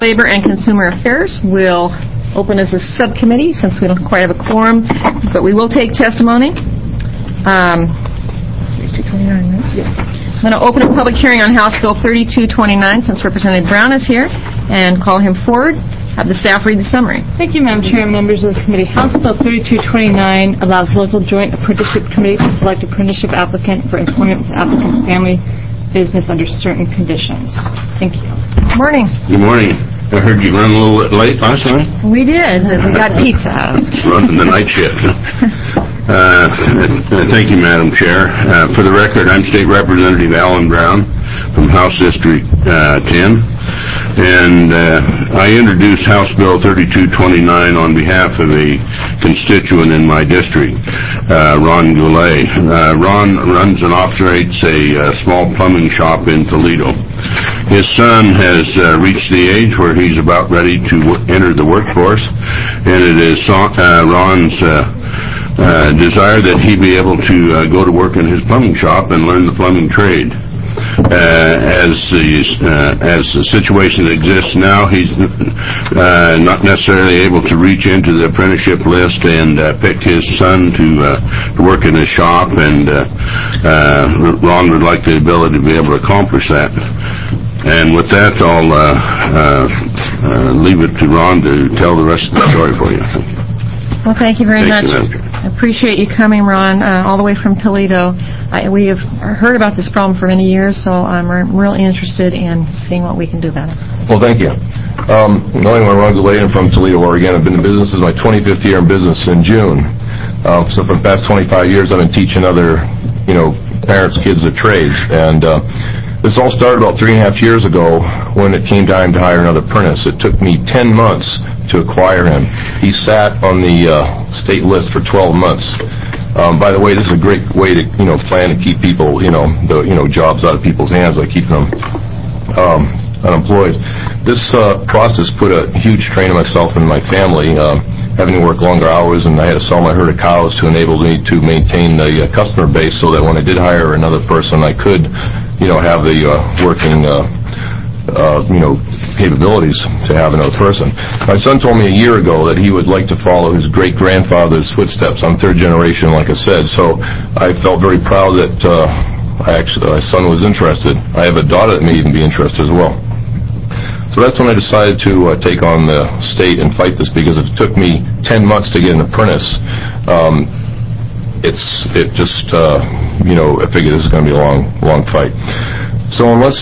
Labor and Consumer Affairs will open as a subcommittee since we don't quite have a quorum, but we will take testimony. I'm going to open a public hearing on House Bill 3229 since Representative Brown is here and call him forward. Have the staff read the summary. Thank you, Madam Chair and members of the committee. House Bill 3229 allows local joint apprenticeship committee to select apprenticeship applicant for employment with the applicant's family business under certain conditions. Thank you. Good morning. Good morning. I heard you run a little bit late last night. We did. We got pizza. Running the night shift. Thank you, Madam Chair. For the record, I'm State Representative Alan Brown from House District 10. And I introduced House Bill 3229 on behalf of a constituent in my district, Ron Goulet. Ron runs and operates a small plumbing shop in Toledo. His son has reached the age where he's about ready to enter the workforce, and it is Ron's desire that he be able to go to work in his plumbing shop and learn the plumbing trade. As the situation exists now, he's not necessarily able to reach into the apprenticeship list and pick his son to work in his shop, and Ron would like the ability to be able to accomplish that. And with that, I'll leave it to Ron to tell the rest of the story for you. Well, thank you very much. I appreciate you coming, Ron, all the way from Toledo. We have heard about this problem for many years, so I'm really interested in seeing what we can do about it. Well, thank you. Knowing I'm Ron Goulet, I'm from Toledo, Oregon. I've been in business. This is my 25th year in business in June. So for the past 25 years, I've been teaching other, parents, kids the trades. And this all started about 3.5 years ago when it came time to hire another apprentice. It took me 10 months to acquire him. He sat on the state list for 12 months. By the way, this is a great way to, plan to keep people, jobs out of people's hands by keeping them unemployed. This process put a huge strain on myself and my family, having to work longer hours, and I had to sell my herd of cows to enable me to maintain the customer base so that when I did hire another person, I could, have the working capabilities to have another person. My son told me a year ago that he would like to follow his great-grandfather's footsteps. I'm third generation, like I said, so I felt very proud that my son was interested. I have a daughter that may even be interested as well. So that's when I decided to take on the state and fight this, because it took me 10 months to get an apprentice. I figured this is going to be a long fight. So unless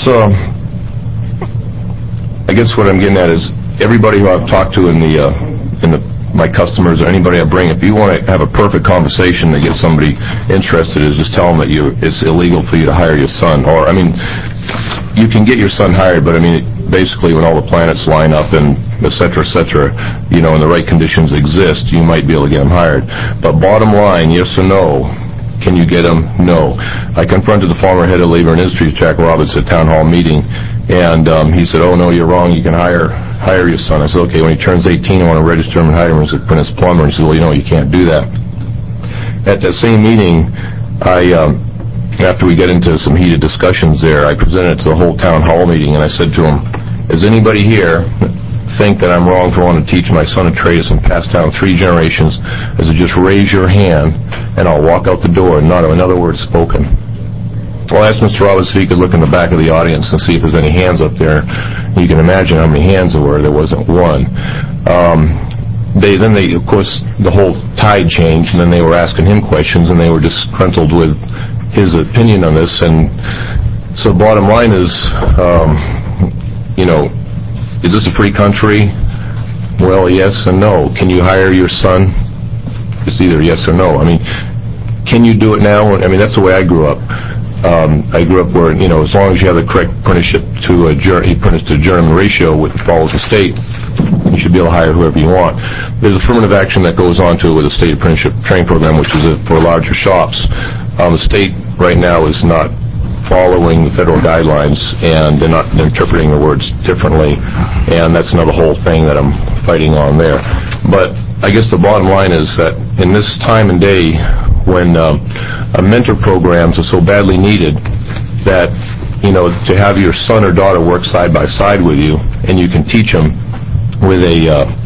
I guess what I'm getting at is everybody who I've talked to in my customers or anybody I bring, if you want to have a perfect conversation to get somebody interested, is just tell them that it's illegal for you to hire your son. Or, you can get your son hired, but basically when all the planets line up and et cetera, and the right conditions exist, you might be able to get him hired. But bottom line, yes or no, can you get him? No. I confronted the former head of Labor and Industries, Jack Roberts, at a town hall meeting, and he said, "Oh, no, you're wrong. You can hire your son." I said, "Okay, when he turns 18, I want to register him and hire him as an apprentice plumber." He said, "Well, you can't do that." At that same meeting, after we get into some heated discussions there, I presented it to the whole town hall meeting, and I said to him, "Does anybody here think that I'm wrong for wanting to teach my son a trade that's been passed down 3 generations? I said, just raise your hand, and I'll walk out the door, and not another word spoken." Well, I asked Mr. Roberts if he could look in the back of the audience and see if there's any hands up there. You can imagine how many hands there were. There wasn't one. Of course, the whole tide changed, and then they were asking him questions, and they were disgruntled with his opinion on this. And so bottom line is, is this a free country? Well, yes and no. Can you hire your son? It's either yes or no. Can you do it now? That's the way I grew up. I grew up where, as long as you have the correct apprenticeship to apprentice to journeyman ratio, which follows the state, you should be able to hire whoever you want. There's affirmative action that goes on to it with the state apprenticeship training program, which is for larger shops. The state right now is not following the federal guidelines, and they're not interpreting the words differently, and that's another whole thing that I'm fighting on there. But I guess the bottom line is that in this time and day when mentor programs are so badly needed, that to have your son or daughter work side by side with you, and you can teach them with a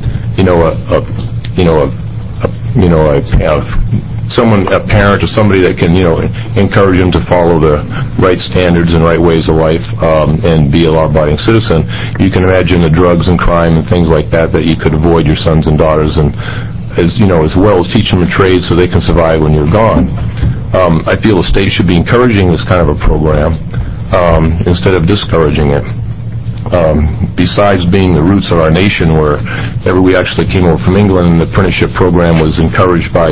parent or somebody that can, encourage them to follow the right standards and right ways of life, and be a law-abiding citizen. You can imagine the drugs and crime and things like that you could avoid your sons and daughters, and as well as teach them a trade so they can survive when you're gone. I feel the state should be encouraging this kind of a program instead of discouraging it. Besides being the roots of our nation, wherever we actually came over from England, and the apprenticeship program was encouraged by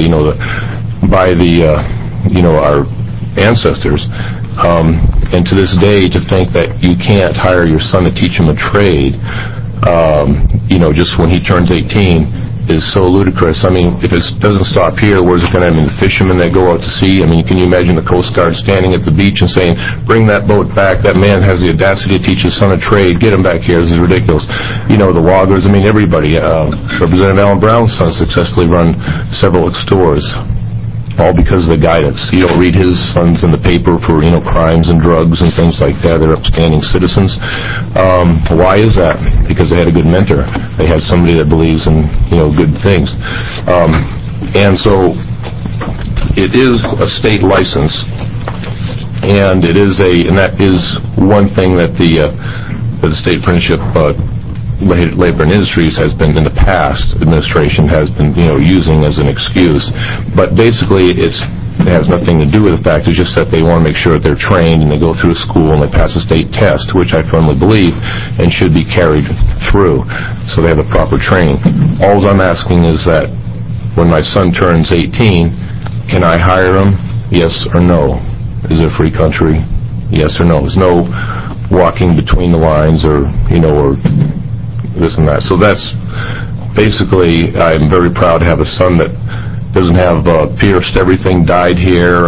our ancestors, and to this day, to think that you can't hire your son to teach him a trade, just when he turns 18, is so ludicrous. I mean, if it doesn't stop here, where's it going to end? The fishermen that go out to sea? I mean, can you imagine the Coast Guard standing at the beach and saying, bring that boat back, that man has the audacity to teach his son a trade, get him back here, this is ridiculous. The loggers, I mean, everybody. Representative Alan Brown's son successfully run several stores, all because of the guidance. You don't read his sons in the paper for, crimes and drugs and things like that. They're upstanding citizens. Why is that? Because they had a good mentor. They had somebody that believes in, good things. And so it is a state license, and that is one thing that the state apprenticeship Labor and Industries has been, in the past, administration has been, using as an excuse. But basically, it has nothing to do with the fact. It's just that they want to make sure that they're trained and they go through school and they pass a state test, which I firmly believe and should be carried through, so they have the proper training. All I'm asking is that when my son turns 18, can I hire him? Yes or no? Is it a free country? Yes or no? There's no walking between the lines or this and that. So that's basically, I'm very proud to have a son that doesn't have pierced everything, dyed hair,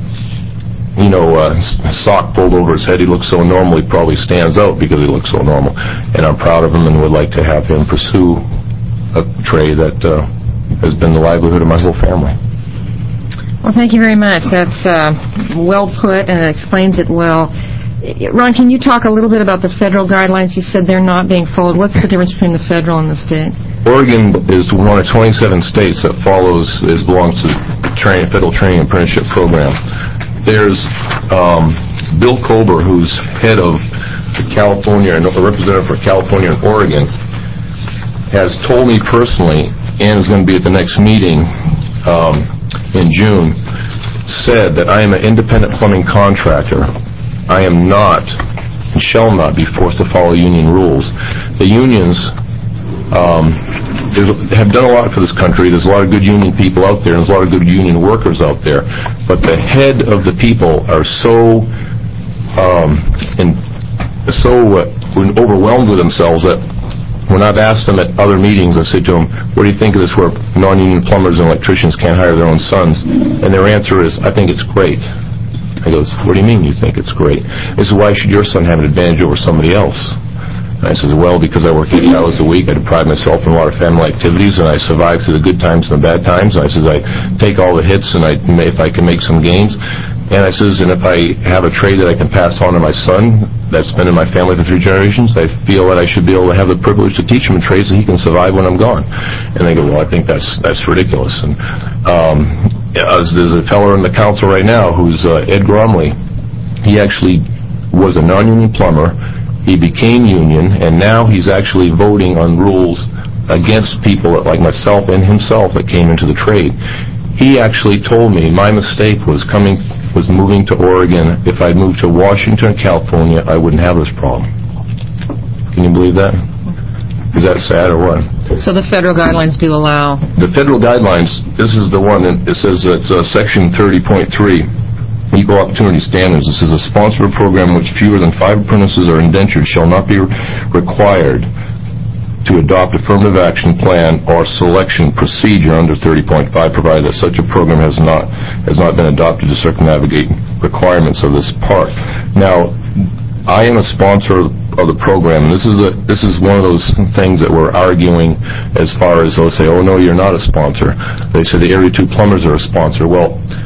sock pulled over his head. He looks so normal, he probably stands out because he looks so normal. And I'm proud of him and would like to have him pursue a trade that has been the livelihood of my whole family. Well, thank you very much. That's well put, and it explains it well. Ron, can you talk a little bit about the federal guidelines? You said they're not being followed. What's the difference between the federal and the state? Oregon is one of 27 states that belongs to the federal training and apprenticeship program. There's Bill Colber, who's head of California and a representative for California and Oregon, has told me personally, and is going to be at the next meeting in June, said that I am an independent plumbing contractor. I am not and shall not be forced to follow union rules. The unions have done a lot for this country. There's a lot of good union people out there, and there's a lot of good union workers out there. But the head of the people are so overwhelmed with themselves that when I've asked them at other meetings, I say to them, what do you think of this where non-union plumbers and electricians can't hire their own sons? And their answer is, I think it's great. I goes, what do you mean you think it's great? He says, why should your son have an advantage over somebody else? And I says, well, because I work 80 hours a week, I deprive myself from a lot of family activities, and I survive through the good times and the bad times. And I says, I take all the hits, and if I can make some gains. And I says, and if I have a trade that I can pass on to my son that's been in my family for 3 generations, I feel that I should be able to have the privilege to teach him a trade so he can survive when I'm gone. And they go, well, I think that's ridiculous. And there's a fellow in the council right now who's Ed Gromley. He actually was a non-union plumber. He became union, and now he's actually voting on rules against people like myself and himself that came into the trade. He actually told me my mistake was moving to Oregon. If I'd moved to Washington or California, I wouldn't have this problem. Can you believe that? Is that sad or what? So the federal guidelines do allow... The federal guidelines, this is the one, it says it's Section 30.3, Equal Opportunity Standards. This is a sponsored program in which fewer than 5 apprentices or indentured shall not be required to adopt affirmative action plan or selection procedure under 30.5, provided that such a program has not been adopted to circumnavigate requirements of this part. Now, I am a sponsor of the program. This is one of those things that we're arguing as far as they'll say, oh no, you're not a sponsor. They say the Area 2 plumbers are a sponsor. Well,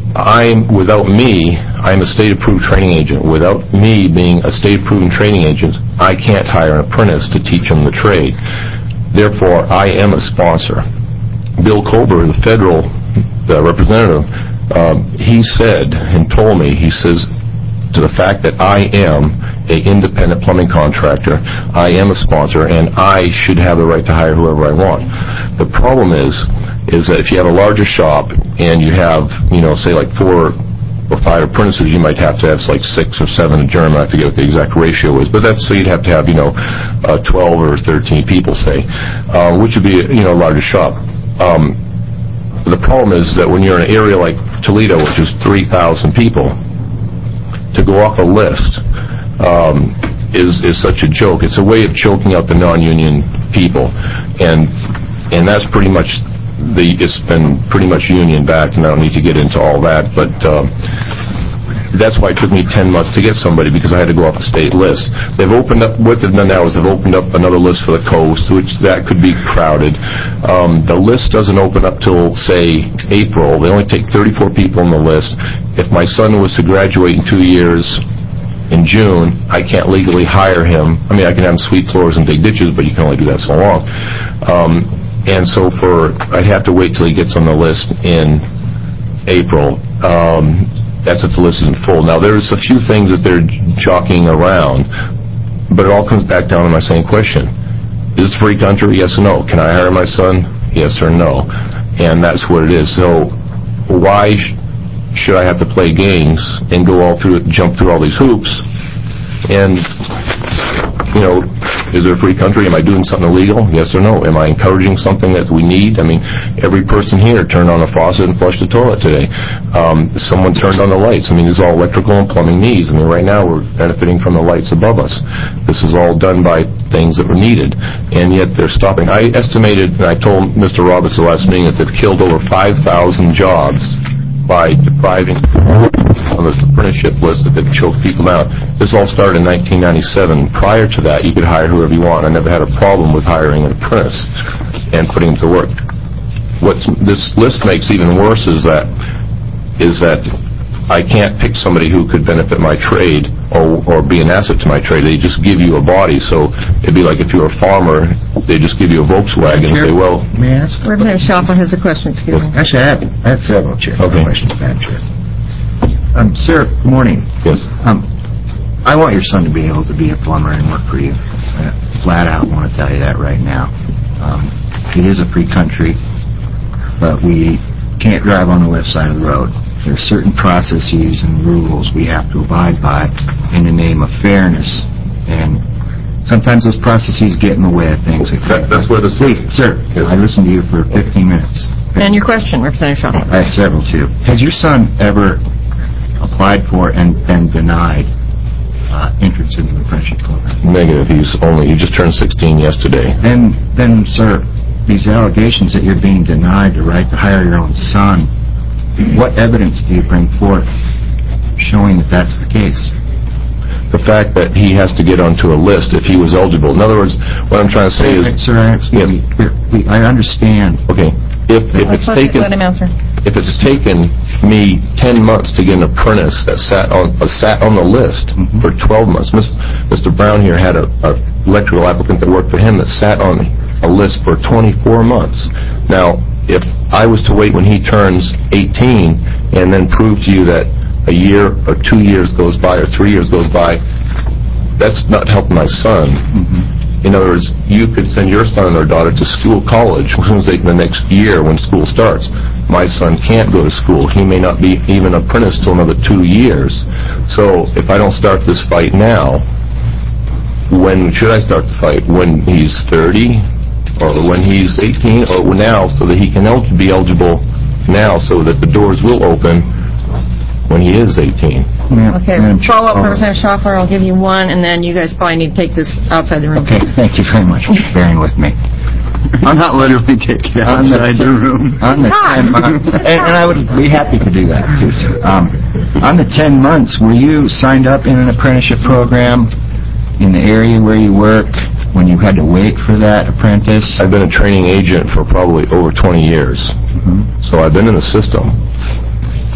Without me, I'm a state-approved training agent. Without me being a state-approved training agent, I can't hire an apprentice to teach them the trade. Therefore, I am a sponsor. Bill Colber, the federal representative, he said and told me, he says, to the fact that I am an independent plumbing contractor, I am a sponsor, and I should have the right to hire whoever I want. The problem is that if you have a larger shop and you have, say like 4 or 5 apprentices, you might have to have like 6 or 7 a German. I forget what the exact ratio is, but that's so you'd have to have 12 or 13 people, say, which would be a larger shop. The problem is that when you're in an area like Toledo, which is 3,000 people, to go off a list is such a joke. It's a way of choking out the non-union people, and that's pretty much it's been pretty much union backed, and I don't need to get into all that, but that's why it took me 10 months to get somebody, because I had to go off a state list. They've opened up, what they've done now is they've opened up another list for the coast, which that could be crowded. The list doesn't open up till, say, April. They only take 34 people on the list. If my son was to graduate in 2 years in June, I can't legally hire him. I mean, I can have him sweep floors and dig ditches, but you can only do that so long. And so I'd have to wait till he gets on the list in April. That's if the list isn't full. Now, there's a few things that they're jockeying around, but it all comes back down to my same question. Is it free country? Yes or no? Can I hire my son? Yes or no? And that's what it is. So why should I have to play games and jump through all these hoops? And, is it a free country? Am I doing something illegal? Yes or no? Am I encouraging something that we need? I mean, every person here turned on a faucet and flushed the toilet today. Someone turned on the lights. I mean, these are all electrical and plumbing needs. I mean, right now we're benefiting from the lights above us. This is all done by things that were needed, and yet they're stopping. I estimated, and I told Mr. Roberts the last meeting, that they've killed over 5,000 jobs by depriving on this apprenticeship list that they've choked people out. This all started in 1997. Prior to that, you could hire whoever you want. I never had a problem with hiring an apprentice and putting him to work. What this list makes even worse is that I can't pick somebody who could benefit my trade or be an asset to my trade. They just give you a body. So it'd be like if you're a farmer, they just give you a Volkswagen and say, well... May I ask? Representative Schaffer has a question, excuse me. Actually, I have several, Chair. Okay. Questions, Madam Chair. Sir, good morning. Yes. I want your son to be able to be a plumber and work for you. Flat out want to tell you that right now. It is a free country, but we can't drive on the left side of the road. There are certain processes and rules we have to abide by in the name of fairness, and sometimes those processes get in the way of things. That's where the... Please, sir, yes. I listened to you for 15 minutes. And your question, Representative Schaffer. I have several, too. Has your son ever applied for and been denied entrance into the apprenticeship program? Negative. He just turned 16 yesterday. Then, sir, these allegations that you're being denied the right to hire your own son, what evidence do you bring forth showing that that's the case? The fact that he has to get onto a list if he was eligible. In other words, what I'm trying to say is... Sir, I understand. Okay. If it's taken... Let him answer. If it's taken me 10 months to get an apprentice that sat on the list for 12 months. Mr. Brown here had an electrical applicant that worked for him that sat on a list for 24 months. Now, if I was to wait when he turns 18 and then prove to you that a year or 2 years goes by or 3 years goes by, that's not helping my son. In other words, you could send your son or daughter to college the next year when school starts. My son can't go to school. He may not be even apprenticed till another 2 years. So if I don't start this fight now, when should I start the fight? When he's 30? Or when he's 18, or now, so that he can be eligible now, so that the doors will open when he is 18. Okay, follow-up, Representative Schaffer. I'll give you one, and then you guys probably need to take this outside the room. Okay, thank you very much for bearing with me. I'm not literally taking it outside the room. On the 10 months, and I would be happy to do that, too, sir. On the 10 months, were you signed up in an apprenticeship program in the area where you work when you had to wait for that apprentice? I've been a training agent for probably over 20 years. So I've been in the system.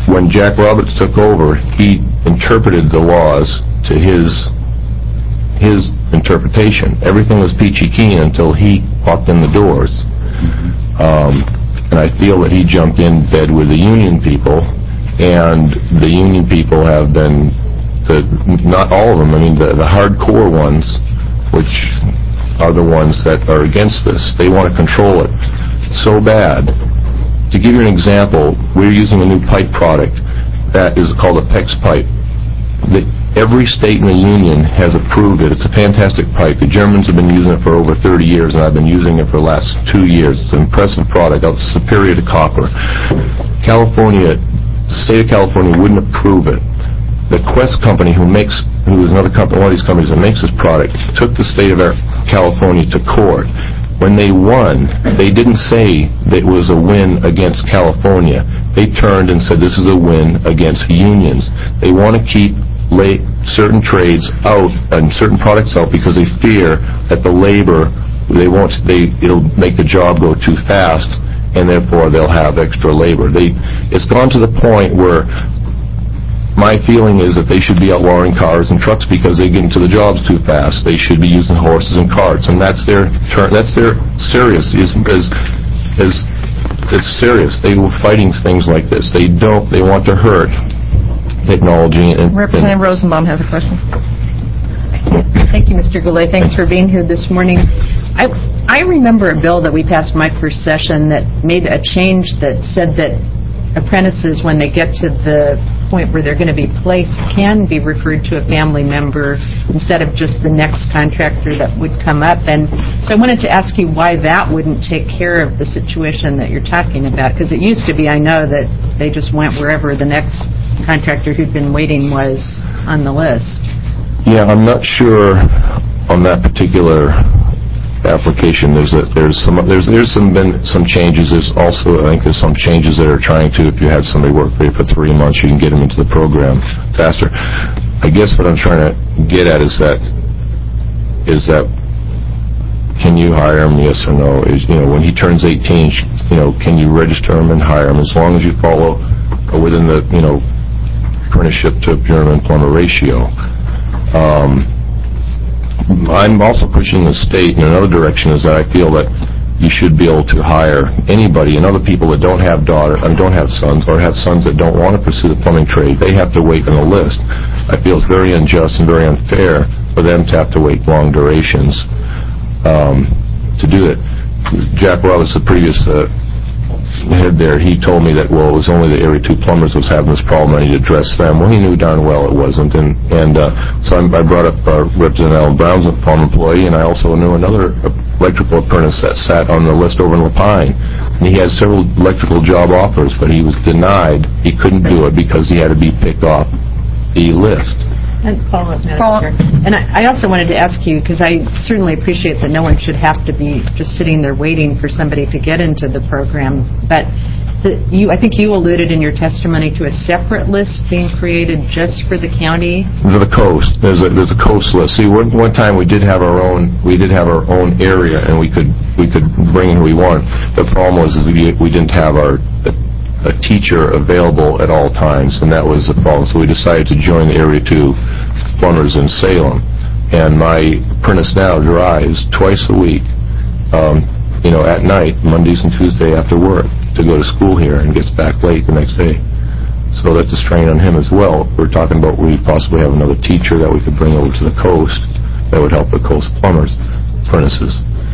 when Jack Roberts took over, he interpreted the laws to his interpretation. Everything was peachy keen until he walked in the doors. And I feel that he jumped in bed with the union people, and the union people have been, not all of them, I mean the hardcore ones, which are the ones that are against this. They want to control it so bad. To give you an example, we're using a new pipe product that is called a PEX pipe. Every state in the union has approved it. It's a fantastic pipe. The Germans have been using it for over 30 years, and I've been using it for the last 2 years. It's an impressive product. It's superior to copper. California, the state of California wouldn't approve it. The Quest company, who is another company, one of these companies that makes this product, took the state of California to court. When they won, they didn't say that it was a win against California. They turned and said this is a win against unions. They want to keep certain trades out and certain products out because they fear that the labor, it'll make the job go too fast, and therefore they'll have extra labor. It's gone to the point where my feeling is that they should be outlawing cars and trucks because they get into the jobs too fast. They should be using horses and carts, and that's their serious. It's serious. They were fighting things like this. They want to hurt technology. And Representative Rosenbaum has a question. Thank you, Mr. Goulet. Thanks for being here this morning. I remember a bill that we passed in my first session that made a change that said that apprentices, when they get to the point where they're going to be placed, can be referred to a family member instead of just the next contractor that would come up. And so I wanted to ask you why that wouldn't take care of the situation that you're talking about, because it used to be, I know, that they just went wherever the next contractor who'd been waiting was on the list. Yeah, I'm not sure on that particular application. There's been some changes. There's also, I think, there's some changes that are trying to, if you had somebody work for you for 3 months, you can get them into the program faster. I guess what I'm trying to get at is that can you hire him, yes or no? When he turns 18, can you register him and hire him as long as you follow within the apprenticeship to journeyman plumber ratio. I'm also pushing the state in another direction, is that I feel that you should be able to hire anybody and other people that don't have sons, or have sons that don't want to pursue the plumbing trade. They have to wait on the list. I feel it's very unjust and very unfair for them to have to wait long durations to do it. Jack Roberts, the previous head there, he told me that, well, it was only the Area 2 plumbers was having this problem, and I need to address them. Well, he knew darn well it wasn't, so I brought up Representative Alan Brown's a farm employee, and I also knew another electrical apprentice that sat on the list over in Lapine, and he had several electrical job offers, but he was denied. He couldn't do it because he had to be picked off the list. And follow-up, Madam Chair. And I also wanted to ask you, because I certainly appreciate that no one should have to be just sitting there waiting for somebody to get into the program, but I think you alluded in your testimony to a separate list being created just for the county. For the coast, there's a coast list. See, one time we did have our own area, and we could bring in who we want. The problem was we didn't have a teacher available at all times, and that was the problem. So we decided to join the Area 2 plumbers in Salem. And my apprentice now drives twice a week, at night, Mondays and Tuesday after work, to go to school here, and gets back late the next day. So that's a strain on him as well. We're talking about we possibly have another teacher that we could bring over to the coast that would help the coast plumbers, apprentices.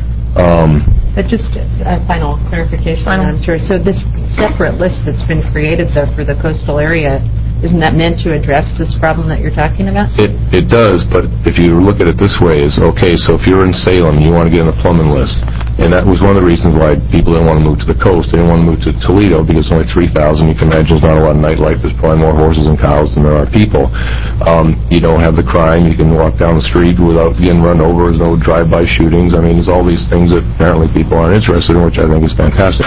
Just a final clarification, Madam Chair. So this separate list that's been created, though, for the coastal area, isn't that meant to address this problem that you're talking about? It does, but if you look at it this way, is okay, so if you're in Salem, you want to get on the plumbing list, and that was one of the reasons why people didn't want to move to the coast. They didn't want to move to Toledo because it's only 3,000. You can imagine there's not a lot of nightlife. There's probably more horses and cows than there are people. You don't have the crime. You can walk down the street without getting run over. There's no drive-by shootings. I mean, there's all these things that apparently people aren't interested in, which I think is fantastic.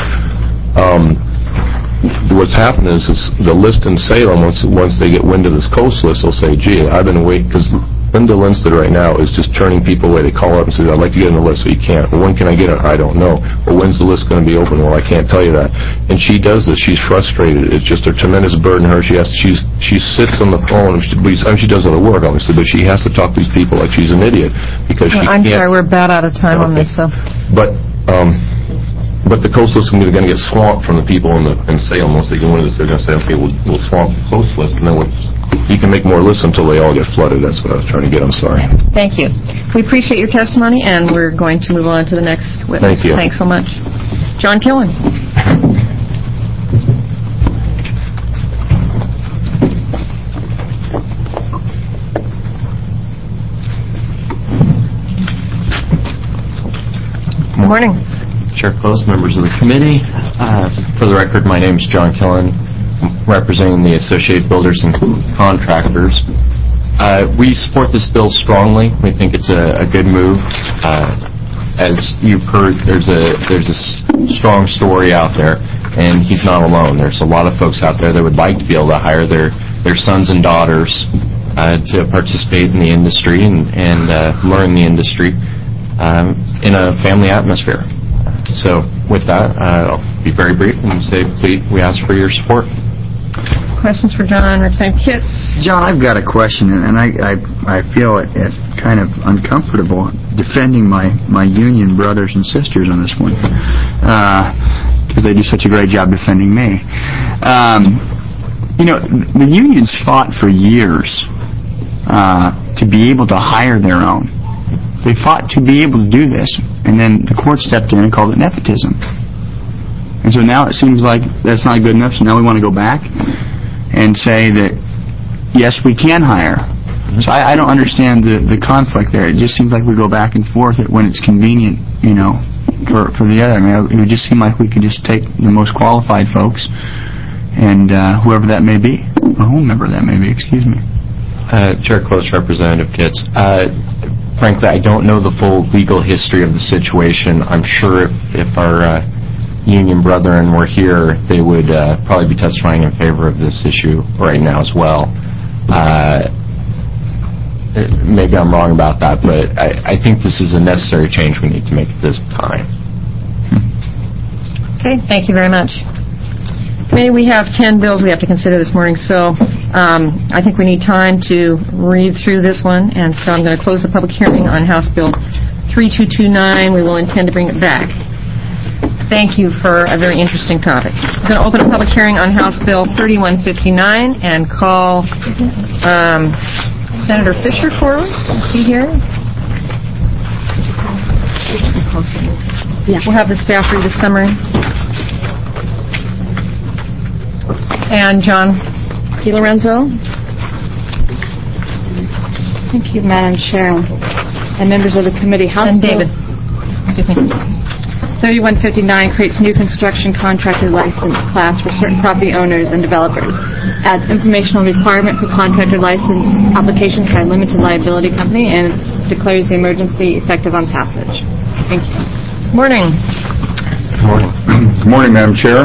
What's happened is the list in Salem, once they get wind of this coast list, they'll say, gee, I've been waiting, because Linda Linstead right now is just turning people away. They call up and say, I'd like to get on the list, so you can't. Well, when can I get it? I don't know. Well, when's the list going to be open? Well, I can't tell you that. And she does this. She's frustrated. It's just a tremendous burden on her. She sits on the phone. She does other work, obviously, but she has to talk to these people like she's an idiot because she I'm can't. sorry, we're about out of time on this, so. But the coast list is going to get swamped from the people in Salem. Once they go into this, they're going to say, okay, we'll swamp the coast list, and then you can make more lists until they all get flooded. That's what I was trying to get. I'm sorry. Thank you. We appreciate your testimony, and we're going to move on to the next witness. Thank you. Thanks so much. John Killen. Good morning. Chair Close, members of the committee. For the record, my name is John Killen, representing the Associated Builders and Contractors. We support this bill strongly. We think it's a good move. As you've heard, there's a strong story out there, and he's not alone. There's a lot of folks out there that would like to be able to hire their sons and daughters to participate in the industry and learn the industry in a family atmosphere. So with that, I'll be very brief and say, please, we ask for your support. Questions for John? Representative Kitts. John, I've got a question, and I feel it's kind of uncomfortable defending my union brothers and sisters on this one because they do such a great job defending me. The unions fought for years to be able to hire their own. They fought to be able to do this, and then the court stepped in and called it nepotism. And so now it seems like that's not good enough, so now we want to go back and say that, yes, we can hire. So I don't understand the conflict there. It just seems like we go back and forth when it's convenient, for the other. I mean, it would just seem like we could just take the most qualified folks and whoever that may be, or whomever that may be, excuse me. Chair Close, Representative Kitts. Frankly, I don't know the full legal history of the situation. I'm sure if our union brethren were here, they would probably be testifying in favor of this issue right now as well. Maybe I'm wrong about that, but I think this is a necessary change we need to make at this time. Okay, thank you very much. Committee, we have 10 bills we have to consider this morning, so I think we need time to read through this one, and so I'm going to close the public hearing on House Bill 3229. We will intend to bring it back. Thank you for a very interesting topic. I'm going to open a public hearing on House Bill 3159 and call Senator Fisher forward. Is he here? Yeah. We'll have the staff read the summary. And John DiLorenzo. Thank you, Madam Chair, and members of the committee. And David. 3159 creates new construction contractor license class for certain property owners and developers, adds informational requirement for contractor license applications by a limited liability company, and declares the emergency effective on passage. Thank you. Morning. Good morning. Good morning, Madam Chair,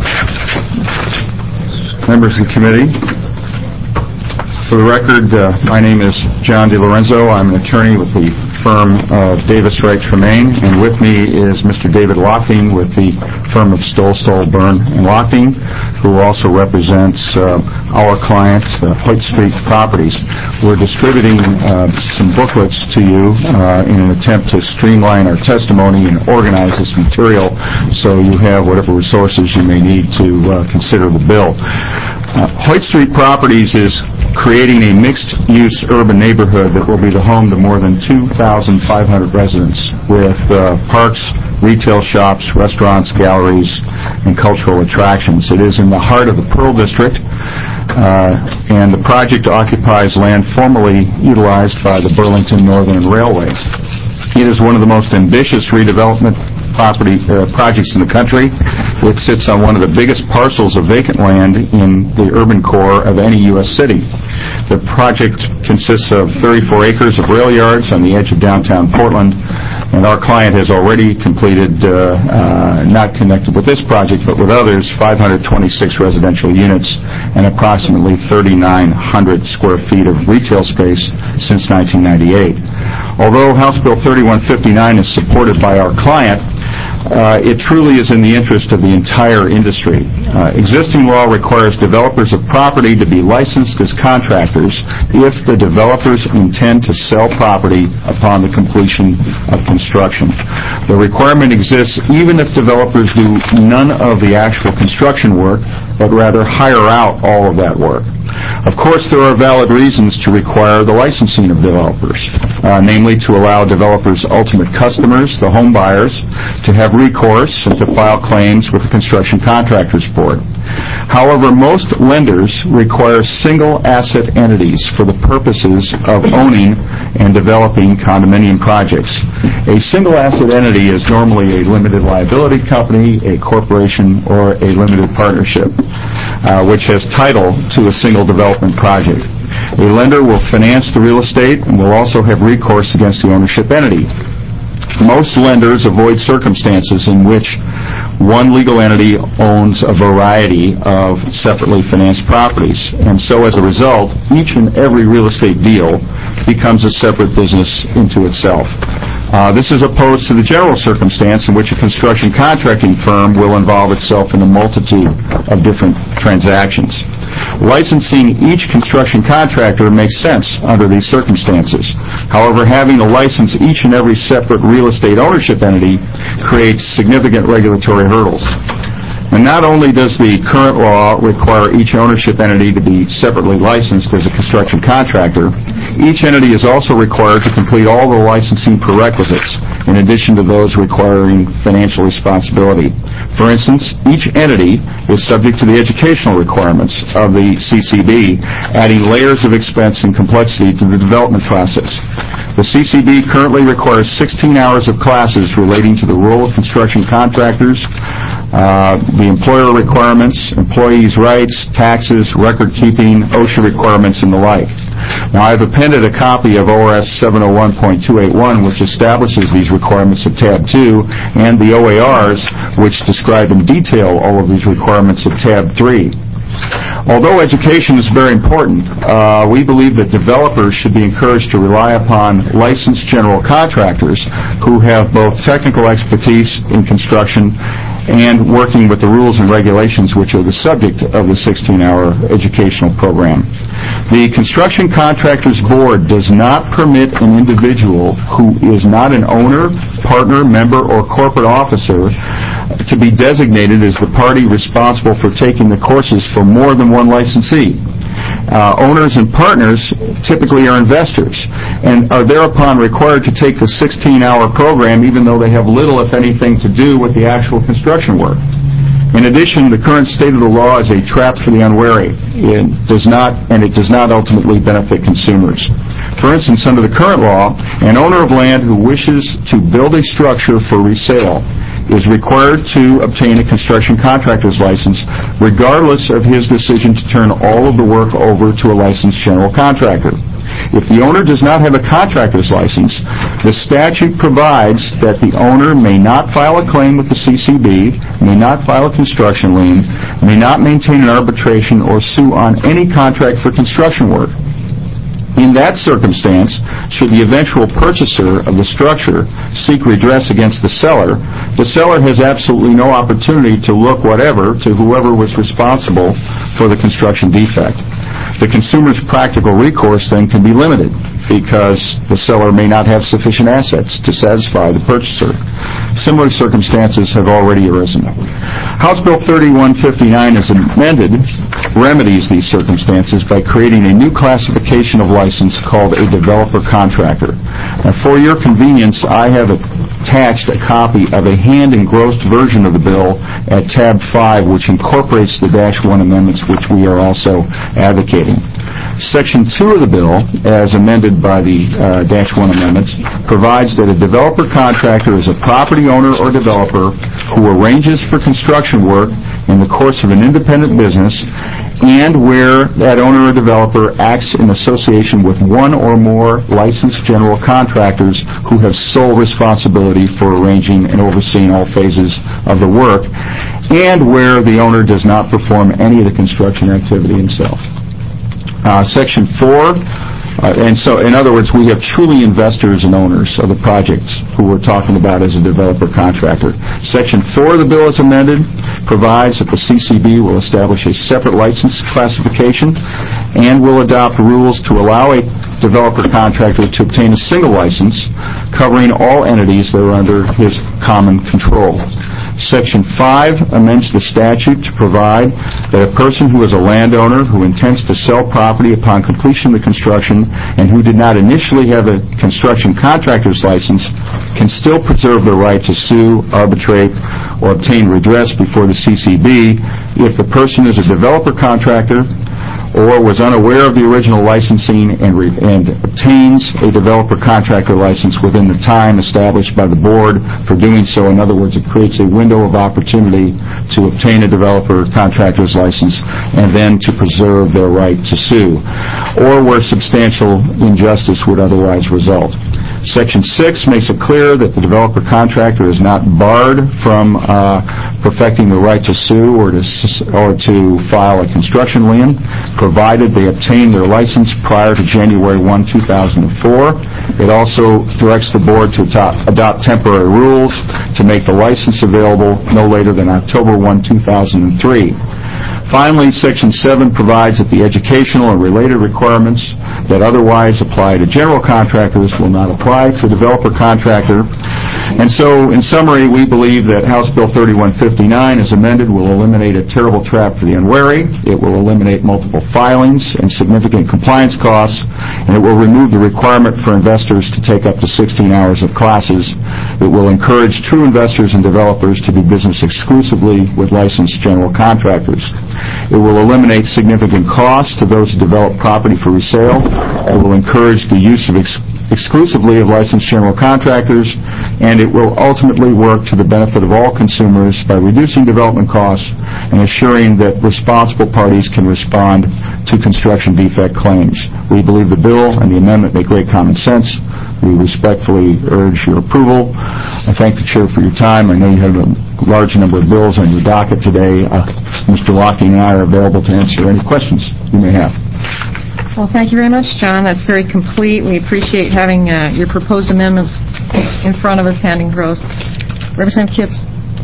members of the committee. For the record, my name is John DiLorenzo. I'm an attorney with the firm of Davis Wright Tremaine, and with me is Mr. David Lochting with the firm of Stoll, Byrne & Lochting, who also represents our client, Hoyt Street Properties. We're distributing some booklets to you in an attempt to streamline our testimony and organize this material so you have whatever resources you may need to consider the bill. Hoyt Street Properties is creating a mixed-use urban neighborhood that will be the home to more than 2,500 residents with parks, retail shops, restaurants, galleries, and cultural attractions. It is in the heart of the Pearl District, and the project occupies land formerly utilized by the Burlington Northern Railway. It is one of the most ambitious redevelopment projects in the country. It sits on one of the biggest parcels of vacant land in the urban core of any U.S. city. The project consists of 34 acres of rail yards on the edge of downtown Portland And our client has already completed, not connected with this project, but with others, 526 residential units and approximately 3,900 square feet of retail space since 1998. Although House Bill 3159 is supported by our client, it truly is in the interest of the entire industry. Existing law requires developers of property to be licensed as contractors if the developers intend to sell property upon the completion of construction. The requirement exists even if developers do none of the actual construction work, but rather hire out all of that work. Of course, there are valid reasons to require the licensing of developers, namely to allow developers' ultimate customers, the home buyers, to have recourse and to file claims with the Construction Contractors Board. However, most lenders require single asset entities for the purposes of owning and developing condominium projects. A single asset entity is normally a limited liability company, a corporation, or a limited partnership, which has title to a single development project. A lender will finance the real estate and will also have recourse against the ownership entity. Most lenders avoid circumstances in which one legal entity owns a variety of separately financed properties, and so as a result, each and every real estate deal becomes a separate business into itself. This is opposed to the general circumstance in which a construction contracting firm will involve itself in a multitude of different transactions. Licensing each construction contractor makes sense under these circumstances. However, having to license each and every separate real estate ownership entity creates significant regulatory hurdles. And not only does the current law require each ownership entity to be separately licensed as a construction contractor, each entity is also required to complete all the licensing prerequisites, in addition to those requiring financial responsibility. For instance, each entity is subject to the educational requirements of the CCB, adding layers of expense and complexity to the development process. The CCB currently requires 16 hours of classes relating to the role of construction contractors, the employer requirements, employees' rights, taxes, record-keeping, OSHA requirements, and the like. Now, I've appended a copy of ORS 701.281, which establishes these requirements of Tab 2, and the OARs, which describe in detail all of these requirements of Tab 3. Although education is very important, we believe that developers should be encouraged to rely upon licensed general contractors who have both technical expertise in construction and working with the rules and regulations which are the subject of the 16-hour educational program. The Construction Contractors Board does not permit an individual who is not an owner, partner, member, or corporate officer to be designated as the party responsible for taking the courses for more than one licensee. Owners and partners typically are investors and are thereupon required to take the 16-hour program even though they have little, if anything, to do with the actual construction work. In addition, the current state of the law is a trap for the unwary. It does not ultimately benefit consumers. For instance, under the current law, an owner of land who wishes to build a structure for resale is required to obtain a construction contractor's license regardless of his decision to turn all of the work over to a licensed general contractor. If the owner does not have a contractor's license, the statute provides that the owner may not file a claim with the CCB, may not file a construction lien, may not maintain an arbitration or sue on any contract for construction work. In that circumstance, should the eventual purchaser of the structure seek redress against the seller has absolutely no opportunity to look to whoever was responsible for the construction defect. The consumer's practical recourse then can be limited because the seller may not have sufficient assets to satisfy the purchaser. Similar circumstances have already arisen. House Bill 3159 as amended remedies these circumstances by creating a new classification of license called a developer contractor. Now, for your convenience, I have attached a copy of a hand-engrossed version of the bill at tab 5, which incorporates the -1 amendments, which we are also advocating. Section 2 of the bill, as amended by the -1 amendments, provides that a developer contractor is a property owner or developer who arranges for construction work in the course of an independent business and where that owner or developer acts in association with one or more licensed general contractors who have sole responsibility for arranging and overseeing all phases of the work, and where the owner does not perform any of the construction activity himself. Section 4, and so, in other words, we have truly investors and owners of the projects who we're talking about as a developer contractor. Section 4 of the bill as amended provides that the CCB will establish a separate license classification and will adopt rules to allow a developer contractor to obtain a single license covering all entities that are under his common control. Section 5 amends the statute to provide that a person who is a landowner who intends to sell property upon completion of the construction and who did not initially have a construction contractor's license can still preserve the right to sue, arbitrate, or obtain redress before the CCB if the person is a developer contractor or was unaware of the original licensing and obtains a developer contractor license within the time established by the board for doing so. In other words, it creates a window of opportunity to obtain a developer contractor's license and then to preserve their right to sue, or where substantial injustice would otherwise result. Section 6 makes it clear that the developer contractor is not barred from perfecting the right to sue or to file a construction lien, provided they obtain their license prior to January 1, 2004. It also directs the board to adopt temporary rules to make the license available no later than October 1, 2003. Finally, Section 7 provides that the educational and related requirements that otherwise apply to general contractors will not apply to a developer contractor. And so, in summary, we believe that House Bill 3159, as amended, will eliminate a terrible trap for the unwary. It will eliminate multiple filings and significant compliance costs, and it will remove the requirement for investors to take up to 16 hours of classes. It will encourage true investors and developers to do business exclusively with licensed general contractors. It will eliminate significant costs to those who develop property for resale. It will encourage the use of exclusively of licensed general contractors, and it will ultimately work to the benefit of all consumers by reducing development costs and assuring that responsible parties can respond to construction defect claims. We believe the bill and the amendment make great common sense. We respectfully urge your approval. I thank the Chair for your time. I know you have a large number of bills on your docket today. Mr. Lochte and I are available to answer any questions you may have. Well, thank you very much, John. That's very complete. We appreciate having your proposed amendments in front of us, handing those. Representative Kitts.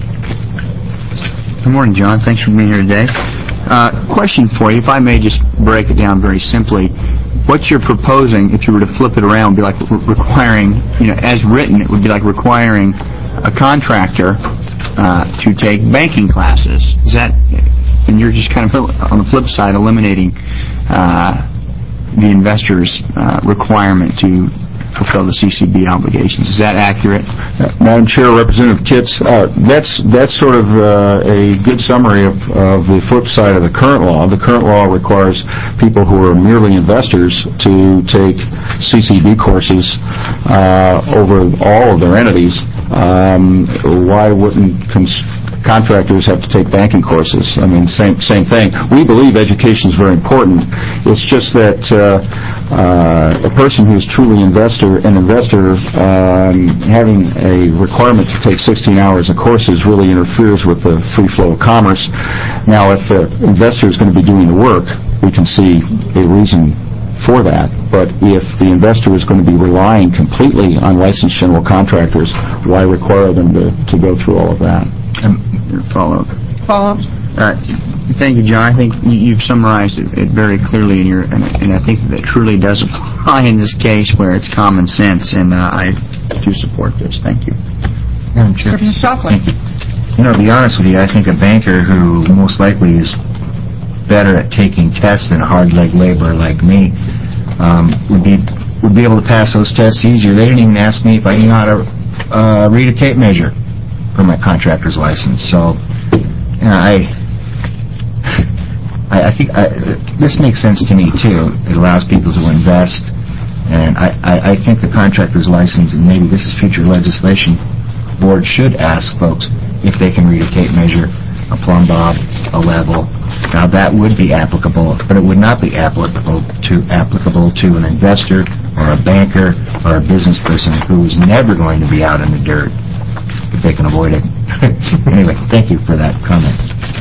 Good morning, John. Thanks for being here today. Question for you, if I may just break it down very simply. What you're proposing, if you were to flip it around, would be like requiring, as written, it would be like requiring a contractor to take banking classes. Is that, and you're just kind of on the flip side eliminating the investor's requirement to fulfill the CCB obligations. Is that accurate? Madam Chair, Representative Kitts, that's sort of a good summary of the flip side of the current law. The current law requires people who are merely investors to take CCB courses over all of their entities. Why wouldn't contractors have to take banking courses? I mean, same thing. We believe education is very important. It's just that a person who's truly an investor having a requirement to take 16 hours of courses really interferes with the free flow of commerce. Now, if the investor is going to be doing the work, we can see a reason for that. But if the investor is going to be relying completely on licensed general contractors, why require them to go through all of that? Follow-up. Follow-up. Thank you, John. I think you've summarized it very clearly, and I think that truly does apply in this case where it's common sense, and I do support this. Thank you. Madam Chair. Shockley. To be honest with you, I think a banker who most likely is better at taking tests than a hard-leg laborer like me would be able to pass those tests easier. They didn't even ask me if I knew how to read a tape measure for my contractor's license. So, I think this makes sense to me too. It allows people to invest, and I think the contractor's license, and maybe this is future legislation, board should ask folks if they can read a tape measure, a plumb bob, a level, Now, that would be applicable, but it would not be applicable to an investor or a banker or a business person who is never going to be out in the dirt if they can avoid it. Anyway, thank you for that comment.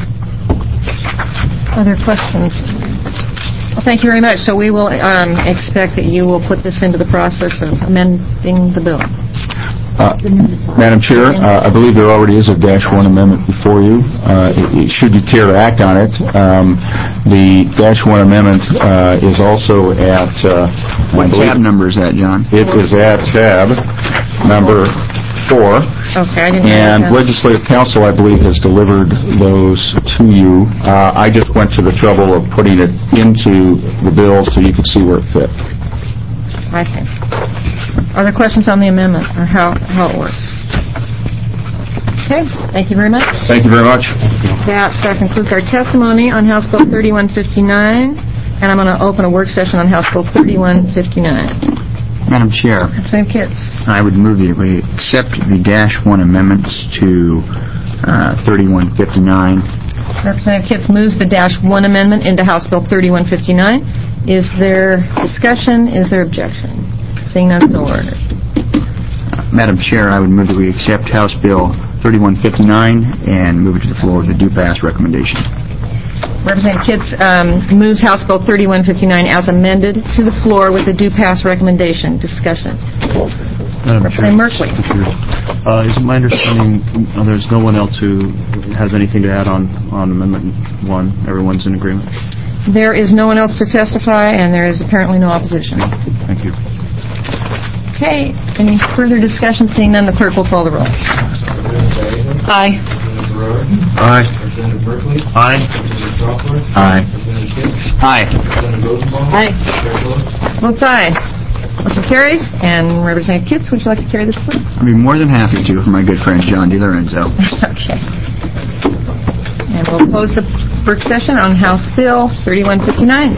Other questions? Well, thank you very much. So we will expect that you will put this into the process of amending the bill. Madam Chair, I believe there already is a -1 amendment before you. Should you care to act on it, the -1 amendment is also at... What tab number is that, John? It is at tab number 4. Okay, I didn't And know that. Legislative Council, I believe, has delivered those to you. I just went to the trouble of putting it into the bill so you could see where it fit. I see. Are there questions on the amendment or how it works? Okay, thank you very much. Thank you very much. That concludes our testimony on House Bill 3159, and I'm going to open a work session on House Bill 3159. Madam Chair, Representative Kitts. I would move that we accept the -1 amendments to 3159. Representative Kitts moves the -1 amendment into House Bill 3159. Is there discussion? Is there objection? Seeing none, so ordered. Madam Chair, I would move that we accept House Bill 3159 and move it to the floor with a due pass recommendation. Representative Kitts moves House Bill 3159 as amended to the floor with a due pass recommendation. Discussion. Representative Merkley. Is it my understanding there's no one else who has anything to add on Amendment 1? Everyone's in agreement? There is no one else to testify, and there is apparently no opposition. Thank you. Okay. Any further discussion? Seeing none, the clerk will call the roll. Aye. Aye. Representative Merkley? Aye. Representative Schaffler? Aye. Representative Kitts? Aye. Representative Rosenbaum? Aye. Chair Phillips? Votes aye. Motion carries. And Representative Kitts, would you like to carry this, please? I'd be more than happy to for my good friend John DiLorenzo. Okay. And we'll close the work session on House Bill 3159.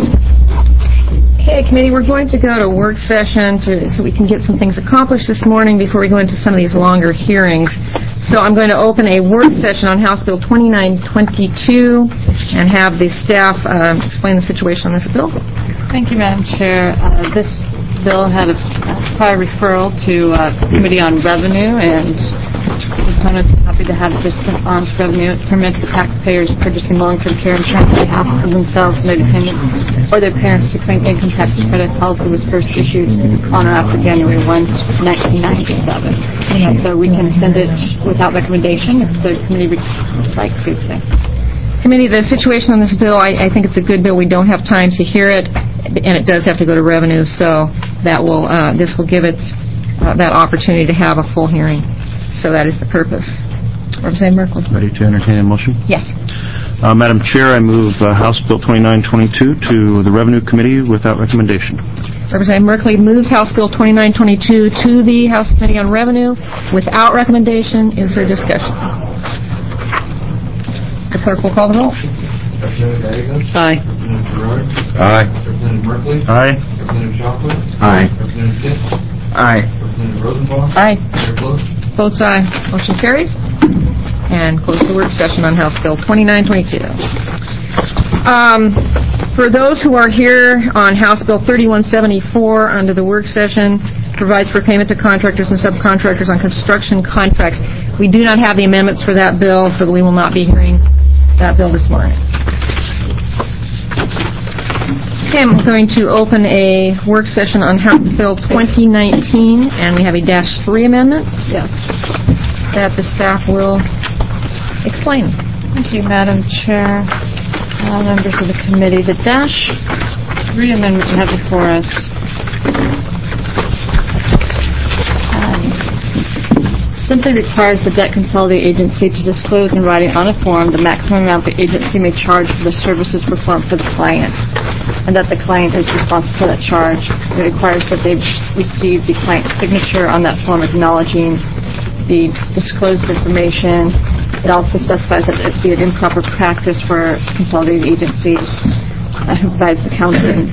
Okay, committee, we're going to go to work session so we can get some things accomplished this morning before we go into some of these longer hearings. So I'm going to open a work session on House Bill 2922 and have the staff explain the situation on this bill. Thank you, Madam Chair. This bill had a prior referral to Committee on Revenue, and the opponents are happy to have this on to revenue. It permits the taxpayers purchasing long-term care insurance on behalf of themselves and their dependents or their parents to claim income tax credit. Policy was first issued on or after January 1, 1997. So we can send it without recommendation if the committee would like to today. Committee, the situation on this bill, I think it's a good bill. We don't have time to hear it, and it does have to go to revenue, so that will this will give it that opportunity to have a full hearing. So that is the purpose. Representative Merkley. Ready to entertain a motion? Yes. Madam Chair, I move House Bill 2922 to the Revenue Committee without recommendation. Representative Merkley moves House Bill 2922 to the House Committee on Revenue without recommendation. Is there discussion? The clerk will call the roll. Representative Davis? Aye. Representative Gerard? Aye. Representative Merkley? Aye. Representative Schaffler? Aye. Representative Kitts? Aye. Representative Rosenbaum? Aye. Chair Phillips? Votes aye. Motion carries. And close the work session on House Bill 2922. For those who are here on House Bill 3174 under the work session, provides for payment to contractors and subcontractors on construction contracts. We do not have the amendments for that bill, so we will not be hearing that bill this morning. Okay, I'm going to open a work session on House Bill 2019, and we have a -3 amendment. Yes. That the staff will explain. Thank you, Madam Chair. Members of the committee, the -3 amendment we have before us simply requires the debt consolidating agency to disclose in writing on a form the maximum amount the agency may charge for the services performed for the client, and that the client is responsible for that charge. It requires that they receive the client's signature on that form acknowledging the disclosed information. It also specifies that it be an improper practice for consolidated agencies who provides accounting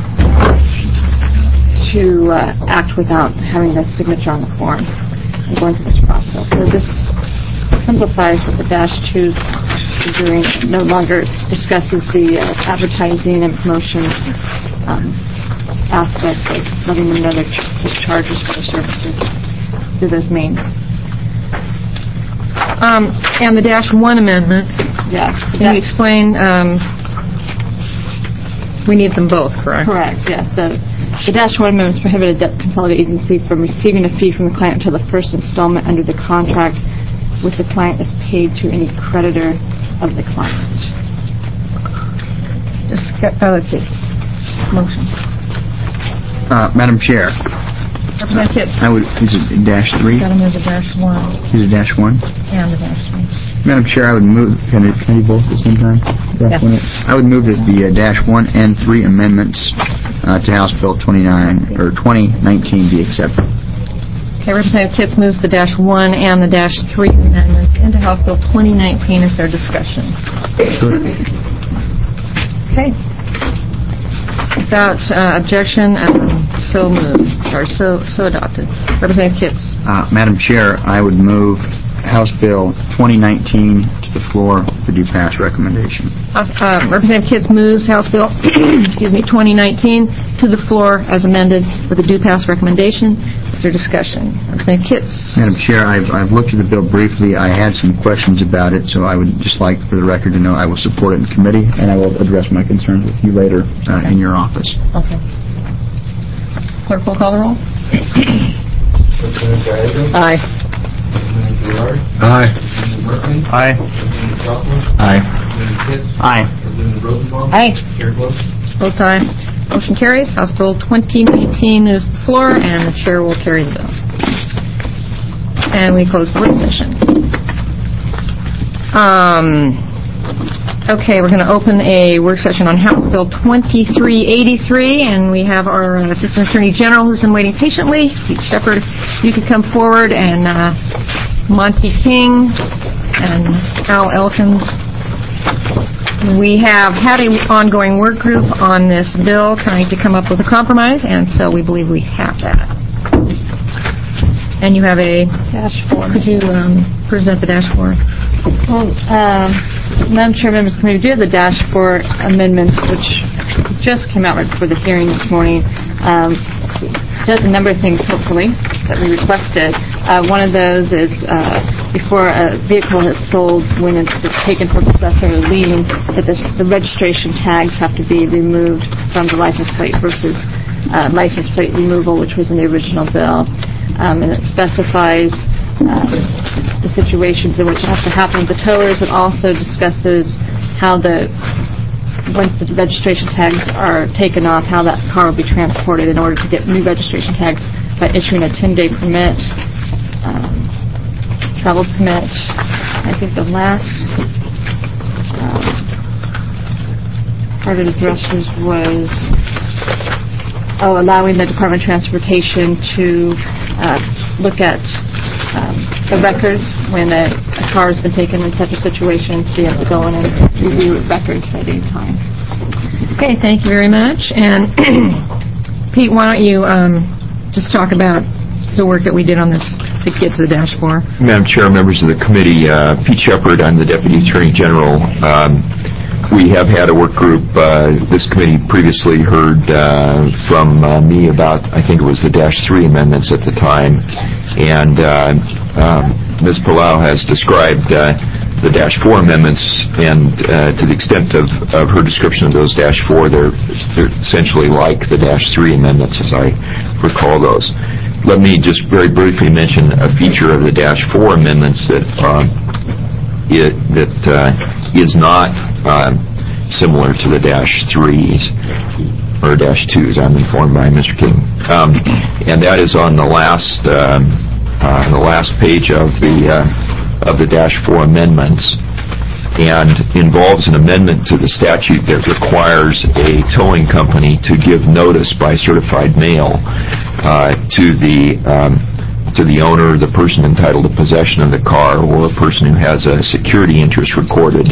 to act without having the signature on the form and going through this process. So this simplifies what the -2 doing no longer discusses the advertising and promotions aspects of letting them know their charges for their services through those means. And the -1 amendment, Yes. can you explain, we need them both, correct? Correct, yes. The -1 amendments prohibit a debt consolidated agency from receiving a fee from the client until the first installment under the contract with the client is paid to any creditor of the client. Let's see. Motion. Madam Chair, Representative Pitts. is it -3? Got to move the -1 Is it -1? and the -3. Madam Chair, I would move, can I do both at the same time? I would move that the -1 and 3 amendments to House Bill 2019 be accepted. Okay, Representative Pitts moves the -1 and the -3 amendments into House Bill 2019. Is there discussion? Okay. Without objection, so moved, or so adopted. Representative Pitts. Madam Chair, I would move House Bill 2019 to the floor with a due pass recommendation. Representative Pitts moves House Bill 2019 to the floor as amended with a due pass recommendation. Is there discussion? Representative Pitts. Madam Chair, I've looked at the bill briefly. I had some questions about it, so I would just like for the record to know I will support it in committee, and I will address my concerns with you later in your office. Okay. Clerk will call the roll. Aye. Aye. Aye. Aye. Aye. Aye. Votes aye. Motion carries. House Bill 2019 moves to the floor, and the chair will carry the bill. And we close the work session. Okay, we're going to open a work session on House Bill 2383, and we have our Assistant Attorney General who's been waiting patiently. Pete Shepard, you could come forward, and Monty King and Al Elkins. We have had an ongoing work group on this bill trying to come up with a compromise, and so we believe we have that. And you have a -4. Could you present the -4? Well, Madam Chair, members of the committee, we do have the -4 amendments, which just came out right before the hearing this morning. Does a number of things, hopefully, that we requested. One of those is before a vehicle is sold, when it's taken for possessor or lien, that the registration tags have to be removed from the license plate versus license plate removal, which was in the original bill. And it specifies the situations in which it has to happen with the towers. It also discusses how once the registration tags are taken off, how that car will be transported in order to get new registration tags by issuing a 10-day permit, travel permit. I think the last part of the addresses was allowing the Department of Transportation to look at the records when a car has been taken in such a situation, to be able to go in and review records at any time. Okay, thank you very much. And Pete, why don't you just talk about the work that we did on this to get to the -4? Madam Chair, members of the committee, Pete Shepard, I'm the Deputy Attorney General. We have had a work group. This committee previously heard from me about, I think it was the -3 amendments at the time, and Ms. Palau has described the -4 amendments, and to the extent of her description of those -4, they're essentially like the -3 amendments, as I recall those. Let me just very briefly mention a feature of the -4 amendments that is not similar to the -3s or -2s. I'm informed by Mr. King, and that is on the last page of the -4 amendments, and involves an amendment to the statute that requires a towing company to give notice by certified mail to the owner, the person entitled to possession of the car, or a person who has a security interest recorded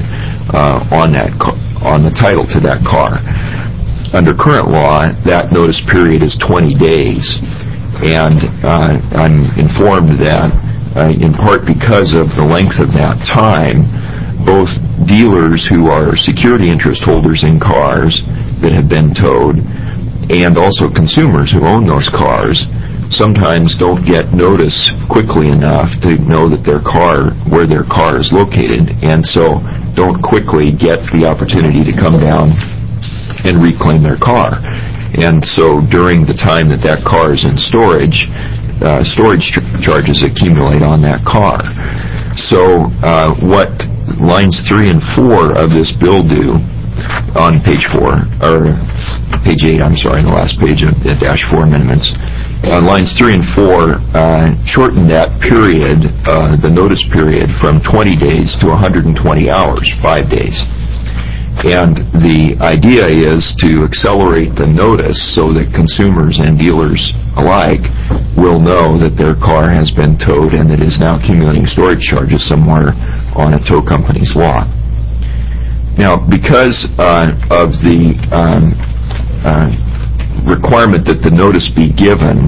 on the title to that car. Under current law, that notice period is 20 days, and I'm informed that in part because of the length of that time, both dealers who are security interest holders in cars that have been towed and also consumers who own those cars sometimes don't get notice quickly enough to know that where their car is located, and so don't quickly get the opportunity to come down and reclaim their car. And so during the time that car is in storage charges accumulate on that car. So what lines 3 and 4 of this bill do on page 4, or page 8, I'm sorry, the last page of the Dash 4 amendments, lines 3 and 4 shorten that period, the notice period, from 20 days to 120 hours, 5 days. And the idea is to accelerate the notice so that consumers and dealers alike will know that their car has been towed and that it is now accumulating storage charges somewhere on a tow company's lot. Now, because of the requirement that the notice be given,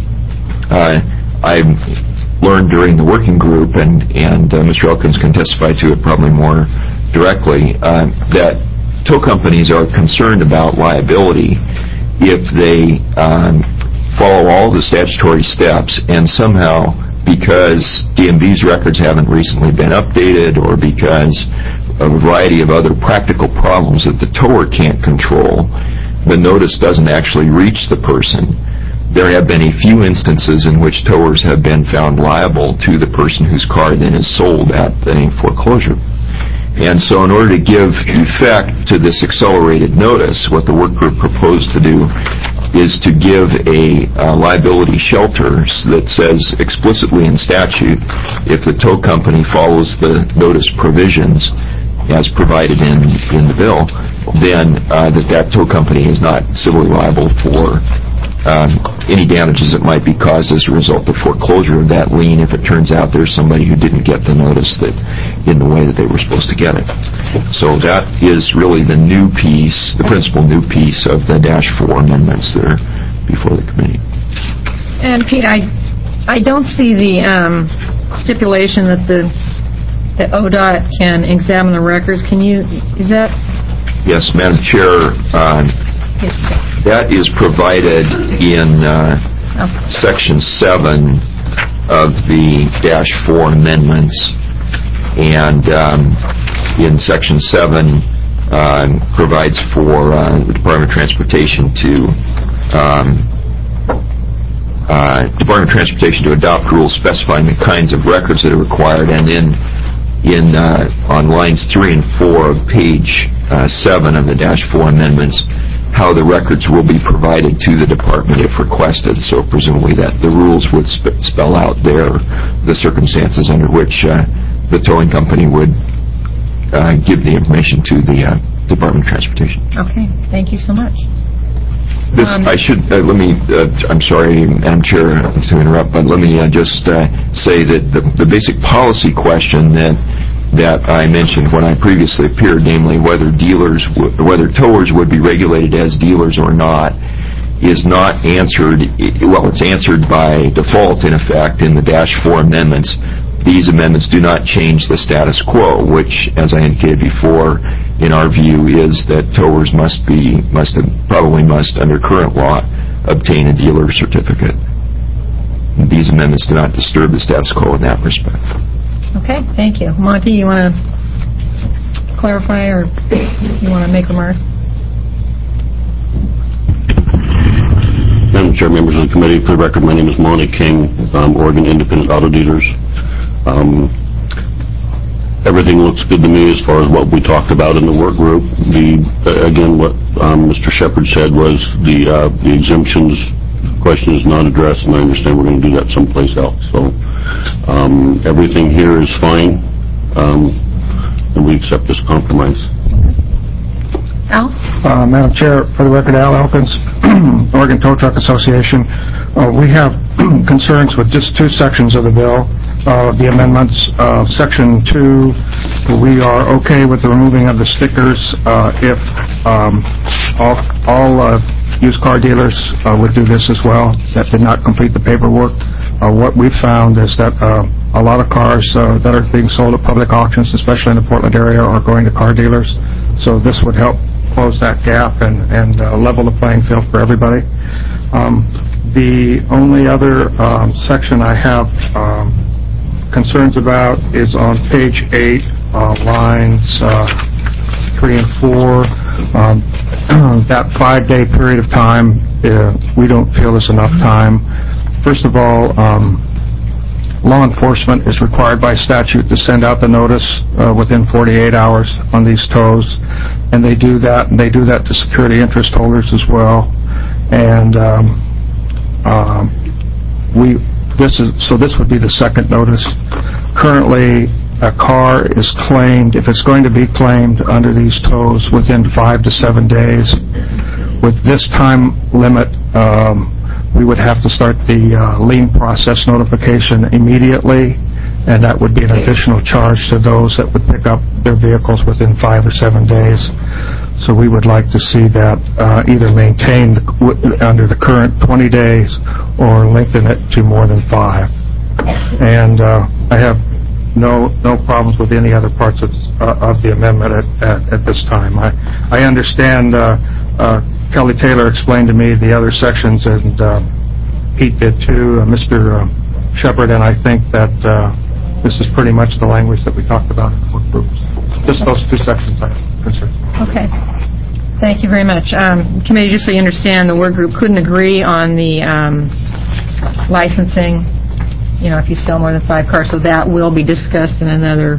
I learned during the working group, and Mr. Elkins can testify to it probably more directly, that tow companies are concerned about liability if they follow all the statutory steps and somehow, because DMV's records haven't recently been updated or because of a variety of other practical problems that the tower can't control, the notice doesn't actually reach the person. There have been a few instances in which towers have been found liable to the person whose car then is sold at the foreclosure. And so in order to give effect to this accelerated notice, what the work group proposed to do is to give a liability shelter that says explicitly in statute, if the tow company follows the notice provisions as provided in the bill, then that tow company is not civilly liable for any damages that might be caused as a result of foreclosure of that lien if it turns out there's somebody who didn't get the notice that in the way that they were supposed to get it. So that is really the new piece, the principal new piece of the Dash 4 amendments that are before the committee. And Pete, I don't see the stipulation that the ODOT can examine the records. Is that? Yes, Madam Chair. That is provided in Section 7 of the Dash 4 amendments, and in Section 7 provides for the Department of Transportation to adopt rules specifying the kinds of records that are required, and then on lines 3 and 4 of page 7 of the Dash 4 amendments, how the records will be provided to the department if requested. So presumably that the rules would spell out the circumstances under which the towing company would give the information to the Department of Transportation. Okay, thank you so much. I'm sorry, Madam Chair, to interrupt, but let me just say that the basic policy question that I mentioned when I previously appeared, namely whether towers would be regulated as dealers or not, is not answered. Well, it's answered by default, in effect, in the Dash 4 amendments. These amendments do not change the status quo, which, as I indicated before, in our view, is that towers must, under current law, obtain a dealer certificate. These amendments do not disturb the status quo in that respect. Okay, thank you. Monty, you want to clarify or you want to make remarks? Madam Chair, members of the committee, for the record, my name is Monty King, Oregon Independent Auto Dealers. Everything looks good to me as far as what we talked about in the work group. Again, what Mr. Shepard said was the exemptions question is not addressed, and I understand we're going to do that someplace else. So everything here is fine, and we accept this compromise. Al? Madam Chair, for the record, Al Elkins, Oregon Tow Truck Association. We have concerns with just two sections of the bill, the amendments. Section 2, we are okay with the removing of the stickers if all used car dealers would do this as well that did not complete the paperwork. What we found is that a lot of cars that are being sold at public auctions, especially in the Portland area, are going to car dealers. So this would help close that gap and level the playing field for everybody. The only other section I have concerns about is on page 8, lines 3 and 4. That 5-day period of time, we don't feel is enough time. First of all, law enforcement is required by statute to send out the notice within 48 hours on these tows, and they do that, to security interest holders as well. And this would be the second notice. Currently, a car is claimed, if it's going to be claimed under these tows, within 5 to 7 days. With this time limit, we would have to start the lien process notification immediately, and that would be an additional charge to those that would pick up their vehicles within 5 or 7 days. So we would like to see that either maintained under the current 20 days or lengthen it to more than 5. And I have no problems with any other parts of the amendment at this time. I understand Kelly Taylor explained to me the other sections, and Pete did too, Mr. Shepard, and I think that this is pretty much the language that we talked about in the work groups. Just those two sections I'm concerned. Okay. Thank you very much. Committee, just so you understand, the work group couldn't agree on the licensing, if you sell more than 5 cars, so that will be discussed in another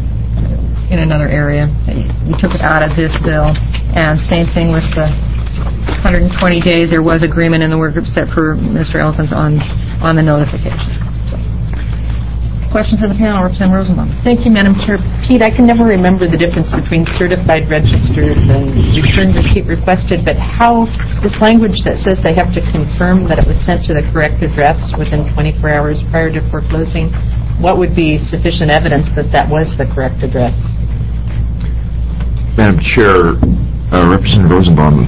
area. You took it out of this bill. And same thing with the 120 days. There was agreement in the work group set for Mr. Elkins on the notification. So. Questions of the panel? Representative Rosenbaum. Thank you, Madam Chair. Pete, I can never remember the difference between certified, registered, and return receipt requested, but how this language that says they have to confirm that it was sent to the correct address within 24 hours prior to foreclosing, what would be sufficient evidence that that was the correct address? Madam Chair, Representative Rosenbaum,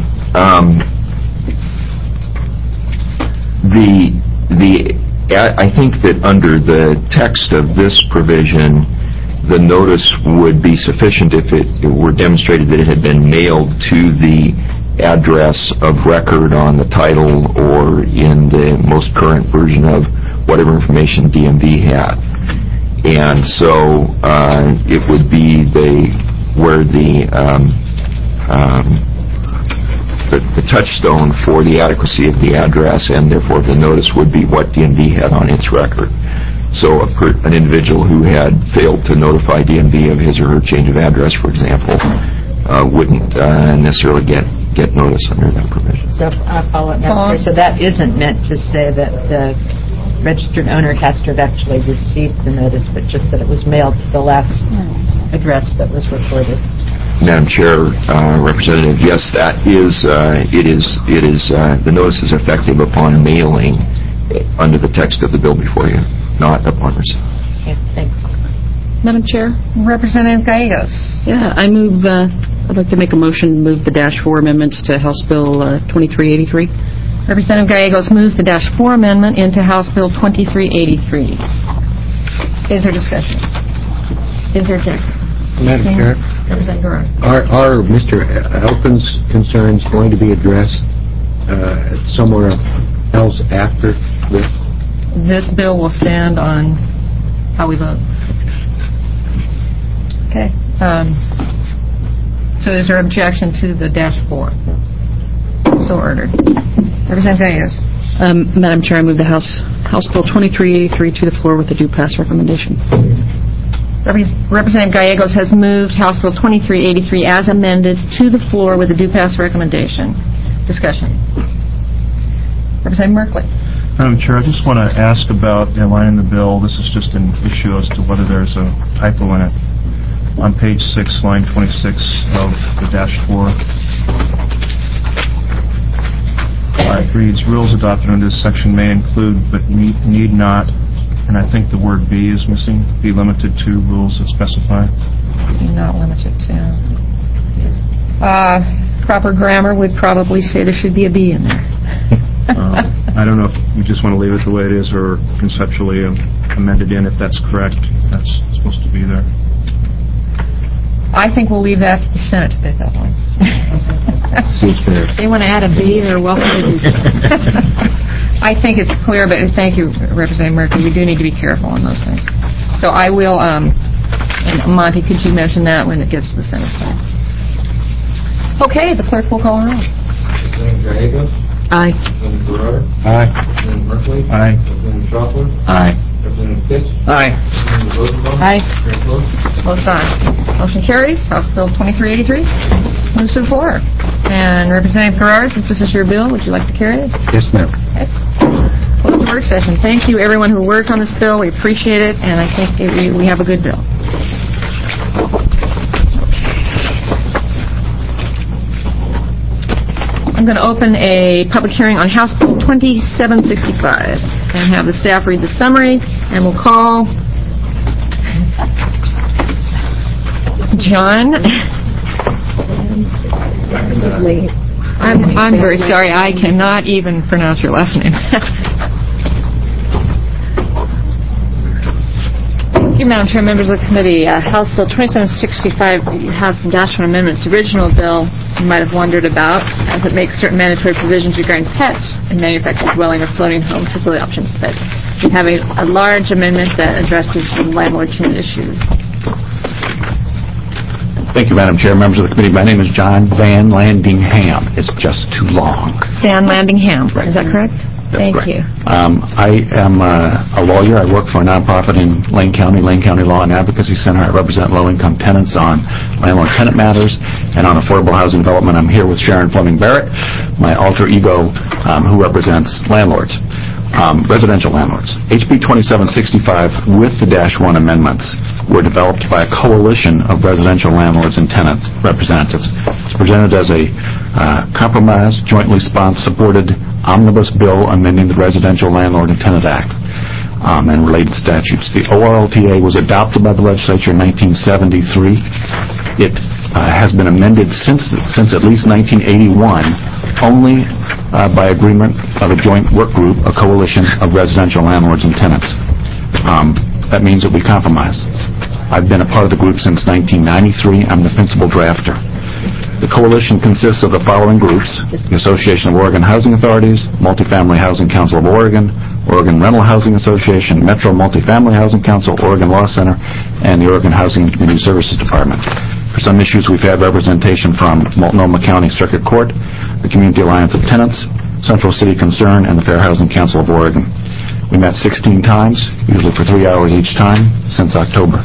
I think that under the text of this provision, the notice would be sufficient if it were demonstrated that it had been mailed to the address of record on the title or in the most current version of whatever information DMV had. And so it would be where the touchstone for the adequacy of the address, and therefore the notice would be what DMV had on its record. So an individual who had failed to notify DMV of his or her change of address, for example, wouldn't necessarily get notice under that provision. So I'll follow up, Madam Chair. So that isn't meant to say that the registered owner has to have actually received the notice, but just that it was mailed to the last address that was recorded. Madam Chair, Representative, yes, that is, the notice is effective upon mailing under the text of the bill before you, not upon receipt. Okay, thanks. Madam Chair, Representative Gallegos. Yeah, I'd like to make a motion to move the -4 amendments to House Bill 2383. Representative Gallegos moves the -4 amendment into House Bill 2383. Is there discussion? Is there objection? Madam Chair, Representative Garrard. are Mr. Elkins' concerns going to be addressed somewhere else after this? This bill will stand on how we vote. Okay. So is there objection to the -4? So ordered. Representative Gallegos. Madam Chair, I move the House Bill 2383 to the floor with a due pass recommendation. Representative Gallegos has moved House Bill 2383 as amended to the floor with a due pass recommendation. Discussion. Representative Merkley. Madam Chair, I just want to ask about a line in the bill. This is just an issue as to whether there's a typo in it. On page 6, line 26 of the -4. It reads, rules adopted under this section may include, but need not, and I think the word "be" is missing, be limited to rules that specify. Not limited to. Proper grammar would probably say there should be a "be" in there. I don't know if we just want to leave it the way it is or conceptually amended in, if that's correct. That's supposed to be there. I think we'll leave that to the Senate to pick up on. Seems fair. If they want to add a B, they're welcome to do so. I think it's clear, but thank you, Representative Murphy. We do need to be careful on those things. So I will, and Monty, could you mention that when it gets to the Senate side? Okay, the clerk will call her roll. Representative Gallego? Aye. Representative Gerard? Aye. Representative Merkley? Aye. Representative Schauffele? Aye. Representative Fitch? Aye. Representative Rosenbaum? Aye. Mayor Close? Both aye. Motion carries. House Bill 2383 moves to the floor. And Representative Gerard, since this is your bill, would you like to carry it? Yes, ma'am. Okay. Close the work session. Thank you, everyone who worked on this bill. We appreciate it, and I think we have a good bill. I'm going to open a public hearing on House Bill 2765 and have the staff read the summary, and we'll call John. I'm very sorry. I cannot even pronounce your last name. Thank you, Madam Chair, members of the committee. House Bill 2765 has some dash one amendments. The original bill you might have wondered about, as it makes certain mandatory provisions regarding pets in manufactured dwelling or floating home facility options. But we have a large amendment that addresses some landlord tenant issues. Thank you, Madam Chair, members of the committee. My name is John Van Landingham. It's just too long. Van Landingham. Right. Is that correct? That's Thank correct. you. I am a lawyer. I work for a nonprofit in Lane County Law and Advocacy Center. I represent low-income tenants on landlord-tenant matters and on affordable housing development. I'm here with Sharon Fleming Barrett, my alter ego, who represents landlords, residential landlords. HB 2765 with the Dash 1 amendments were developed by a coalition of residential landlords and tenant representatives. It's presented as a compromise, jointly supported omnibus bill amending the Residential Landlord and Tenant Act and related statutes. The ORLTA was adopted by the legislature in 1973. It has been amended since at least 1981 only by agreement of a joint work group, a coalition of residential landlords and tenants. That means that we compromise. I've been a part of the group since 1993. I'm the principal drafter. The coalition consists of the following groups: the Association of Oregon Housing Authorities, Multifamily Housing Council of Oregon, Oregon Rental Housing Association, Metro Multifamily Housing Council, Oregon Law Center, and the Oregon Housing and Community Services Department. For some issues, we've had representation from Multnomah County Circuit Court, the Community Alliance of Tenants, Central City Concern, and the Fair Housing Council of Oregon. We met 16 times, usually for 3 hours each time, since October.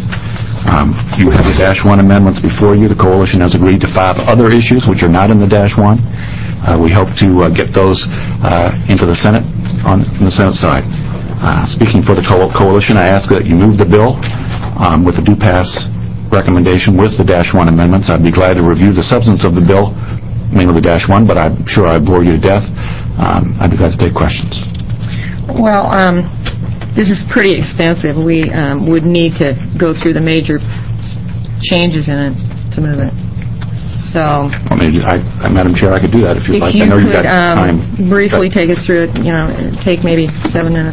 You have the Dash 1 amendments before you. The coalition has agreed to 5 other issues which are not in the Dash 1. We hope to get those into the Senate on the Senate side. Speaking for the coalition, I ask that you move the bill with the do pass recommendation with the Dash 1 amendments. I'd be glad to review the substance of the bill, mainly the Dash 1, but I'm sure I bore you to death. I'd be glad to take questions. Well, this is pretty extensive. We would need to go through the major changes in it to move it. So, Well, maybe Madam Chair, I could do that if you'd like. if you I know could you've got time. briefly take us through it, take maybe 7 minutes.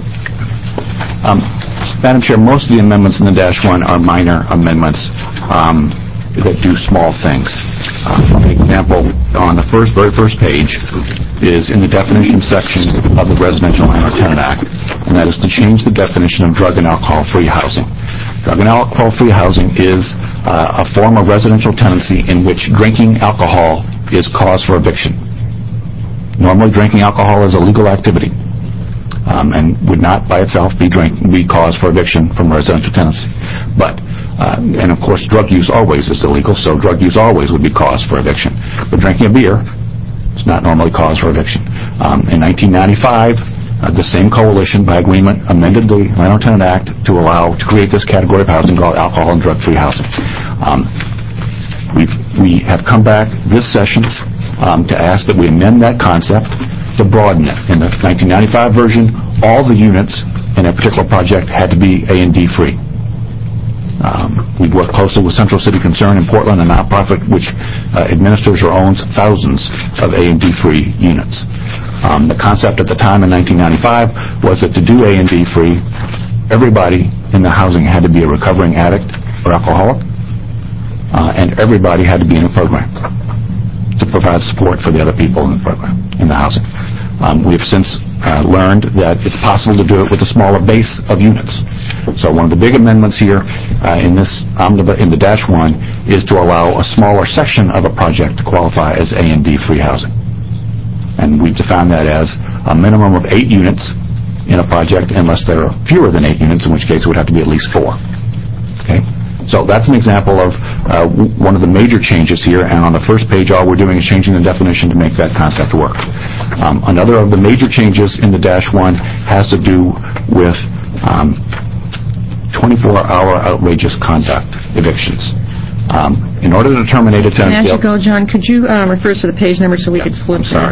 Madam Chair, most of the amendments in the Dash 1 are minor amendments that do small things. For example, on the very first page is in the definition section of the Residential Landlord Tenant Act, and that is to change the definition of drug and alcohol-free housing. Drug and alcohol-free housing is a form of residential tenancy in which drinking alcohol is cause for eviction. Normally, drinking alcohol is a legal activity and would not by itself be cause for eviction from residential tenancy. And of course, drug use always is illegal, so drug use always would be cause for eviction. But drinking a beer is not normally cause for eviction. In 1995, the same coalition, by agreement, amended the Landlord Tenant Act to create this category of housing called alcohol and drug-free housing. We have come back this session to ask that we amend that concept to broaden it. In the 1995 version, all the units in a particular project had to be A&D free. We've worked closely with Central City Concern in Portland, a nonprofit which administers or owns thousands of A&D free units. The concept at the time in 1995 was that to do A&D free, everybody in the housing had to be a recovering addict or alcoholic, and everybody had to be in a program to provide support for the other people in the program, in the housing. We have since learned that it's possible to do it with a smaller base of units. So one of the big amendments here in the Dash 1 is to allow a smaller section of a project to qualify as A and D free housing. And we've defined that as a minimum of 8 units in a project unless there are fewer than 8 units, in which case it would have to be at least 4. Okay? So that's an example of one of the major changes here, and on the first page all we're doing is changing the definition to make that concept work. Another of the major changes in the Dash 1 has to do with 24-hour outrageous conduct evictions. In order to terminate a tenancy... As you go, John, could you refer us to the page number so we could flip? I'm sorry.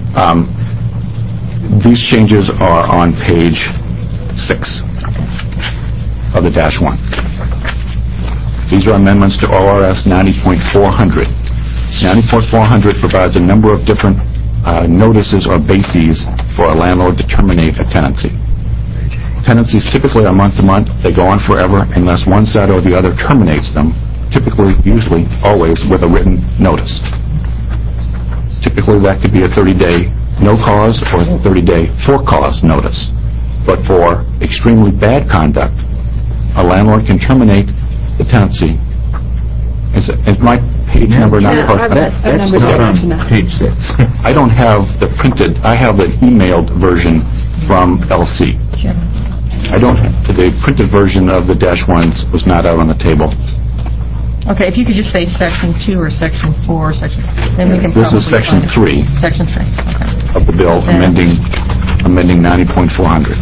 These changes are on page 6 of the Dash 1. These are amendments to ORS 90.400. 90.400 provides a number of different notices or bases for a landlord to terminate a tenancy. Tenancies typically are month to month. They go on forever unless one side or the other terminates them, typically, usually, always with a written notice. Typically, that could be a 30-day no-cause or a 30-day for-cause notice. But for extremely bad conduct, a landlord can terminate the tenancy. Is my page number not perfect? That's on page 6. I don't have the printed. I have the emailed version from LC. I don't. The printed version of the Dash 1s was not out on the table. Okay, if you could just say Section 2 or Section 4 or Section... Then we can This is Section 3. Section 3, okay. Of the bill, amending 90.400.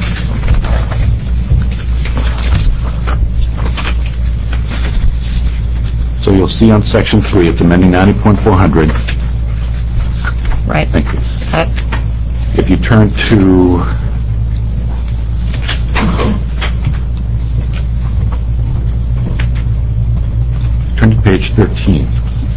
So you'll see on Section 3, it's amending 90.400. Right. Thank you. If you turn to... Turn to page 13.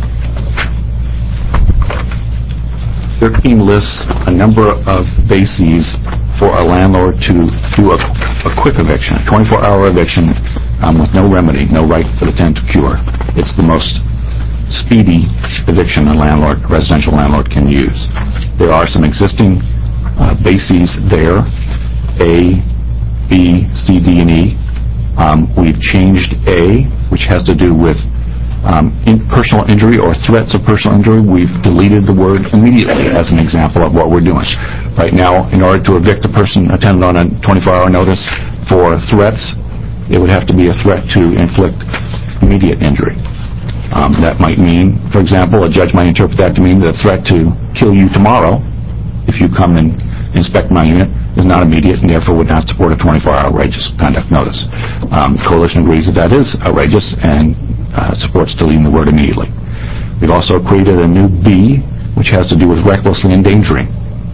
13 lists a number of bases for a landlord to do a quick eviction, a 24-hour eviction with no remedy, no right for the tenant to cure. It's the most speedy eviction a residential landlord can use. There are some existing bases there, A, B, C, D, and E. We've changed A, which has to do with personal injury or threats of personal injury. We've deleted the word immediately as an example of what we're doing. Right now, in order to evict a tenant on a 24-hour notice for threats, it would have to be a threat to inflict immediate injury. That might mean, for example, a judge might interpret that to mean that a threat to kill you tomorrow if you come and inspect my unit is not immediate and therefore would not support a 24-hour outrageous conduct notice. The coalition agrees that that is outrageous and supports deleting the word immediately. We've also created a new B, which has to do with recklessly endangering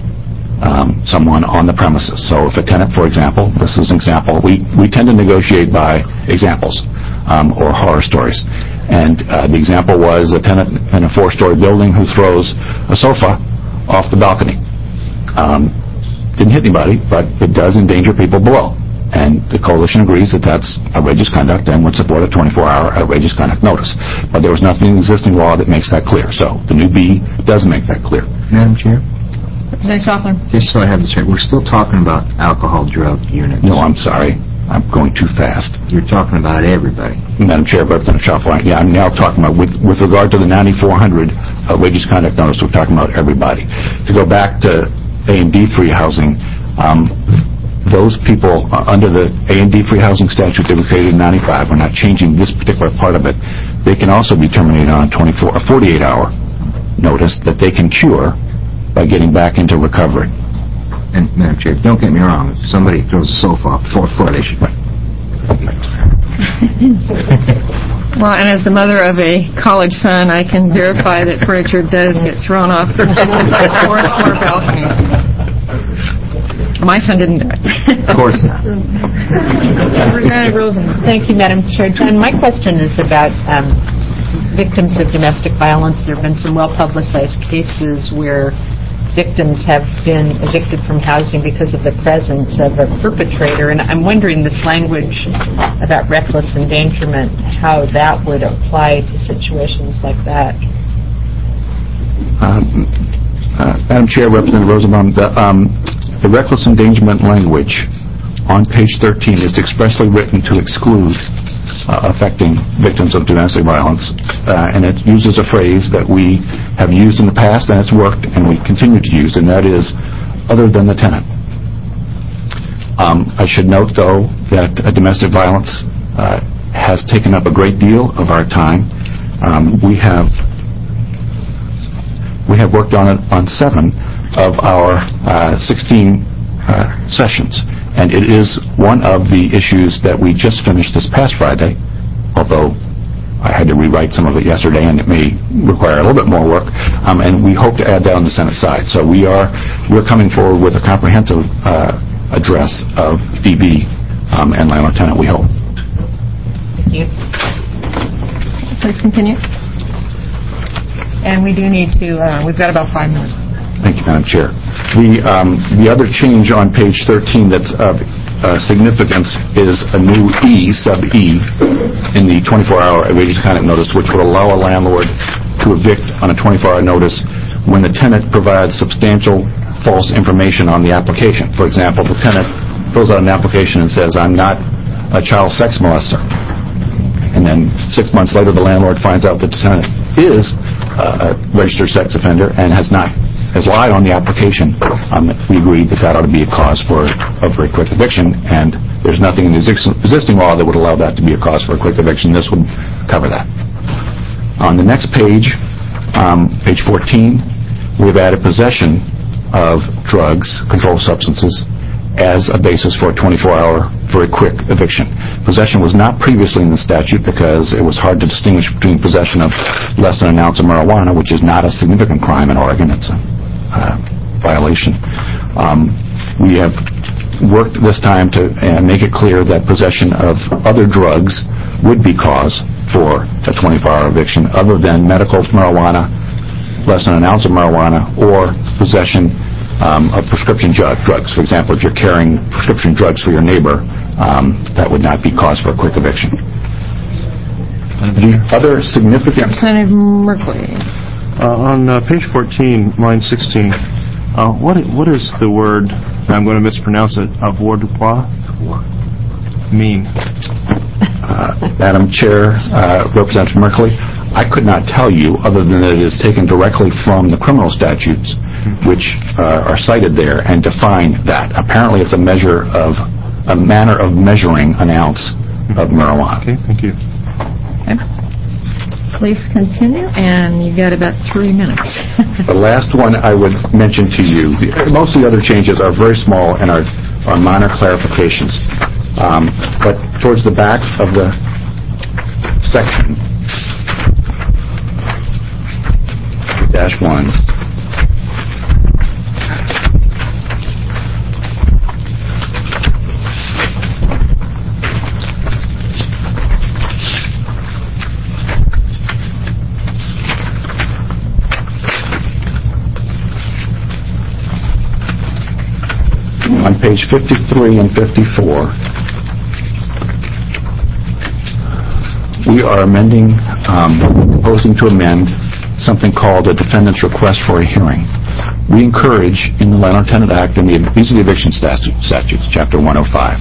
someone on the premises. So if a tenant, for example, this is an example, we tend to negotiate by examples or horror stories. And the example was a tenant in a 4-story building who throws a sofa off the balcony. Didn't hit anybody, but it does endanger people below. And the coalition agrees that that's outrageous conduct and would support a 24-hour outrageous conduct notice. But there was nothing in the existing law that makes that clear. So the new B does make that clear. Madam Chair? Representative Schauffler. Just so I have this right, we're still talking about alcohol drug units. No, I'm sorry. I'm going too fast. You're talking about everybody. Madam Chair, Representative Schauffler, yeah, I'm now talking about, with regard to the 9400 outrageous conduct notice, we're talking about everybody. To go back to A and D free housing, those people under the A and D free housing statute that was created in 95, we're not changing this particular part of it, they can also be terminated on a 48-hour notice that they can cure by getting back into recovery. And, Madam Chair, don't get me wrong, if somebody throws a sofa off 4 foot, they should... Well, and as the mother of a college son, I can verify that furniture does get thrown off 4th floor balconies. My son didn't do it. Of course not. Representative Rosenberg. Thank you, Madam Chair. John, my question is about victims of domestic violence. There have been some well-publicized cases where victims have been evicted from housing because of the presence of a perpetrator. And I'm wondering this language about reckless endangerment, how that would apply to situations like that. Madam Chair, Representative Rosenbaum, the reckless endangerment language on page 13 is expressly written to exclude affecting victims of domestic violence, and it uses a phrase that we have used in the past and it's worked and we continue to use, and that is other than the tenant. I should note, though, that domestic violence has taken up a great deal of our time. We have worked on it on 7 of our 16 sessions. And it is one of the issues that we just finished this past Friday, although I had to rewrite some of it yesterday and it may require a little bit more work, and we hope to add that on the Senate side. So we're coming forward with a comprehensive address of DB and landlord-tenant, we hope. Thank you. Please continue. And we do need to, we've got about 5 minutes. Thank you, Madam Chair. The other change on page 13 that's of significance is a new sub E, in the 24-hour evasion conduct notice, which would allow a landlord to evict on a 24-hour notice when the tenant provides substantial false information on the application. For example, the tenant fills out an application and says, "I'm not a child sex molester." And then 6 months later, the landlord finds out that the tenant is a registered sex offender and has lied on the application. We agreed that ought to be a cause for a very quick eviction, and there's nothing in the existing law that would allow that to be a cause for a quick eviction. This would cover that. On the next page, page 14, we've added possession of drugs, controlled substances, as a basis for a 24-hour very quick eviction. Possession was not previously in the statute because it was hard to distinguish between possession of less than an ounce of marijuana, which is not a significant crime in Oregon. It's a violation. We have worked this time to make it clear that possession of other drugs would be cause for a 24-hour eviction other than medical marijuana, less than an ounce of marijuana, or possession of prescription drugs. For example, if you're carrying prescription drugs for your neighbor, that would not be cause for a quick eviction. The other significant... Senator Merkley. On page 14, line 16, what is the word, I'm going to mispronounce it, avoirdupois, mean? Madam Chair, Representative Merkley, I could not tell you other than that it is taken directly from the criminal statutes, which are cited there and define that. Apparently it's a manner of measuring an ounce of marijuana. Okay, thank you. Okay. Please continue, and you've got about 3 minutes. The last one I would mention to you, most of the other changes are very small and are minor clarifications. But towards the back of the section, -1, on page 53 and 54, we are proposing to amend something called a defendant's request for a hearing. We encourage, in the Landlord-Tenant Act, and these are the eviction statutes, Chapter 105.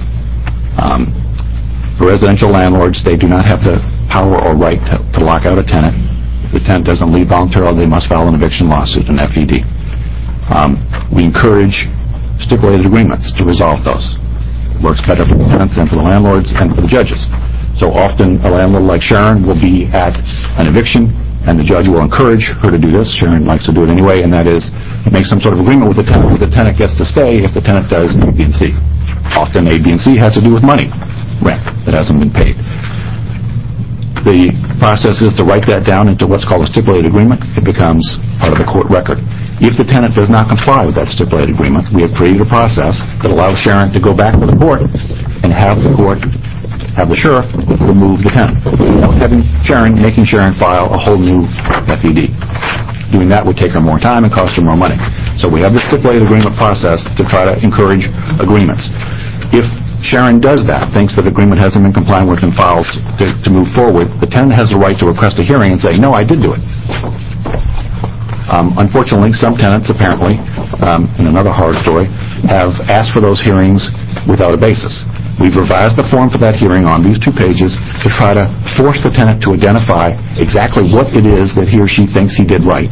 For residential landlords, they do not have the power or right to lock out a tenant. If the tenant doesn't leave voluntarily, they must file an eviction lawsuit, an FED. We encourage stipulated agreements to resolve those. It works better for the tenants and for the landlords and for the judges. So often a landlord like Sharon will be at an eviction and the judge will encourage her to do this. Sharon likes to do it anyway, and that is make some sort of agreement with the tenant where the tenant gets to stay if the tenant does A, B, and C. Often A, B, and C has to do with money, rent, that hasn't been paid. The process is to write that down into what's called a stipulated agreement. It becomes part of the court record. If the tenant does not comply with that stipulated agreement, we have created a process that allows Sharon to go back to the court and have the sheriff remove the tenant without having Sharon file a whole new FED. Doing that would take her more time and cost her more money. So we have the stipulated agreement process to try to encourage agreements. If Sharon does that, thinks that agreement hasn't been complied with and files to move forward, the tenant has the right to request a hearing and say, no, I did do it. Unfortunately, some tenants apparently, in another horror story, have asked for those hearings without a basis. We've revised the form for that hearing on these 2 pages to try to force the tenant to identify exactly what it is that he or she thinks he did right,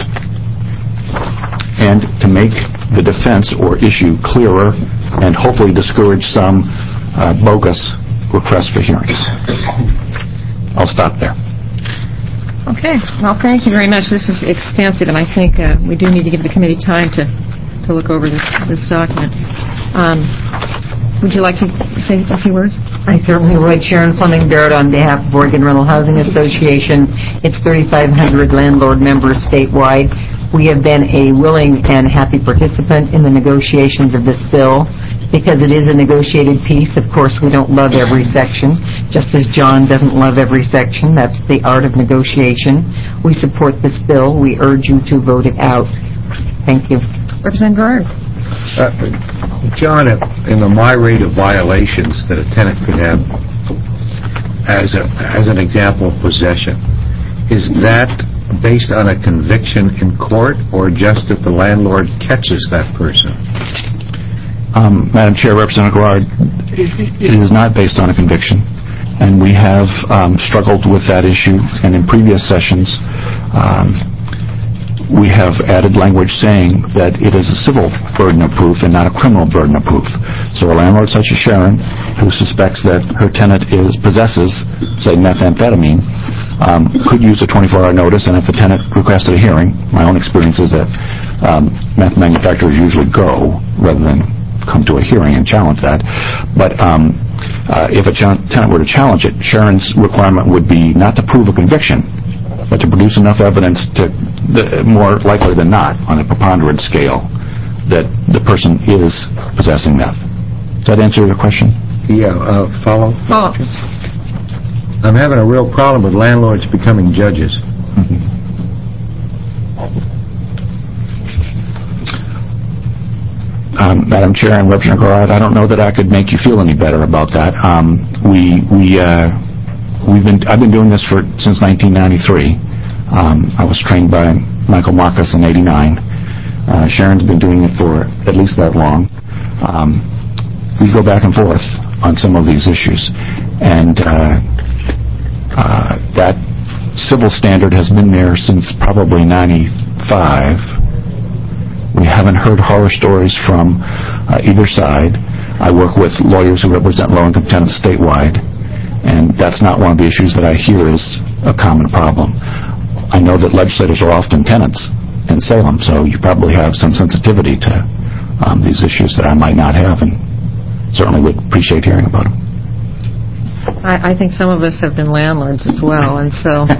and to make the defense or issue clearer and hopefully discourage some bogus requests for hearings. I'll stop there. Okay. Well, thank you very much. This is extensive, and I think we do need to give the committee time to look over this document. Would you like to say a few words? I certainly would. Sharon Fleming Barrett on behalf of Oregon Rental Housing Association. It's 3,500 landlord members statewide. We have been a willing and happy participant in the negotiations of this bill. Because it is a negotiated piece, of course, we don't love every section, just as John doesn't love every section. That's the art of negotiation. We support this bill. We urge you to vote it out. Thank you. Representative Gerard. John, in the my rate of violations that a tenant could have as an example of possession, is that based on a conviction in court or just if the landlord catches that person? Madam Chair, Representative Gerard, it is not based on a conviction, and we have struggled with that issue, and in previous sessions we have added language saying that it is a civil burden of proof and not a criminal burden of proof. So a landlord such as Sharon, who suspects that her tenant possesses, say, methamphetamine, could use a 24-hour notice, and if the tenant requested a hearing, my own experience is that meth manufacturers usually go rather than come to a hearing and challenge that. But if a tenant were to challenge it, Sharon's requirement would be not to prove a conviction, but to produce enough evidence to, more likely than not, on a preponderance scale, that the person is possessing meth. Does that answer your question? Yeah, follow? I'm having a real problem with landlords becoming judges. Madam Chair and Representative Gerard, I don't know that I could make you feel any better about that. I've been doing this since 1993. I was trained by Michael Marcus in '89. Sharon's been doing it for at least that long. We go back and forth on some of these issues, and that civil standard has been there since probably '95. We haven't heard horror stories from either side. I work with lawyers who represent low-income tenants statewide, and that's not one of the issues that I hear is a common problem. I know that legislators are often tenants in Salem, so you probably have some sensitivity to these issues that I might not have, and certainly would appreciate hearing about them. I think some of us have been landlords as well, and so,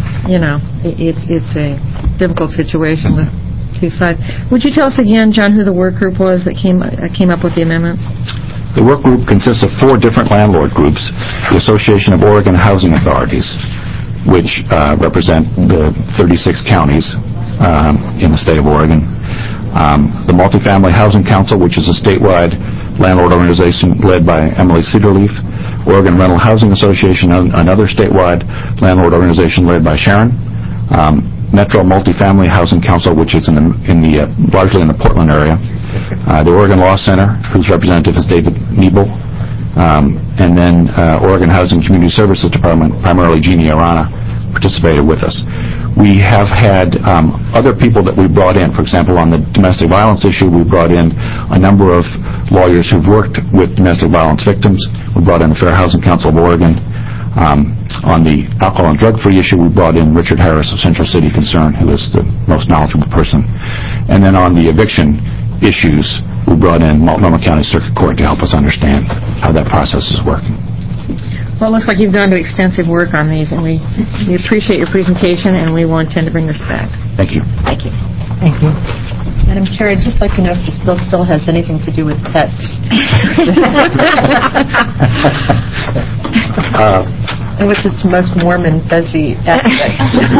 it's a difficult situation with two sides. Would you tell us again, John, who the work group was that came up with the amendment? The work group consists of 4 different landlord groups: the Association of Oregon Housing Authorities, which represent the 36 counties in the state of Oregon; the Multifamily Housing Council, which is a statewide landlord organization led by Emily Cederleaf; Oregon Rental Housing Association, another statewide landlord organization led by Sharon; Metro Multifamily Housing Council, which is largely in the Portland area; the Oregon Law Center, whose representative is David Niebel; and then Oregon Housing Community Services Department, primarily Jeannie Arana, participated with us. We have had other people that we brought in. For example, on the domestic violence issue, we brought in a number of lawyers who've worked with domestic violence victims. We brought in the Fair Housing Council of Oregon. On the alcohol and drug-free issue, we brought in Richard Harris of Central City Concern, who is the most knowledgeable person. And then on the eviction issues, we brought in Multnomah County Circuit Court to help us understand how that process is working. Well, it looks like you've done extensive work on these, and we appreciate your presentation, and we will intend to bring this back. Thank you. Thank you. Thank you. Madam Chair, I'd just like to know if this bill still has anything to do with pets. And what's its most warm and fuzzy aspect?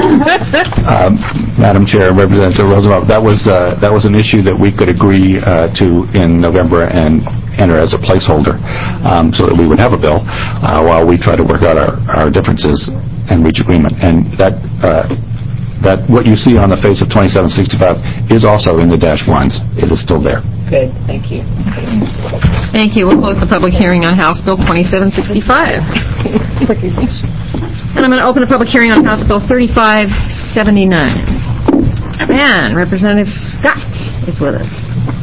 Madam Chair, Representative Roosevelt, that was an issue that we could agree to in November and enter as a placeholder, so that we would have a bill while we try to work out our differences and reach agreement. And that what you see on the face of 2765 is also in the -1s. It is still there. Good, thank you. Thank you. We'll close the public hearing on House Bill 2765. And I'm going to open a public hearing on House Bill 3579. And Representative Scott is with us.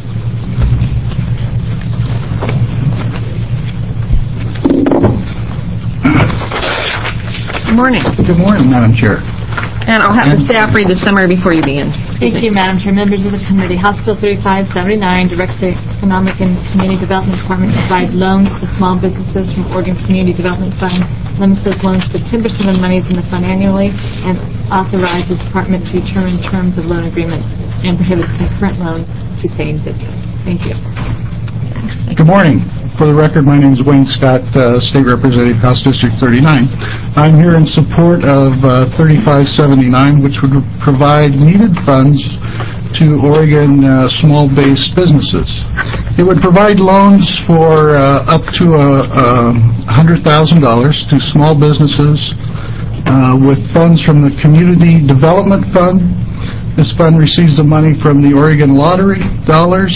Good morning. Good morning, Madam Chair. And I'll have the staff read the summary before you begin. Thank you, Madam Chair. Members of the committee, House Bill 3579 directs the Economic and Community Development Department to provide loans to small businesses from Oregon Community Development Fund, limits those loans to 10% of monies in the fund annually, and authorizes the department to determine terms of loan agreements and prohibits concurrent loans to same business. Thank you. Good morning. For the record, my name is Wayne Scott, State Representative, House District 39. I'm here in support of 3579, which would provide needed funds to Oregon small-based businesses. It would provide loans for up to $100,000 to small businesses with funds from the Community Development Fund. This fund receives the money from the Oregon Lottery dollars.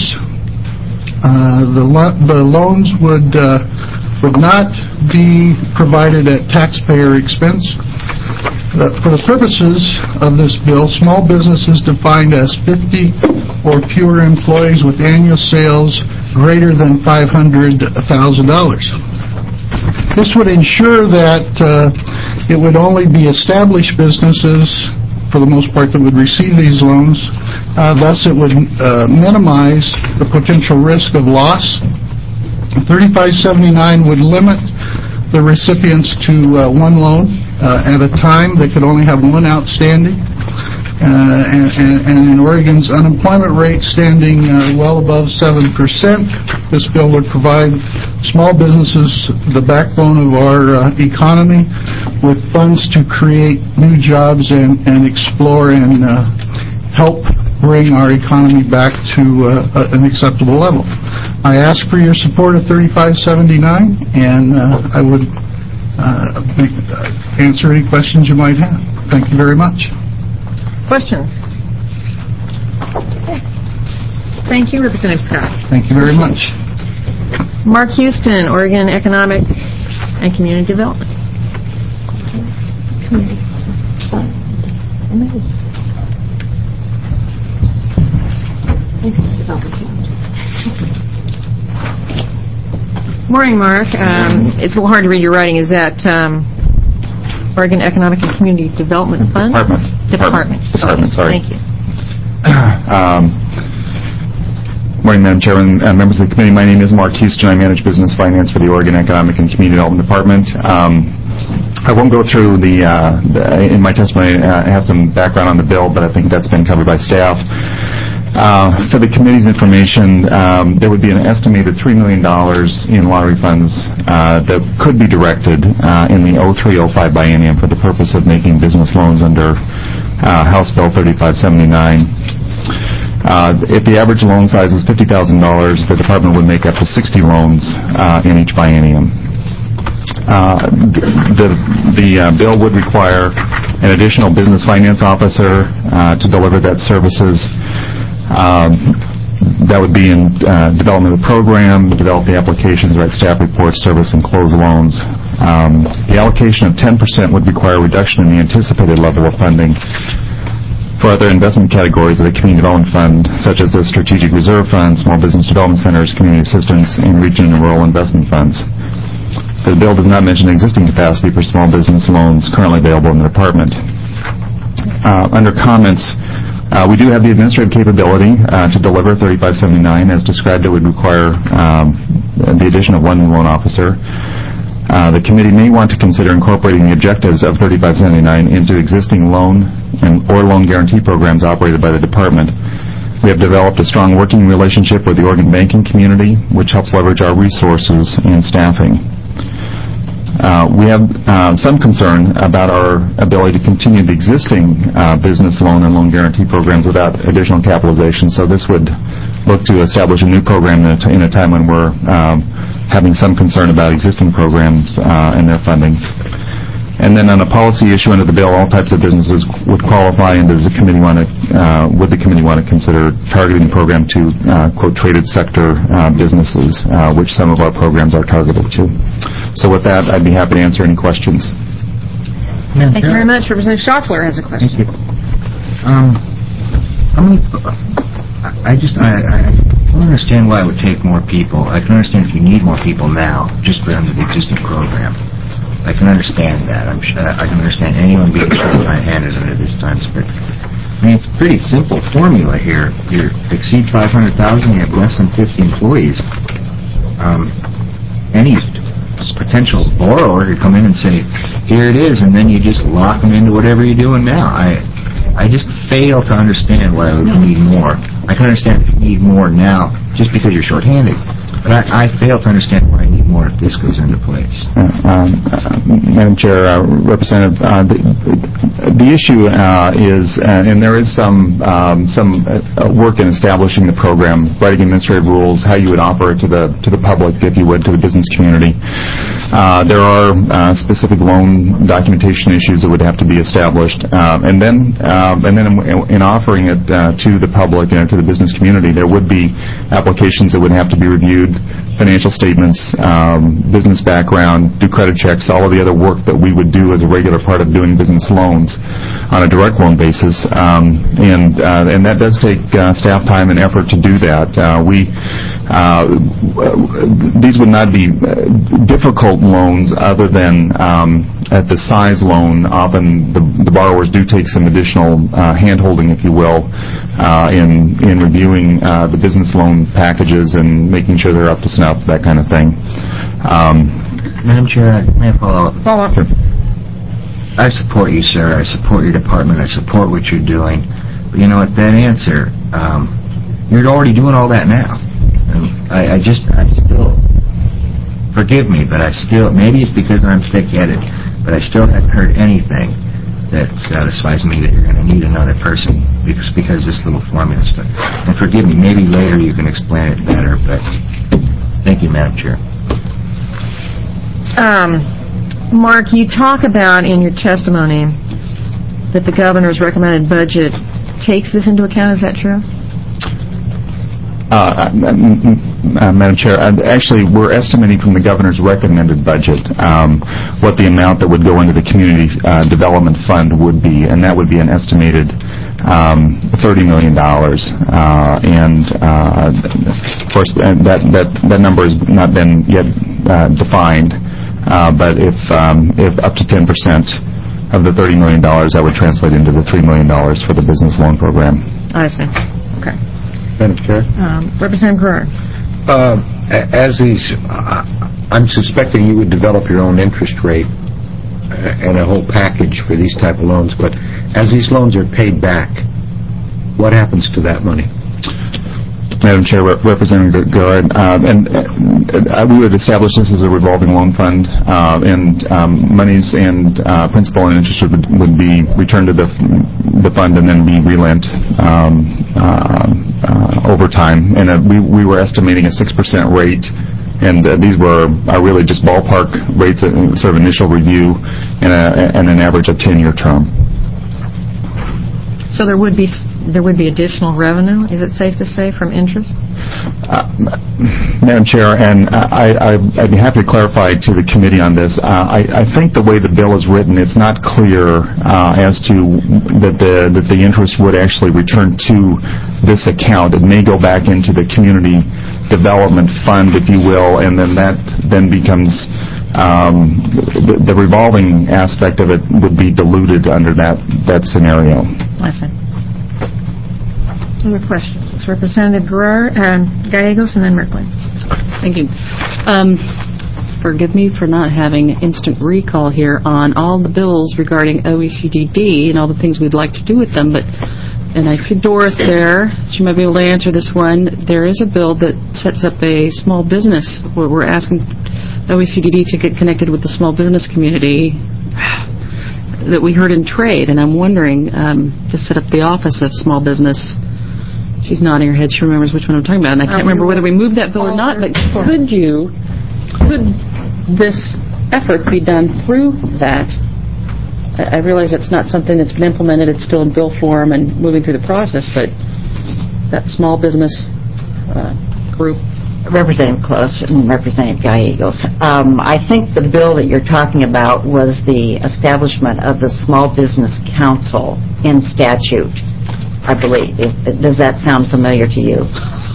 The loans would not be provided at taxpayer expense. For the purposes of this bill, small business is defined as 50 or fewer employees with annual sales greater than $500,000. This would ensure that it would only be established businesses, for the most part, that would receive these loans. Thus, it would minimize the potential risk of loss. 3579 would limit the recipients to one loan at a time. They could only have one outstanding. And in Oregon's unemployment rate standing well above 7%, this bill would provide small businesses, the backbone of our economy, with funds to create new jobs and explore and help bring our economy back to an acceptable level. I ask for your support of 3579, and I would answer any questions you might have. Thank you very much. Questions? Okay. Thank you, Representative Scott. Thank you very much. Mark Houston, Oregon Economic and Community Development. Morning, Mark. It's a little hard to read your writing. Is that Oregon Economic and Community Development Fund? Department. Sorry. Thank you. Morning, Madam Chairman, members of the committee. My name is Mark Houston. I manage business finance for the Oregon Economic and Community Development Department. I won't go through in my testimony, I have some background on the bill, but I think that's been covered by staff. For the committee's information, there would be an estimated $3 million in lottery funds that could be directed in the 03-05 biennium for the purpose of making business loans under House Bill 3579. If the average loan size is $50,000, the department would make up to 60 loans in each biennium. The bill would require an additional business finance officer to deliver that services. That would be in development of the program, develop the applications, write staff reports, service and close loans. The allocation of 10% would require a reduction in the anticipated level of funding for other investment categories of the Community Development Fund, such as the Strategic Reserve Fund, Small Business Development Centers, Community Assistance, and Region and Rural Investment Funds. The bill does not mention existing capacity for small business loans currently available in the department. Under comments, we do have the administrative capability to deliver 3579. As described, it would require the addition of one new loan officer. The committee may want to consider incorporating the objectives of 3579 into existing loan or loan guarantee programs operated by the department. We have developed a strong working relationship with the Oregon banking community, which helps leverage our resources and staffing. We have some concern about our ability to continue the existing business loan and loan guarantee programs without additional capitalization. So this would look to establish a new program in a time when we're having some concern about existing programs and their funding. And then on a policy issue under the bill, all types of businesses would qualify, and would the committee want to consider targeting the program to, quote, traded sector businesses, which some of our programs are targeted to. So with that, I'd be happy to answer any questions. Thank you very much. Representative Schaffler has a question. Thank you. I don't understand why it would take more people. I can understand if you need more people now, just for under the existing program. I can understand that. I can understand anyone being short-handed under these times, but I mean, it's a pretty simple formula here. You exceed 500,000, you have less than 50 employees. Any potential borrower could come in and say, "Here it is," and then you just lock them into whatever you're doing now. I just fail to understand why we need more. I can understand if you need more now just because you're short-handed. But I fail to understand why I need more if this goes into place. Madam Chair, Representative, the issue is, and there is some work in establishing the program, writing administrative rules, how you would offer it to the public, if you would, to the business community. There are specific loan documentation issues that would have to be established, and then in offering it to the public and to the business community, there would be applications that would have to be reviewed, financial statements, business background, do credit checks, all of the other work that we would do as a regular part of doing business loans on a direct loan basis, and that does take staff time and effort to do that. These would not be difficult loans other than at the size loan. Often the borrowers do take some additional hand-holding, if you will, in reviewing the business loan packages and making sure they're up to snuff, that kind of thing. Madam Chair, may I follow up? Follow up. Sure. I support you, sir. I support your department. I support what you're doing. But you know what, that answer, you're already doing all that now. I still, forgive me, but maybe it's because I'm thick-headed, but I still haven't heard anything that satisfies me that you're going to need another person because this little formula stuff. And forgive me, maybe later you can explain it better, but thank you, Madam Chair. Mark, you talk about in your testimony that the governor's recommended budget takes this into account. Is that true? Madam Chair, actually, we're estimating from the governor's recommended budget what the amount that would go into the community development fund would be, and that would be an estimated $30 million. And of course, that number has not been yet defined. But if up to 10% of the $30 million, that would translate into the $3 million for the business loan program. I see. Okay. Madam Chair? Representative Guerrero. I'm suspecting you would develop your own interest rate and a whole package for these type of loans, but as these loans are paid back, what happens to that money? Madam Chair, Representative Guerrero, and we would establish this as a revolving loan fund, and monies and principal and interest would be returned to the fund and then be relent over time. And we were estimating a 6% rate, and these are really just ballpark rates, sort of initial review, and an average of 10-year term. So there would be additional revenue, is it safe to say, from interest? Madam Chair, and I'd be happy to clarify to the committee on this. I think the way the bill is written, it's not clear as to that the interest would actually return to this account. It may go back into the community development fund, if you will, and then that becomes the revolving aspect of it would be diluted under that scenario. I see. Other questions? Representative Guerrero and Gallegos, and then Merkley. Thank you. Forgive me for not having instant recall here on all the bills regarding OECD and all the things we'd like to do with them, and I see Doris there. She might be able to answer this one. There is a bill that sets up a small business where we're asking OECDD to get connected with the small business community that we heard in trade, and I'm wondering to set up the office of small business. She's nodding her head. She remembers which one I'm talking about, and I can't remember whether we moved that bill or not, but could this effort be done through that? I realize it's not something that's been implemented. It's still in bill form and moving through the process, but that small business group. Representative Close and Representative Gallegos. I think the bill that you're talking about was the establishment of the Small Business Council in statute, I believe. Does that sound familiar to you?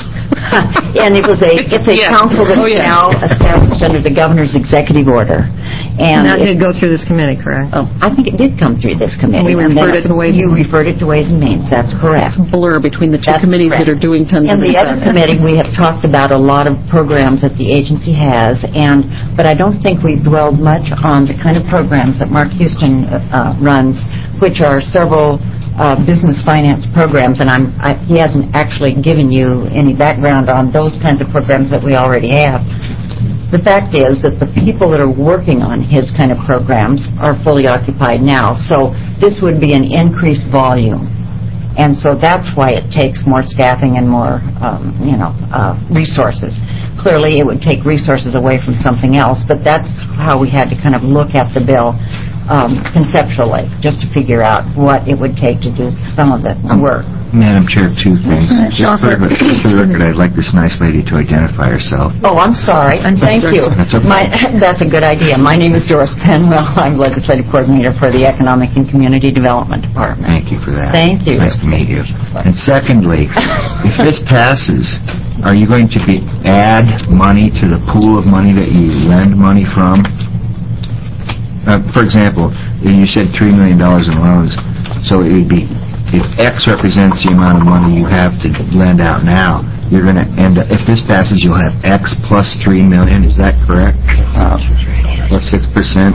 And it's a council that is now established under the governor's executive order. And that did go through this committee, correct? Oh, I think it did come through this committee. And we referred it to Ways and Means. You referred it to Ways and Means. That's correct. It's a blur between the two committees that are doing tons of this. In the other committee, we have talked about a lot of programs that the agency has, but I don't think we've dwelled much on the kind of programs that Mark Houston runs, which are several business finance programs, and he hasn't actually given you any background on those kinds of programs that we already have. The fact is that the people that are working on his kind of programs are fully occupied now, so this would be an increased volume. And so that's why it takes more staffing and more, resources. Clearly, it would take resources away from something else, but that's how we had to kind of look at the bill conceptually, just to figure out what it would take to do some of the work. Madam Chair, two things. Just for the record, I'd like this nice lady to identify herself. Oh, I'm sorry. Thank you. That's okay. That's a good idea. My name is Doris Penwell. I'm Legislative Coordinator for the Economic and Community Development Department. Thank you for that. Thank you. Nice to meet you. And secondly, if this passes, are you going to add money to the pool of money that you lend money from? For example, you said $3 million in loans, so it would be, if X represents the amount of money you have to lend out now, you're going to end up, if this passes, you'll have X plus $3 million, is that correct? Plus 6%?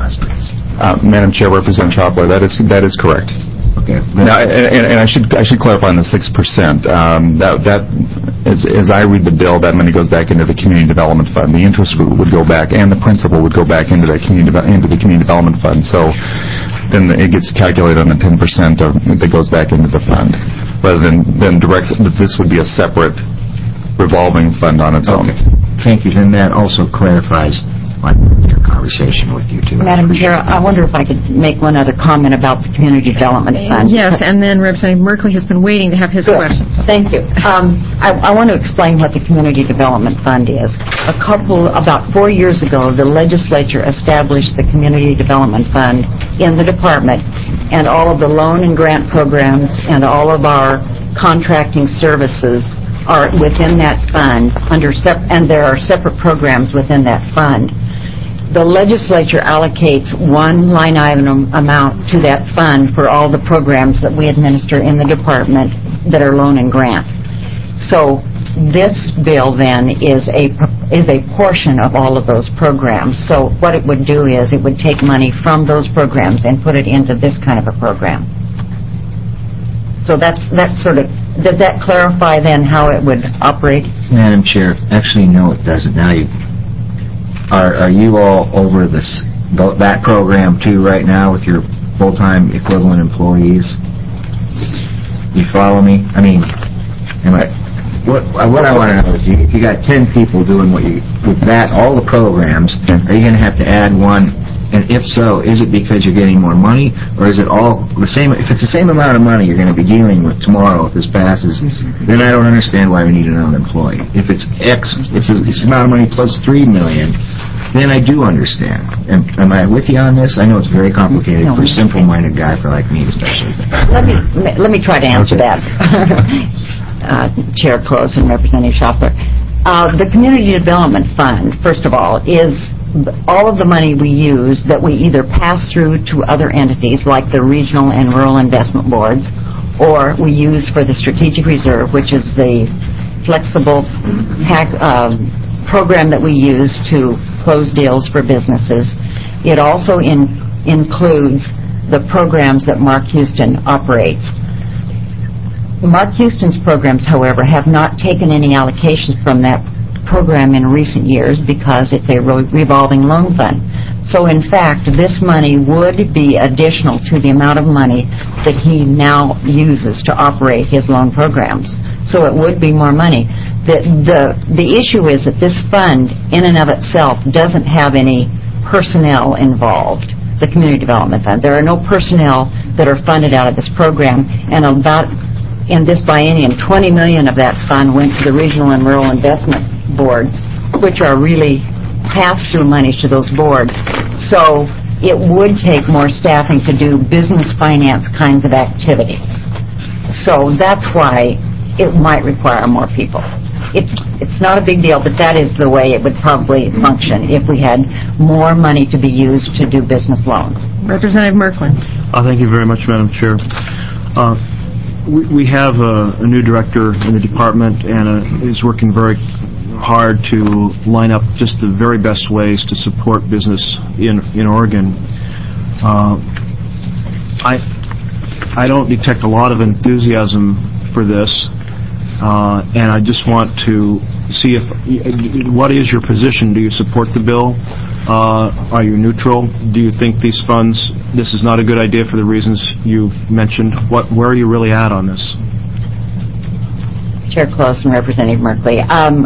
Madam Chair, Representative Chopler, that is correct. Okay. Now, and I should clarify on the 6%. That as I read the bill, that money goes back into the Community Development Fund. The interest would go back, and the principal would go back into the Community Development Fund. So then it gets calculated on the 10% that goes back into the fund, rather than direct. This would be a separate revolving fund on its own. Thank you. And that also clarifies my conversation with you too. Madam Chair, I wonder if I could make one other comment about the Community Development Fund. Yes, and then Representative Merkley has been waiting to have his question. Thank you. I want to explain what the Community Development Fund is. About 4 years ago, the legislature established the Community Development Fund in the department, and all of the loan and grant programs and all of our contracting services are within that fund, and there are separate programs within that fund. The legislature allocates one line item amount to that fund for all the programs that we administer in the department that are loan and grant. So this bill then is a portion of all of those programs. So what it would do is it would take money from those programs and put it into this kind of a program. So that's sort of, does that clarify then how it would operate? Madam Chair, actually no, it doesn't. Now are you all over that program too right now with your full-time equivalent employees? You follow me? I mean, what I want to know is if you got 10 people doing with that, all the programs, are you going to have to add one? And if so, is it because you're getting more money, or is it all the same? If it's the same amount of money you're going to be dealing with tomorrow if this passes, then I don't understand why we need another employee. If it's X, if it's the amount of money plus $3 million, then I do understand. Am I with you on this? I know it's very complicated for a simple-minded guy like me especially. Let me try to answer that. Chair Close and Representative Schopler. The Community Development Fund, first of all, is all of the money we use that we either pass through to other entities like the regional and rural investment boards, or we use for the Strategic Reserve, which is the flexible program that we use to close deals for businesses. It also includes the programs that Mark Houston operates. Mark Houston's programs, however, have not taken any allocations from that program in recent years because it's a revolving loan fund. So in fact, this money would be additional to the amount of money that he now uses to operate his loan programs. So it would be more money. The issue is that this fund in and of itself doesn't have any personnel involved, the Community Development Fund. There are no personnel that are funded out of this program, and about in this biennium, $20 million of that fund went to the regional and rural investment boards, which are really pass-through monies to those boards. So it would take more staffing to do business finance kinds of activity. So that's why it might require more people. It's not a big deal, but that is the way it would probably function if we had more money to be used to do business loans. Representative Merklin. Thank you very much, Madam Chair. We have a new director in the department, and is working very hard to line up just the very best ways to support business in Oregon. I don't detect a lot of enthusiasm for this, and I just want to see what is your position? Do you support the bill? Are you neutral? Do you think these funds, this is not a good idea for the reasons you've mentioned? Where are you really at on this? Chair Close and Representative Merkley.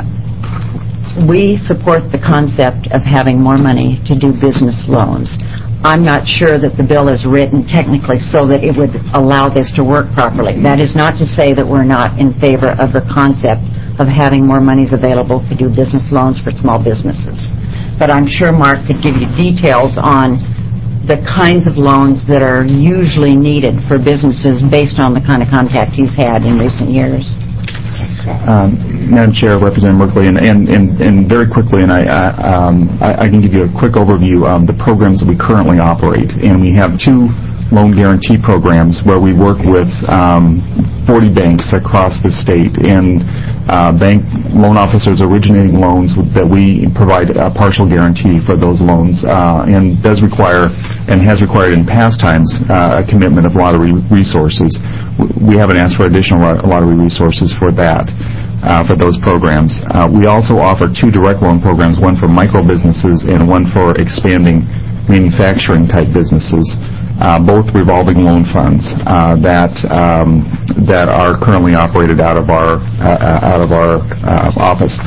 We support the concept of having more money to do business loans. I'm not sure that the bill is written technically so that it would allow this to work properly. That is not to say that we're not in favor of the concept of having more monies available to do business loans for small businesses. But I'm sure Mark could give you details on the kinds of loans that are usually needed for businesses based on the kind of contact he's had in recent years. Madam Chair, Representative Merkley, and very quickly, and I can give you a quick overview of the programs that we currently operate. And we have two loan guarantee programs where we work with 40 banks across the state, and bank loan officers originating loans that we provide a partial guarantee for those loans, and does require, and has required in past times, a commitment of lottery resources. We haven't asked for additional lottery resources for that, for those programs. We also offer two direct loan programs, one for micro businesses and one for expanding manufacturing type businesses. Both revolving loan funds that are currently operated out of our office.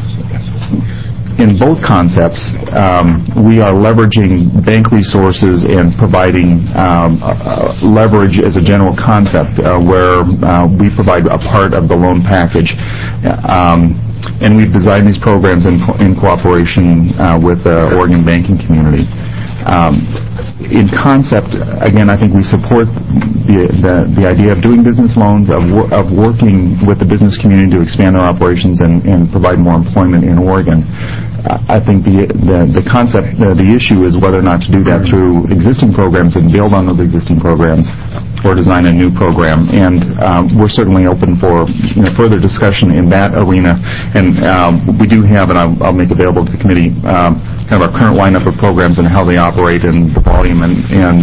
In both concepts, we are leveraging bank resources and providing leverage as a general concept, where we provide a part of the loan package. And we've designed these programs in cooperation with the Oregon banking community. In concept, again, I think we support the idea of doing business loans, of working with the business community to expand our operations and provide more employment in Oregon. I think the concept, the issue is whether or not to do that through existing programs and build on those existing programs, or design a new program. And we're certainly open for further discussion in that arena. And we do have, and I'll make available to the committee, kind of our current lineup of programs and how they operate and the volume, and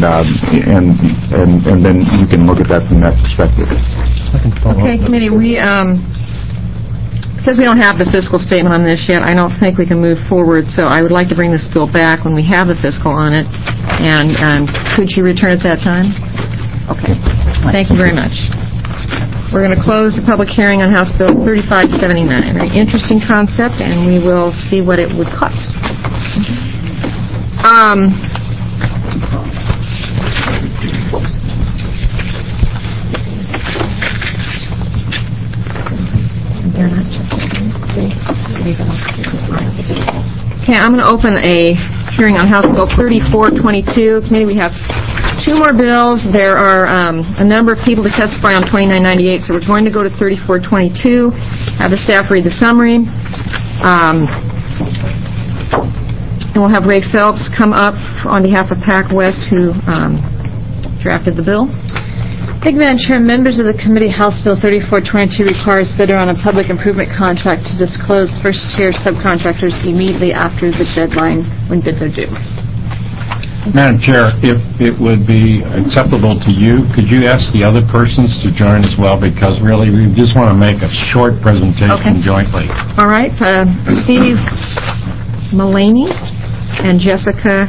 then you can look at that from that perspective. Okay, committee, because we don't have the fiscal statement on this yet, I don't think we can move forward, so I would like to bring this bill back when we have the fiscal on it. And could you return at that time? Okay. Thank you very much. We're going to close the public hearing on House Bill 3579. A very interesting concept, and we will see what it would cost. Okay, I'm going to open a hearing on House Bill 3422. Committee, we have two more bills. There are a number of people to testify on 2998, so we're going to go to 3422. Have the staff read the summary. And we'll have Ray Phelps come up on behalf of PAC West, who drafted the bill. Thank you, Madam Chair. Members of the committee, House Bill 3422 requires bidder on a public improvement contract to disclose first-tier subcontractors immediately after the deadline when bids are due. Madam Chair, if it would be acceptable to you, could you ask the other persons to join as well? Because really, we just want to make a short presentation jointly. All right, Steve Mullaney and Jessica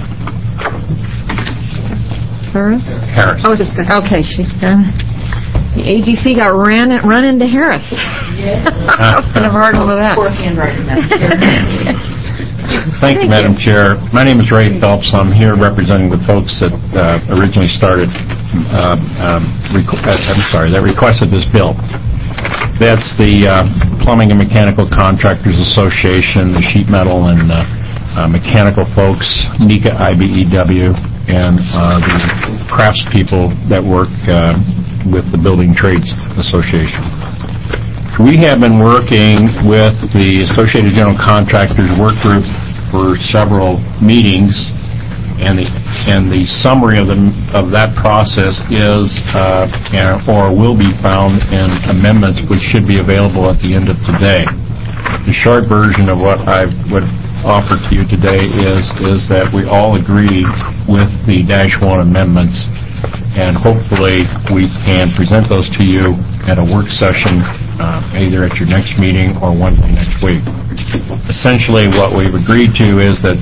Harris? Harris. Oh, okay, she's done. The AGC got run into Harris. Yes. I was going to have a hard one with that. Poor handwriting, Madam Chair. Thank you, Madam Chair. My name is Ray Phelps. I'm here representing the folks that originally started, that requested this bill. That's the Plumbing and Mechanical Contractors Association, the sheet metal and mechanical folks, NECA IBEW, and the craftspeople that work with the Building Trades Association. We have been working with the Associated General Contractors Work Group for several meetings, and the summary of that process is or will be found in amendments which should be available at the end of today. The short version of what I would offer to you today is that we all agree with the -1 amendments, and hopefully we can present those to you at a work session either at your next meeting or one day next week. Essentially what we've agreed to is that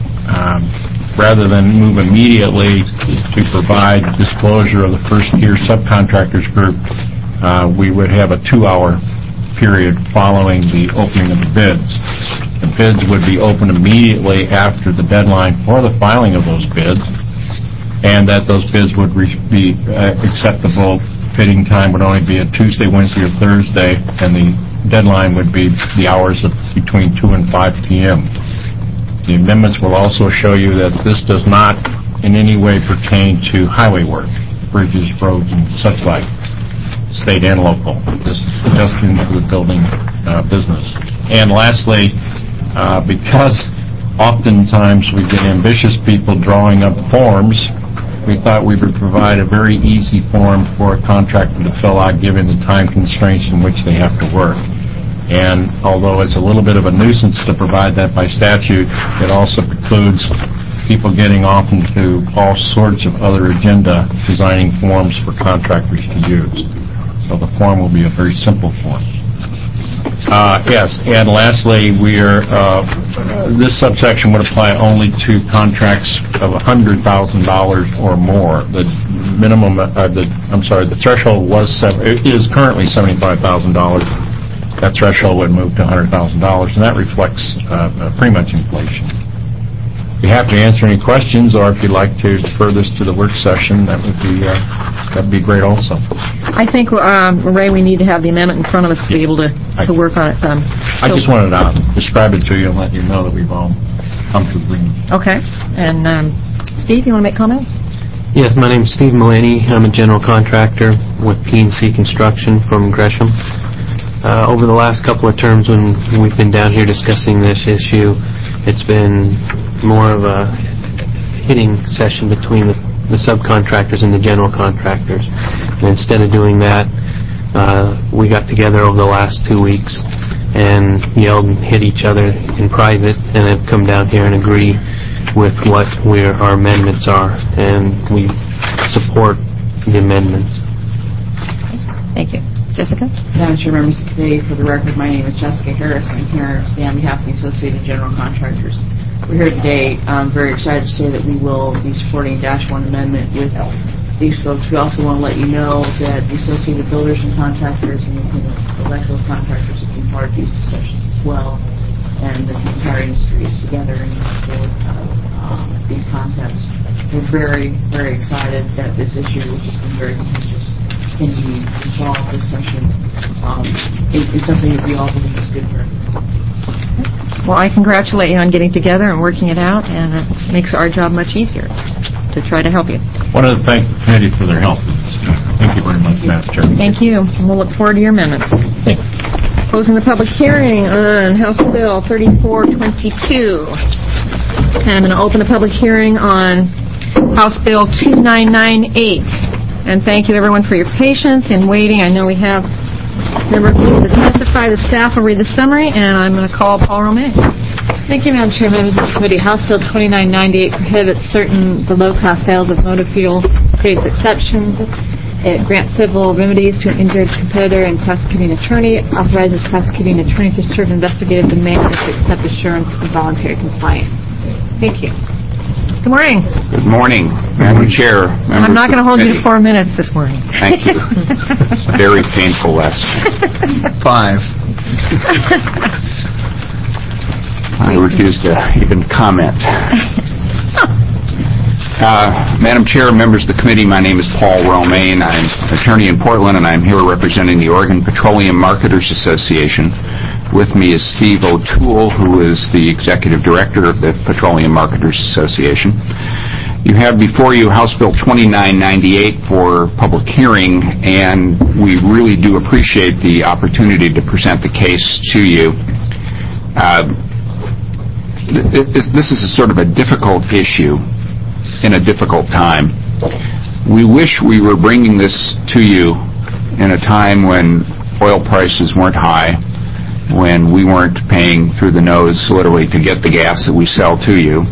rather than move immediately to provide disclosure of the first-tier subcontractors group, we would have a 2-hour period following the opening of the bids. The bids would be opened immediately after the deadline for the filing of those bids, and that those bids would be acceptable. Fitting time would only be a Tuesday, Wednesday, or Thursday, and the deadline would be the hours of between 2 and 5 p.m. The amendments will also show you that this does not in any way pertain to highway work, bridges, roads, and such like, state and local. This is just into the building business. And lastly, because oftentimes we get ambitious people drawing up forms, we thought we would provide a very easy form for a contractor to fill out given the time constraints in which they have to work. And although it's a little bit of a nuisance to provide that by statute, it also precludes people getting off into all sorts of other agenda designing forms for contractors to use. So the form will be a very simple form. Yes, and lastly, this subsection would apply only to contracts of $100,000 or more. The minimum, the threshold is currently $75,000. That threshold would move to $100,000, and that reflects pretty much inflation. Be happy to answer any questions, or if you'd like to defer this to the work session, that'd be great also. I think, Ray, we need to have the amendment in front of us to be able to work on it. I just wanted to describe it to you and let you know that we've all come to agreement. Okay. And Steve, you want to make comments? Yes, my name's Steve Mullaney. I'm a general contractor with P&C Construction from Gresham. Over the last couple of terms when we've been down here discussing this issue, it's been more of a hitting session between the subcontractors and the general contractors. And instead of doing that, we got together over the last 2 weeks and yelled and hit each other in private, and have come down here and agree with what our amendments are, and we support the amendments. Thank you. Jessica? Madam Chair, members of the committee, for the record, my name is Jessica Harris. I'm here today on behalf of the Associated General Contractors. We're here today. I'm very excited to say that we will be supporting -1 amendment with these folks. We also want to let you know that the Associated Builders and Contractors and the electrical contractors have been part of these discussions as well, and the entire industry is together in support of these concepts. We're very, very excited that this issue, which has been very contentious, can be resolved this session. It's something that we all believe is good for everyone. Well, I congratulate you on getting together and working it out, and it makes our job much easier to try to help you. I wanted to thank the committee for their help. Thank you very much, Madam Chair. Thank you. And we'll look forward to your amendments. Thank you. Closing the public hearing on House Bill 3422. And I'm going to open a public hearing on House Bill 2998. And thank you, everyone, for your patience in waiting. I know we have a number of people to testify. The staff will read the summary, and I'm going to call Paul Romay. Thank you, Madam Chair, members of the committee. House Bill 2998 prohibits certain below-cost sales of motor fuel, creates exceptions, it grants civil remedies to an injured competitor and prosecuting attorney, authorizes prosecuting attorney to serve investigative demands to accept assurance of voluntary compliance. Thank you. Good morning. Good morning, Madam Chair. I'm not going to hold you to 4 minutes this morning. Thank you. It's very painful last 5. I refuse to even comment. Madam Chair, members of the committee, my name is Paul Romaine. I'm an attorney in Portland, and I'm here representing the Oregon Petroleum Marketers Association. With me is Steve O'Toole, who is the Executive Director of the Petroleum Marketers Association. You have before you House Bill 2998 for public hearing, and we really do appreciate the opportunity to present the case to you. This is a sort of a difficult issue in a difficult time. We wish we were bringing this to you in a time when oil prices weren't high, when we weren't paying through the nose literally to get the gas that we sell to you,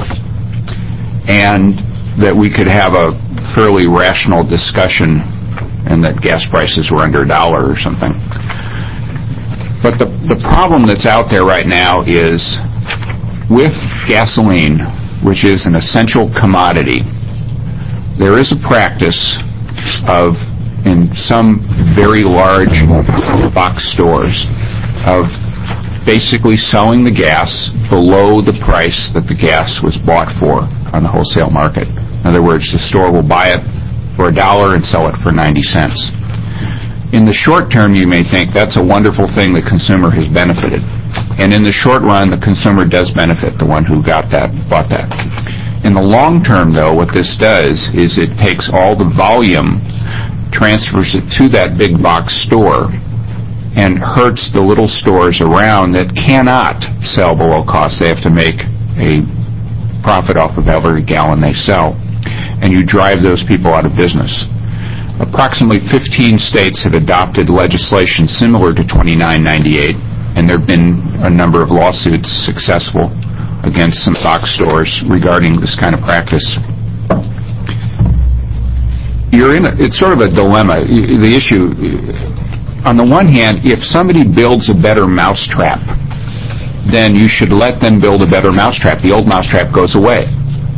and that we could have a fairly rational discussion and that gas prices were under $1 or something. But the problem that's out there right now is with gasoline, which is an essential commodity, there is a practice of, in some very large box stores, of basically selling the gas below the price that the gas was bought for on the wholesale market. In other words, the store will buy it for $1 and sell it for 90 cents. In the short term, you may think that's a wonderful thing, the consumer has benefited. And in the short run, the consumer does benefit, the one who bought that. In the long term, though, what this does is it takes all the volume, transfers it to that big box store, and hurts the little stores around that cannot sell below cost. They have to make a profit off of every gallon they sell. And you drive those people out of business. Approximately 15 states have adopted legislation similar to 2998, and there have been a number of lawsuits successful against some box stores regarding this kind of practice. It's sort of a dilemma. The issue, on the one hand, if somebody builds a better mousetrap, then you should let them build a better mousetrap. The old mousetrap goes away.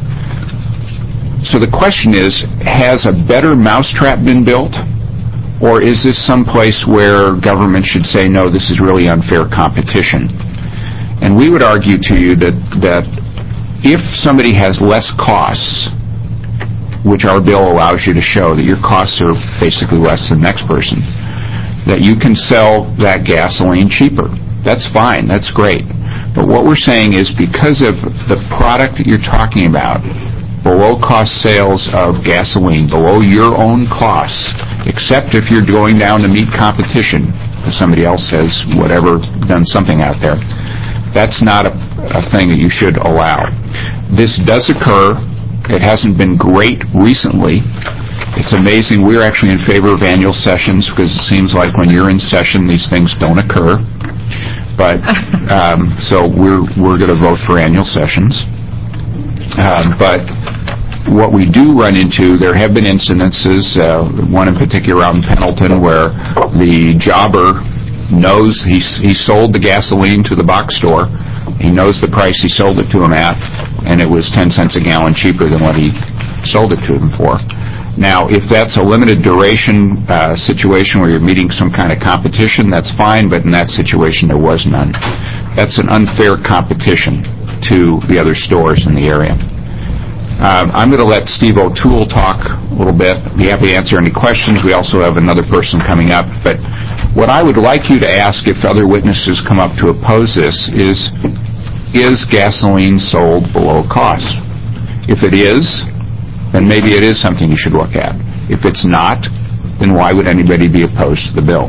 So the question is, has a better mousetrap been built? Or is this some place where government should say, no, this is really unfair competition? And we would argue to you that if somebody has less costs, which our bill allows you to show that your costs are basically less than the next person, that you can sell that gasoline cheaper. That's fine. That's great. But what we're saying is because of the product that you're talking about, below-cost sales of gasoline, below your own costs, except if you're going down to meet competition, if somebody else has done something out there, that's not a thing that you should allow. This does occur. It hasn't been great recently. It's amazing. We're actually in favor of annual sessions because it seems like when you're in session, these things don't occur. But so we're going to vote for annual sessions. But what we do run into, there have been incidences, one in particular out in Pendleton, where the jobber knows he sold the gasoline to the box store. He knows the price he sold it to him at, and it was 10 cents a gallon cheaper than what he sold it to him for. Now, if that's a limited duration situation where you're meeting some kind of competition, that's fine, but in that situation there was none. That's an unfair competition to the other stores in the area. I'm going to let Steve O'Toole talk a little bit. Be happy to answer any questions. We also have another person coming up. But what I would like you to ask if other witnesses come up to oppose this is gasoline sold below cost? If it is, then maybe it is something you should look at. If it's not, then why would anybody be opposed to the bill?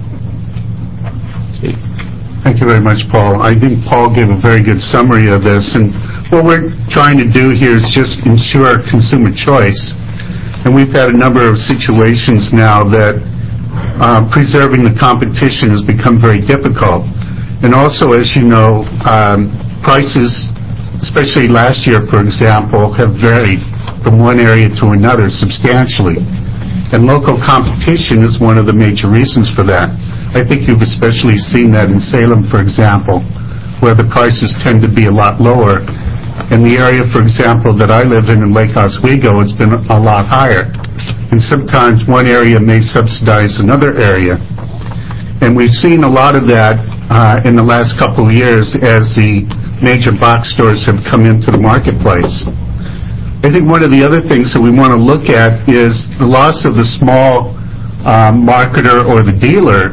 Steve. Thank you very much, Paul. I think Paul gave a very good summary of this, and what we're trying to do here is just ensure consumer choice. And we've had a number of situations now that preserving the competition has become very difficult. And also, as you know, prices, especially last year, for example, have varied from one area to another substantially. And local competition is one of the major reasons for that. I think you've especially seen that in Salem, for example, where the prices tend to be a lot lower. In the area, for example, that I live in Lake Oswego, it's been a lot higher. And sometimes one area may subsidize another area. And we've seen a lot of that in the last couple of years as the major box stores have come into the marketplace. I think one of the other things that we want to look at is the loss of the small marketer or the dealer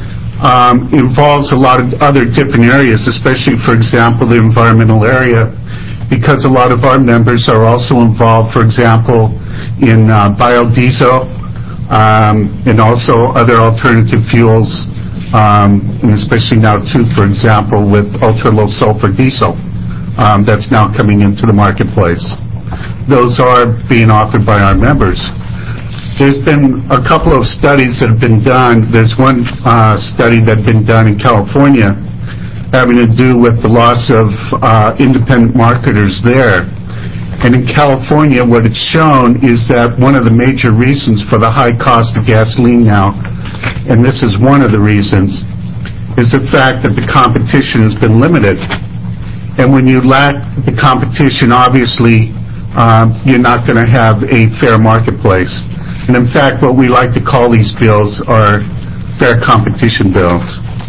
involves a lot of other different areas, especially, for example, the environmental area, because a lot of our members are also involved, for example, in biodiesel and also other alternative fuels, and especially now, too, for example, with ultra-low sulfur diesel that's now coming into the marketplace. Those are being offered by our members. There's been a couple of studies that have been done. There's one study that had been done in California having to do with the loss of independent marketers there. And in California, what it's shown is that one of the major reasons for the high cost of gasoline now, and this is one of the reasons, is the fact that the competition has been limited. And when you lack the competition, obviously, you're not going to have a fair marketplace. And in fact, what we like to call these bills are fair competition bills.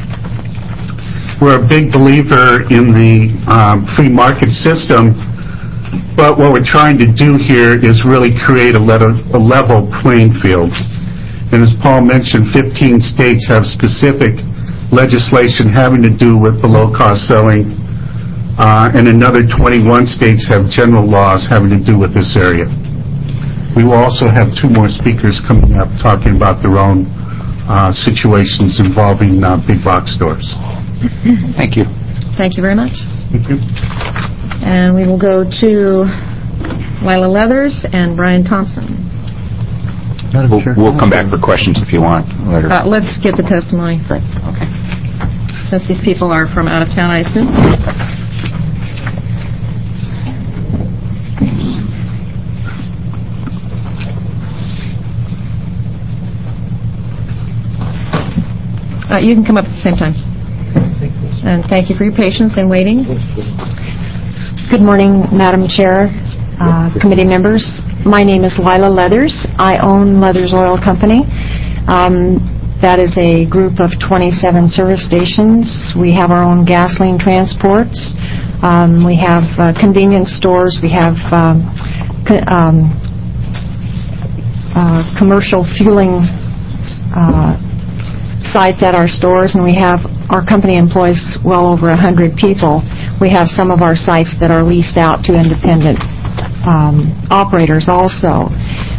We're a big believer in the free market system, but what we're trying to do here is really create a level playing field. And as Paul mentioned, 15 states have specific legislation having to do with below-cost selling, and another 21 states have general laws having to do with this area. We will also have two more speakers coming up talking about their own situations involving big box stores. Thank you. Thank you very much. Thank you. And we will go to Lila Leathers and Brian Thompson. We'll come back for questions if you want later. Let's get the testimony. Great. Okay. Since these people are from out of town, I assume. You can come up at the same time. And thank you for your patience in waiting. Good morning, Madam Chair, committee members. My name is Lila Leathers. I own Leathers Oil Company. That is a group of 27 service stations. We have our own gasoline transports. We have convenience stores. We have commercial fueling sites at our stores, and we have our company employs well over 100 people. We have some of our sites that are leased out to independent operators also.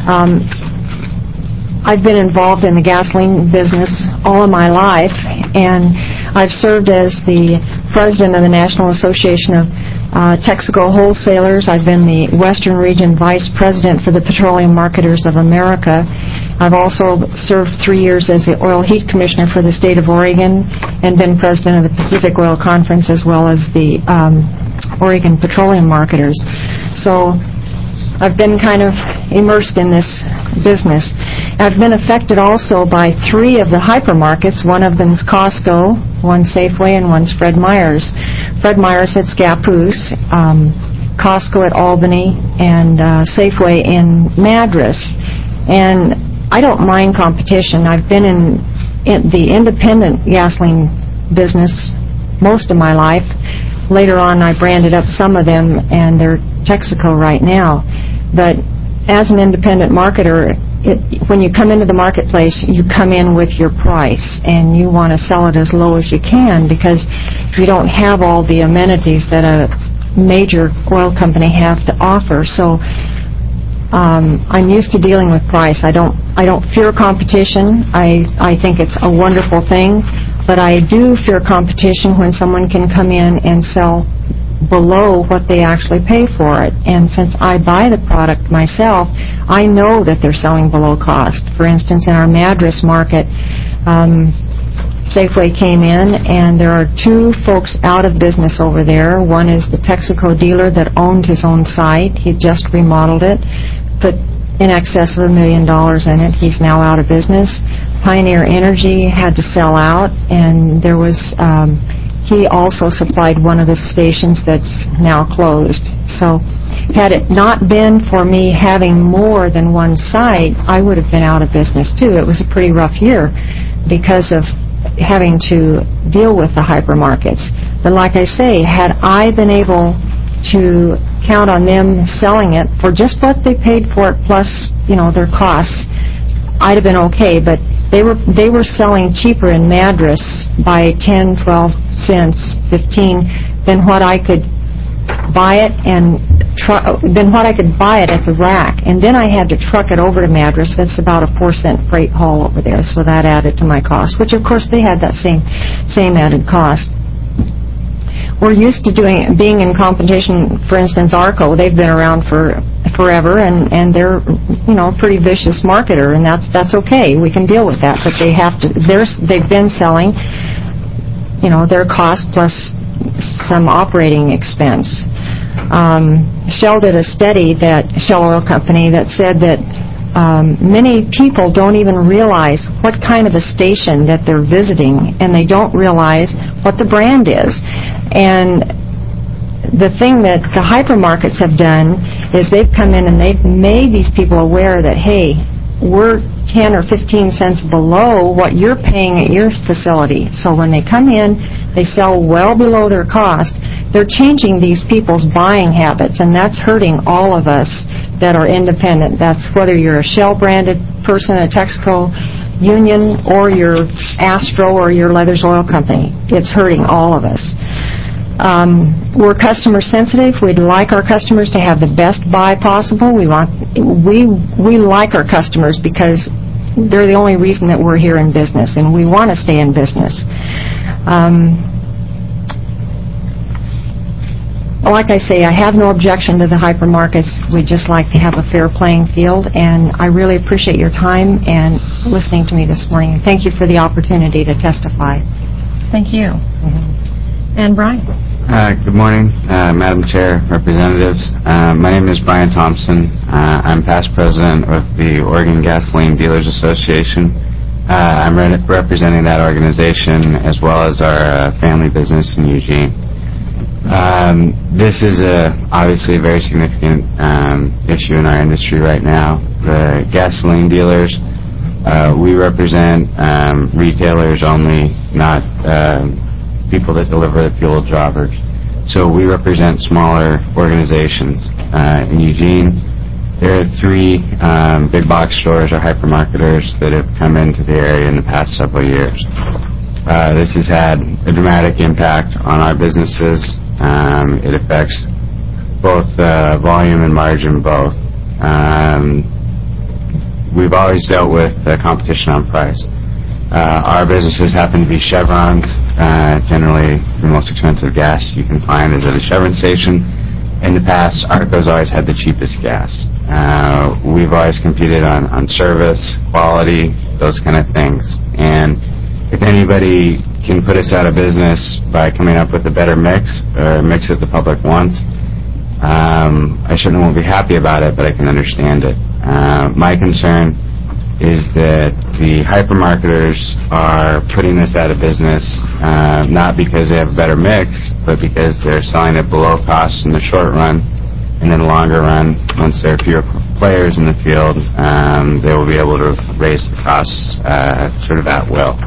I've been involved in the gasoline business all of my life, and I've served as the president of the National Association of Texaco Wholesalers. I've been the Western Region Vice President for the Petroleum Marketers of America. I've also served 3 years as the Oil Heat Commissioner for the state of Oregon and been president of the Pacific Oil Conference as well as the Oregon Petroleum Marketers. So I've been kind of immersed in this business. I've been affected also by 3 of the hypermarkets. One of them is Costco, one Safeway, and one's Fred Meyer's. Fred Meyer's at Scappoose, Costco at Albany, and Safeway in Madras. And I don't mind competition. I've been in the independent gasoline business most of my life. Later on, I branded up some of them, and they're Texaco right now. But as an independent marketer, when you come into the marketplace, you come in with your price, and you want to sell it as low as you can because you don't have all the amenities that a major oil company have to offer. So I'm used to dealing with price. I don't fear competition. I think it's a wonderful thing, but I do fear competition when someone can come in and sell below what they actually pay for it. And since I buy the product myself, I know that they're selling below cost. For instance, in our Madras market, Safeway came in, and there are two folks out of business over there. One is the Texaco dealer that owned his own site. He just remodeled it, put in excess of $1 million in it. He's now out of business. Pioneer Energy had to sell out, and there was he also supplied one of the stations that's now closed. So had it not been for me having more than one site, I would have been out of business too. It was a pretty rough year because of having to deal with the hypermarkets. But like I say, had I been able to count on them selling it for just what they paid for it plus, their costs, I'd have been okay. But they were selling cheaper in Madras by 10, 12 cents, 15 than what I could buy it at the rack, and then I had to truck it over to Madras. That's about a 4-cent freight haul over there, so that added to my cost, which of course they had that same added cost. We're used to being in competition. For instance, ARCO, they've been around for forever, and they're a pretty vicious marketer, and that's okay. We can deal with that, but they've been selling their cost plus some operating expense. Shell did a study, Shell Oil Company, that said that many people don't even realize what kind of a station that they're visiting, and they don't realize what the brand is. And the thing that the hypermarkets have done is they've come in and they've made these people aware that, hey, we're 10 or 15 cents below what you're paying at your facility. So when they come in, they sell well below their cost. They're changing these people's buying habits, and that's hurting all of us that are independent. That's whether you're a Shell-branded person, a Texaco, Union, or your Astro or your Leathers Oil Company. It's hurting all of us. We're customer sensitive. We'd like our customers to have the best buy possible. We like our customers because they're the only reason that we're here in business, and we want to stay in business. Like I say, I have no objection to the hypermarkets. We'd just like to have a fair playing field, and I really appreciate your time and listening to me this morning. Thank you for the opportunity to testify. Thank you. And Brian. Good morning, Madam Chair, representatives. My name is Brian Thompson. I'm past president of the Oregon Gasoline Dealers Association. I'm representing that organization as well as our family business in Eugene. This is obviously a very significant issue in our industry right now. The gasoline dealers, we represent retailers only, not people that deliver the fuel jobbers. So we represent smaller organizations. In Eugene, there are 3 big box stores or hypermarketers that have come into the area in the past several years. This has had a dramatic impact on our businesses. It affects both volume and margin both. We've always dealt with competition on price. Our businesses happen to be Chevrons. Generally, the most expensive gas you can find is at a Chevron station. In the past, ARCO's always had the cheapest gas. We've always competed on service, quality, those kind of things. And if anybody can put us out of business by coming up with a better mix, or a mix that the public wants, I certainly won't be happy about it, but I can understand it. My concern is that the hypermarketers are putting us out of business, not because they have a better mix, but because they're selling it below cost in the short run, and in the longer run, once there are fewer players in the field, they will be able to raise the costs sort of at will.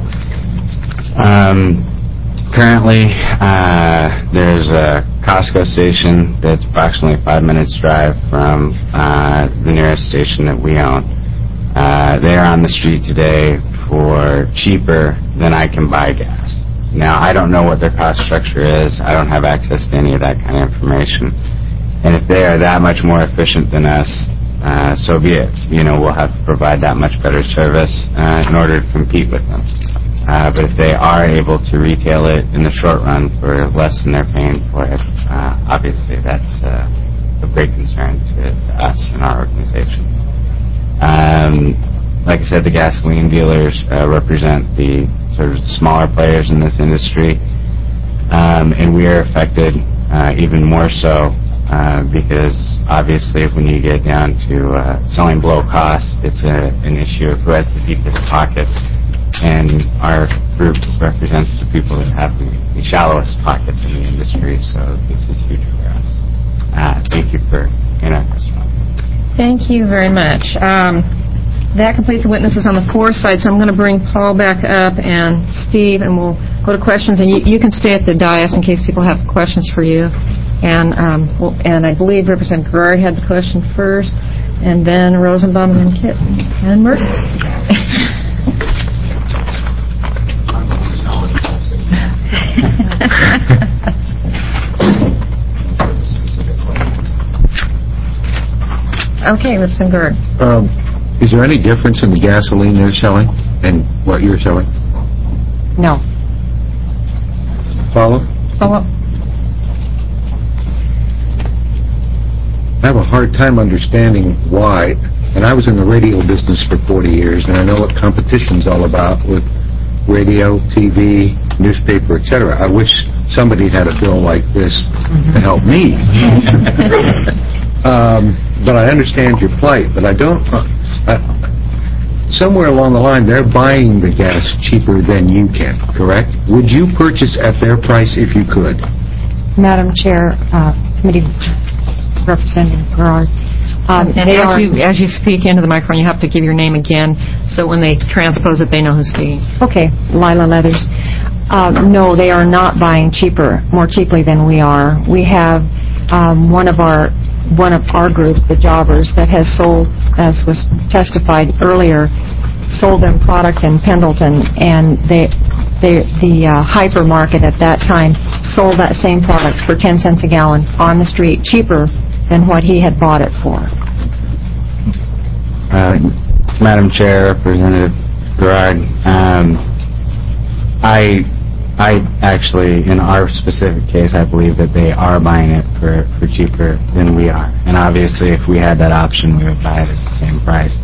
Currently, there's a Costco station that's approximately 5 minutes drive from the nearest station that we own. They are on the street today for cheaper than I can buy gas. Now, I don't know what their cost structure is. I don't have access to any of that kind of information. And if they are that much more efficient than us, so be it. We'll have to provide that much better service in order to compete with them. But if they are able to retail it in the short run for less than they're paying for it, obviously that's of great concern to us and our organization. Like I said, the gasoline dealers represent the sort of smaller players in this industry. And we are affected even more so because obviously when you get down to selling below cost, it's an issue of who has the deepest pockets. And our group represents the people that have the shallowest pockets in the industry, so this is huge for us. Thank you for your testimony. Thank you very much. That completes the witnesses on the floor side, so I'm going to bring Paul back up and Steve, and we'll go to questions. And you can stay at the dais in case people have questions for you. And I believe Representative Gerard had the question first, and then Rosenbaum, and then Kit and Murphy. Okay, Representative Gerard. Is there any difference in the gasoline they're selling and what you're selling? No. Follow? Follow. I have a hard time understanding why, and I was in the radio business for 40 years, and I know what competition's all about with radio, TV, newspaper, etc. I wish somebody had a bill like this to help me. But I understand your plight, but I don't... somewhere along the line, they're buying the gas cheaper than you can, correct? Would you purchase at their price if you could? Madam Chair, Committee Representative Gerard. And as you speak into the microphone, you have to give your name again, so when they transpose it, they know who's speaking. Okay, Lila Leathers. No, they are not buying more cheaply than we are. We have one of our group, the Jobbers, that has sold, as was testified earlier, sold them product in Pendleton, and the hypermarket at that time sold that same product for 10 cents a gallon on the street, cheaper than what he had bought it for. Madam Chair, Representative Gerard, I actually, in our specific case, I believe that they are buying it for cheaper than we are. And obviously, if we had that option, we would buy it at the same price.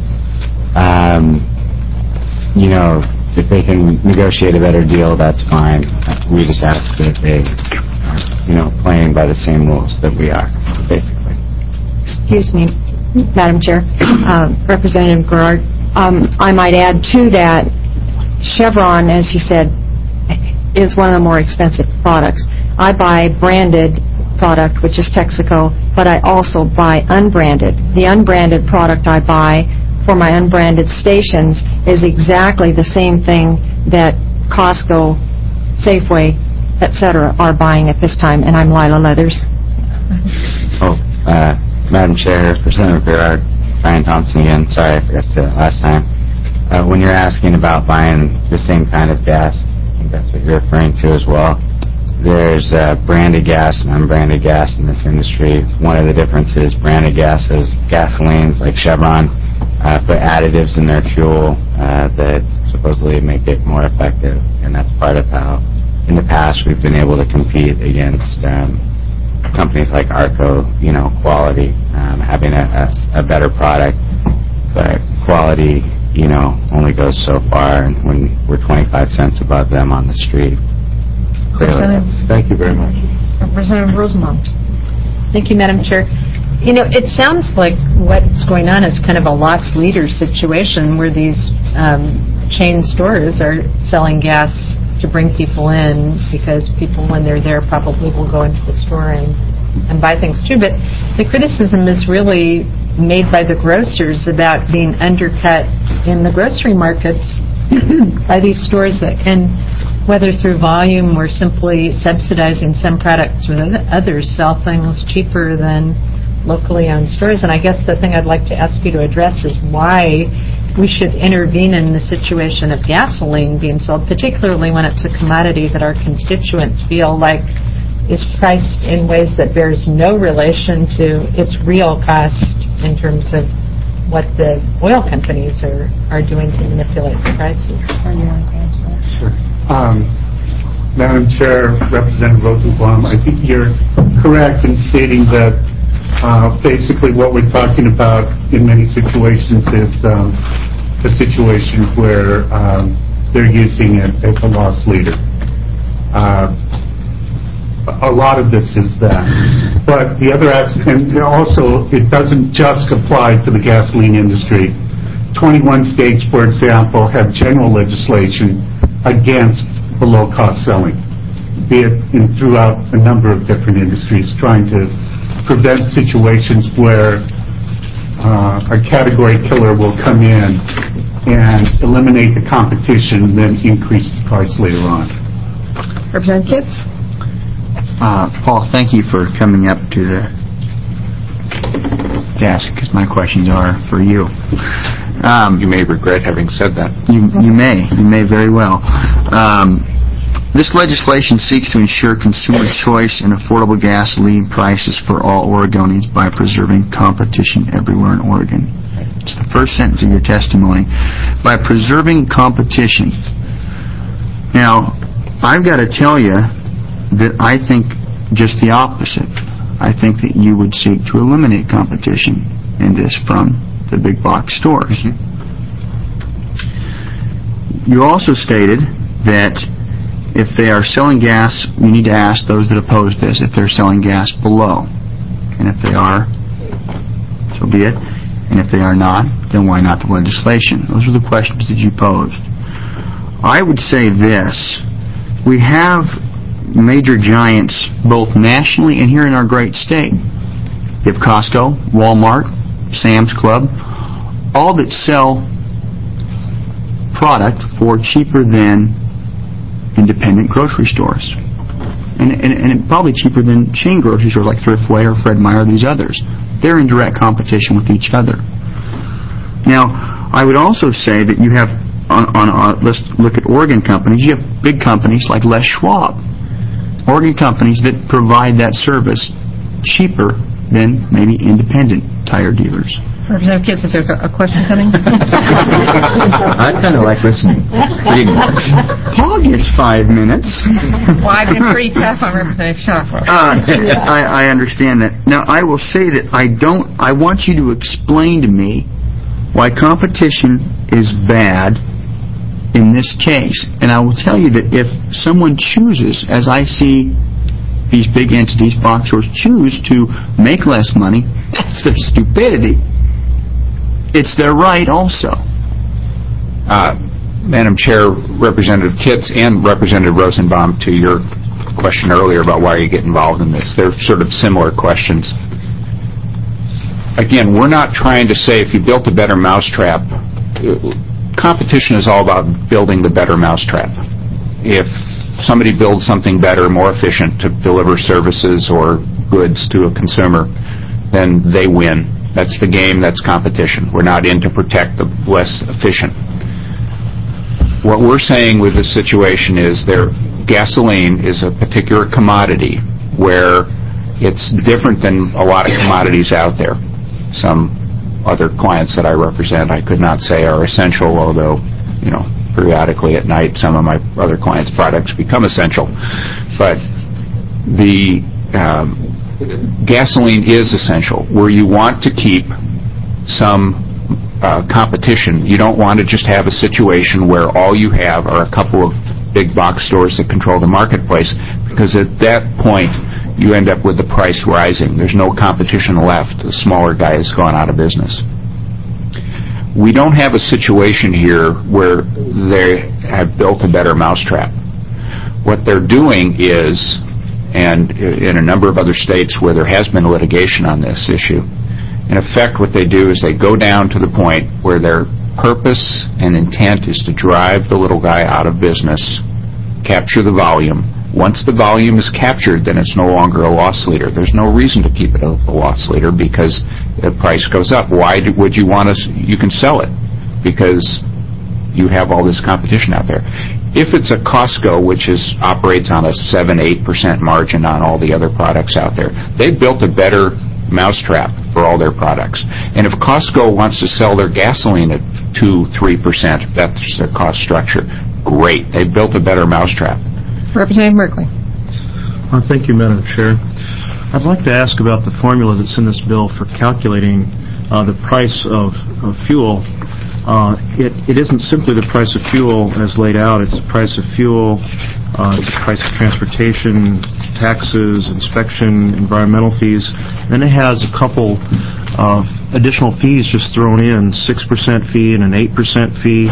If they can negotiate a better deal, that's fine. We just ask that they are, playing by the same rules that we are, basically. Excuse me, Madam Chair, Representative Gerard. I might add to that, Chevron, as he said, is one of the more expensive products. I buy branded product, which is Texaco, but I also buy unbranded. The unbranded product I buy for my unbranded stations is exactly the same thing that Costco, Safeway, etc. are buying at this time, and I'm Lila Leathers. Madam Chair, Representative Gerard, Brian Thompson again. Sorry, I forgot to say that last time. When you're asking about buying the same kind of gas, I think that's what you're referring to as well. There's branded gas and unbranded gas in this industry. One of the differences, branded gas is gasolines like Chevron put additives in their fuel that supposedly make it more effective, and that's part of how, in the past, we've been able to compete against companies like ARCO, quality, having a better product, but quality only goes so far when we're 25 cents above them on the street. Clearly. Thank you very much. Representative Rosenbaum. Thank you, Madam Chair. It sounds like what's going on is kind of a lost leader situation where these chain stores are selling gas to bring people in because people, when they're there, probably will go into the store and buy things too. But the criticism is really made by the grocers about being undercut in the grocery markets by these stores that can, whether through volume or simply subsidizing some products or others, sell things cheaper than locally owned stores. And I guess the thing I'd like to ask you to address is why we should intervene in the situation of gasoline being sold, particularly when it's a commodity that our constituents feel like is priced in ways that bears no relation to its real cost in terms of what the oil companies are doing to manipulate the prices. Sure. Madam Chair, Representative Rosenbaum, I think you're correct in stating that basically what we're talking about in many situations is a situation where they're using it as a loss leader. A lot of this is that. But the other aspect, and also it doesn't just apply to the gasoline industry. 21 states, for example, have general legislation against below-cost selling, be it throughout a number of different industries, trying to prevent situations where a category killer will come in and eliminate the competition and then increase the price later on. Representative Kitts? Paul, thank you for coming up to the desk, because my questions are for you. You may regret having said that. You may very well. This legislation seeks to ensure consumer choice and affordable gasoline prices for all Oregonians by preserving competition everywhere in Oregon. It's the first sentence of your testimony. By preserving competition. Now, I've got to tell you that I think just the opposite. I think that you would seek to eliminate competition in this from the big box stores. You also stated that if they are selling gas, you need to ask those that oppose this if they're selling gas below. And if they are, so be it. And if they are not, then why not the legislation? Those are the questions that you posed. I would say this. We have major giants both nationally and here in our great state. You have Costco, Walmart, Sam's Club, all that sell product for cheaper than independent grocery stores. And probably cheaper than chain grocery stores like Thriftway or Fred Meyer or these others. They're in direct competition with each other. Now, I would also say that you have, let's look at Oregon companies, you have big companies like Les Schwab. Oregon companies that provide that service cheaper than maybe independent tire dealers. Representative Kitts, is there a question coming? I kind of like listening. Paul gets 5 minutes. Well, I've been pretty tough on Representative Schaffler. I understand that. Now, I will say that I want you to explain to me why competition is bad in this case. And I will tell you that if someone chooses, as I see these big entities, box stores, choose to make less money, that's their stupidity. It's their right also. Madam Chair, Representative Kitts and Representative Rosenbaum, to your question earlier about why you get involved in this, they're sort of similar questions. Again, we're not trying to say if you built a better mousetrap. Competition is all about building the better mousetrap. If somebody builds something better, more efficient to deliver services or goods to a consumer, then they win. That's the game, that's competition. We're not in to protect the less efficient. What we're saying with this situation is gasoline is a particular commodity where it's different than a lot of commodities out there. Some other clients that I represent, I could not say are essential, although, periodically at night some of my other clients' products become essential. But the gasoline is essential. Where you want to keep some competition, you don't want to just have a situation where all you have are a couple of big box stores that control the marketplace, because at that point you end up with the price rising. There's no competition left. The smaller guy has gone out of business. We don't have a situation here where they have built a better mousetrap. What they're doing is, and in a number of other states where there has been litigation on this issue, in effect what they do is they go down to the point where their purpose and intent is to drive the little guy out of business, capture the volume. Once the volume is captured, then it's no longer a loss leader. There's no reason to keep it a loss leader because the price goes up. Why would you want to? You can sell it because you have all this competition out there. If it's a Costco, which operates on a 7-8% margin on all the other products out there, they've built a better mousetrap for all their products. And if Costco wants to sell their gasoline at 2-3%, that's their cost structure, great. They've built a better mousetrap. Representative Merkley. Thank you, Madam Chair. I'd like to ask about the formula that's in this bill for calculating the price of fuel It isn't simply the price of fuel as laid out. It's the price of fuel, it's the price of transportation, taxes, inspection, environmental fees. Then it has a couple of additional fees just thrown in, 6% fee and an 8% fee,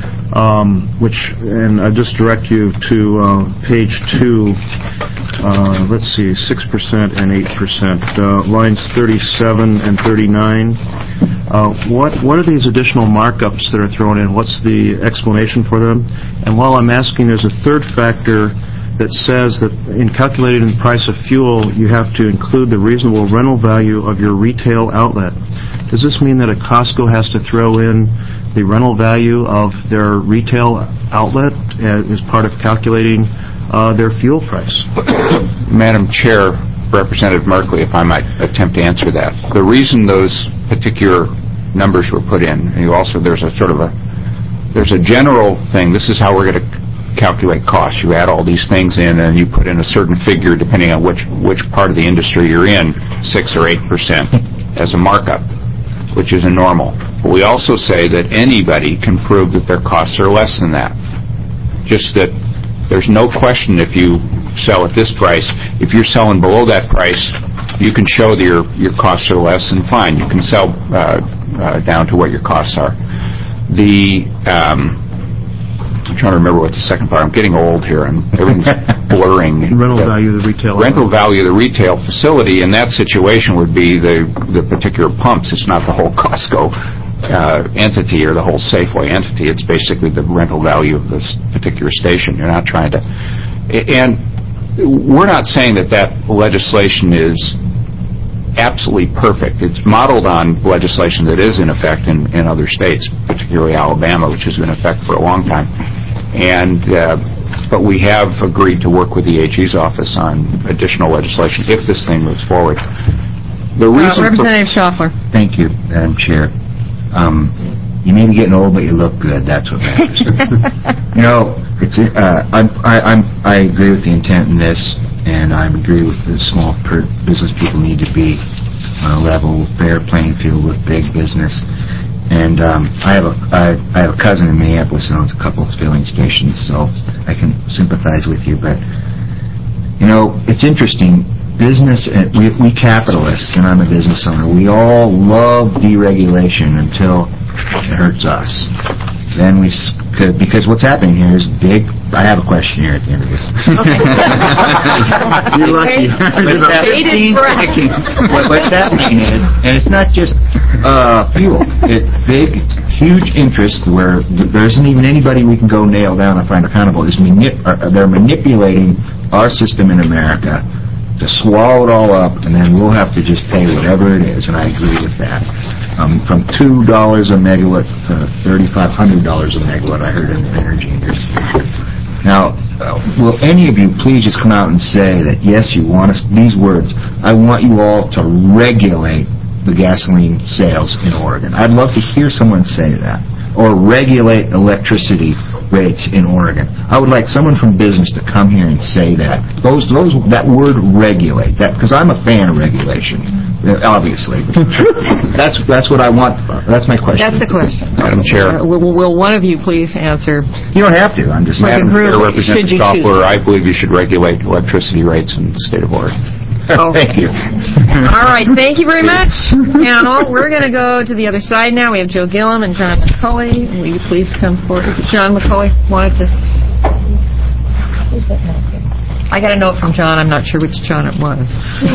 and I just direct you to page 2, let's see, 6% and 8%, lines 37 and 39. What are these additional markups that are thrown in? What's the explanation for them? And while I'm asking, there's a third factor that says that in calculating the price of fuel, you have to include the reasonable rental value of your retail outlet. Does this mean that a Costco has to throw in the rental value of their retail outlet as part of calculating their fuel price? Madam Chair, Representative Merkley, if I might attempt to answer that. The reason those particular numbers were put in, and there's a general thing. This is how we're going to calculate costs. You add all these things in, and you put in a certain figure depending on which part of the industry you're in, 6 or 8% as a markup, which is a normal. But we also say that anybody can prove that their costs are less than that. Just that there's no question if you sell at this price. If you're selling below that price, you can show that your costs are less, and fine, you can sell down to what your costs are. I'm trying to remember what the second part. I'm getting old here, and everything's blurring. Rental value of the retail. Rental value of the retail facility in that situation would be the particular pumps. It's not the whole Costco entity or the whole Safeway entity. It's basically the rental value of this particular station. You're not trying to... And we're not saying that legislation is absolutely perfect. It's modeled on legislation that is in effect in other states, particularly Alabama, which has been in effect for a long time. But we have agreed to work with the AG's office on additional legislation if this thing moves forward. Representative Schaffler. Thank you, Madam Chair. You may be getting old, but you look good. That's what matters. I agree with the intent in this, and I agree with the small business people need to be on a level, fair playing field with big business. And I have a cousin in Minneapolis who owns a couple of filling stations, so I can sympathize with you. But it's interesting. Business, we capitalists, and I'm a business owner, we all love deregulation until it hurts us. Then because what's happening here is big. I have a question here at the end of this. You're lucky. What's happening is, and it's not just fuel. It's big, huge interest where there isn't even anybody we can go nail down and find accountable. They're manipulating our system in America to swallow it all up, and then we'll have to just pay whatever it is, and I agree with that. From $2 a megawatt to $3,500 a megawatt, I heard in the energy industry. Now, will any of you please just come out and say that, yes, you want us, these words, I want you all to regulate the gasoline sales in Oregon. I'd love to hear someone say that. Or regulate electricity rates in Oregon. I would like someone from business to come here and say that. That word regulate, because I'm a fan of regulation, obviously. That's what I want. That's my question. That's the question. Madam Chair. Will one of you please answer? You don't have to. I'm just... Madam Chair, Representative Schaffler, I believe you should regulate electricity rates in the state of Oregon. Oh. Thank you. All right, thank you very much, panel. We're going to go to the other side now. We have Joe Gillum and John McCulley. Will you please come forward? Is it John McCulley wanted to... I got a note from John. I'm not sure which John it was.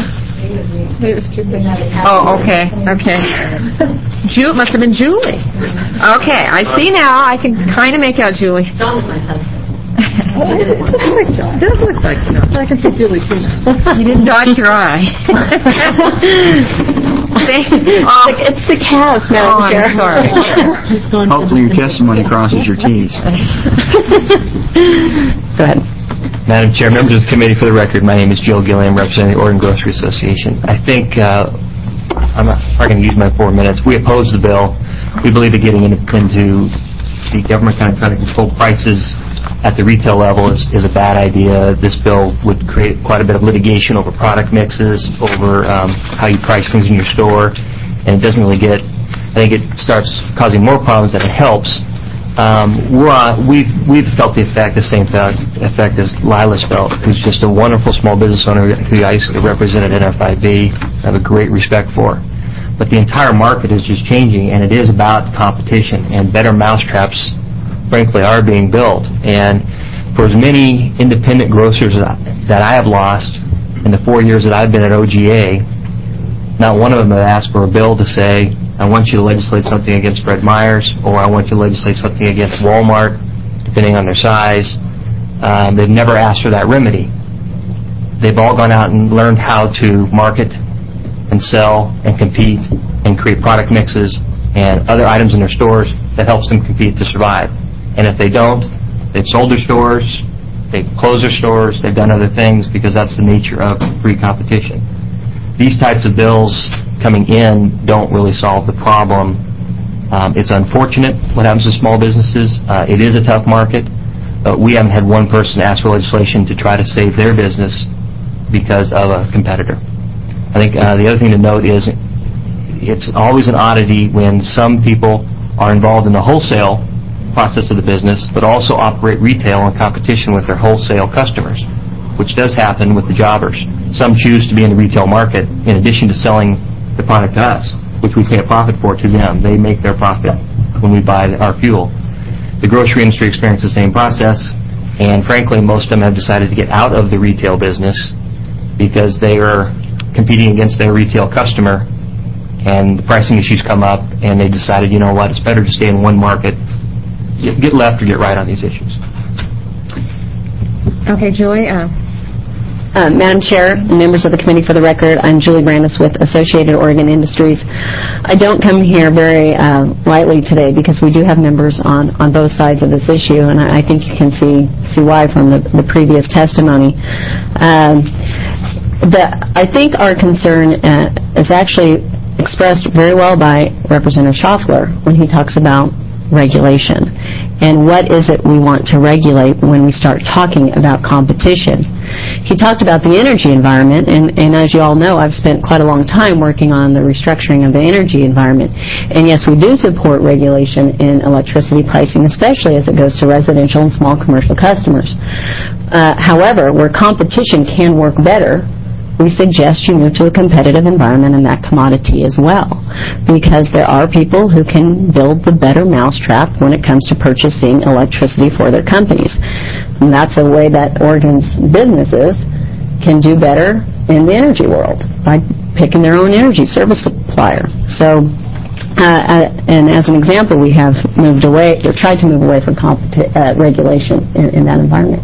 Oh, okay. It must have been Julie. Okay, I see now. I can kind of make out Julie. John is my husband. It does look like John. I can see Julie too. You didn't dot your eye. It's the cast, Madam Chair. I'm sorry. Hopefully your testimony crosses your T's. Go ahead. Madam Chair, members of the committee, for the record, my name is Joe Gilliam, representing the Oregon Grocery Association. I think I'm not going to use my 4 minutes. We oppose the bill. We believe that getting into the government kind of trying to control prices at the retail level is a bad idea. This bill would create quite a bit of litigation over product mixes, over how you price things in your store, and it doesn't really get I think it starts causing more problems than it helps. We've felt the same effect as Lila's felt, who's just a wonderful small business owner who I used to represent at NFIB. I have a great respect for. But the entire market is just changing, and it is about competition, and better mousetraps, frankly, are being built. And for as many independent grocers that I have lost in the 4 years that I've been at OGA, not one of them have asked for a bill to say, I want you to legislate something against Fred Meyer's, or I want you to legislate something against Walmart, depending on their size. They've never asked for that remedy. They've all gone out and learned how to market and sell and compete and create product mixes and other items in their stores that helps them compete to survive. And if they don't, they've sold their stores, they've closed their stores, they've done other things because that's the nature of free competition. These types of bills coming in don't really solve the problem. It's unfortunate what happens to small businesses. It is a tough market. We haven't had one person ask for legislation to try to save their business because of a competitor. I think the other thing to note is it's always an oddity when some people are involved in the wholesale process of the business, but also operate retail in competition with their wholesale customers, which does happen with the jobbers. Some choose to be in the retail market in addition to selling the product to us, which we pay a profit for to them. They make their profit when we buy our fuel. The grocery industry experienced the same process, and frankly, most of them have decided to get out of the retail business because they are competing against their retail customer, and the pricing issues come up, and they decided, you know what, it's better to stay in one market, get left or get right on these issues. Okay, Julie. Madam Chair, members of the committee, for the record, I'm Julie Brandis with Associated Oregon Industries. I don't come here very lightly today because we do have members on both sides of this issue, and I think you can see why from the previous testimony. I think our concern is actually expressed very well by Representative Schaffler when he talks about regulation. And what is it we want to regulate when we start talking about competition? He talked about the energy environment, and as you all know, I've spent quite a long time working on the restructuring of the energy environment. And yes, we do support regulation in electricity pricing, especially as it goes to residential and small commercial customers. However, where competition can work better, we suggest you move to a competitive environment in that commodity as well, because there are people who can build the better mousetrap when it comes to purchasing electricity for their companies. And that's a way that Oregon's businesses can do better in the energy world, by picking their own energy service supplier. So, and as an example, we have moved away, or tried to move away from regulation in that environment.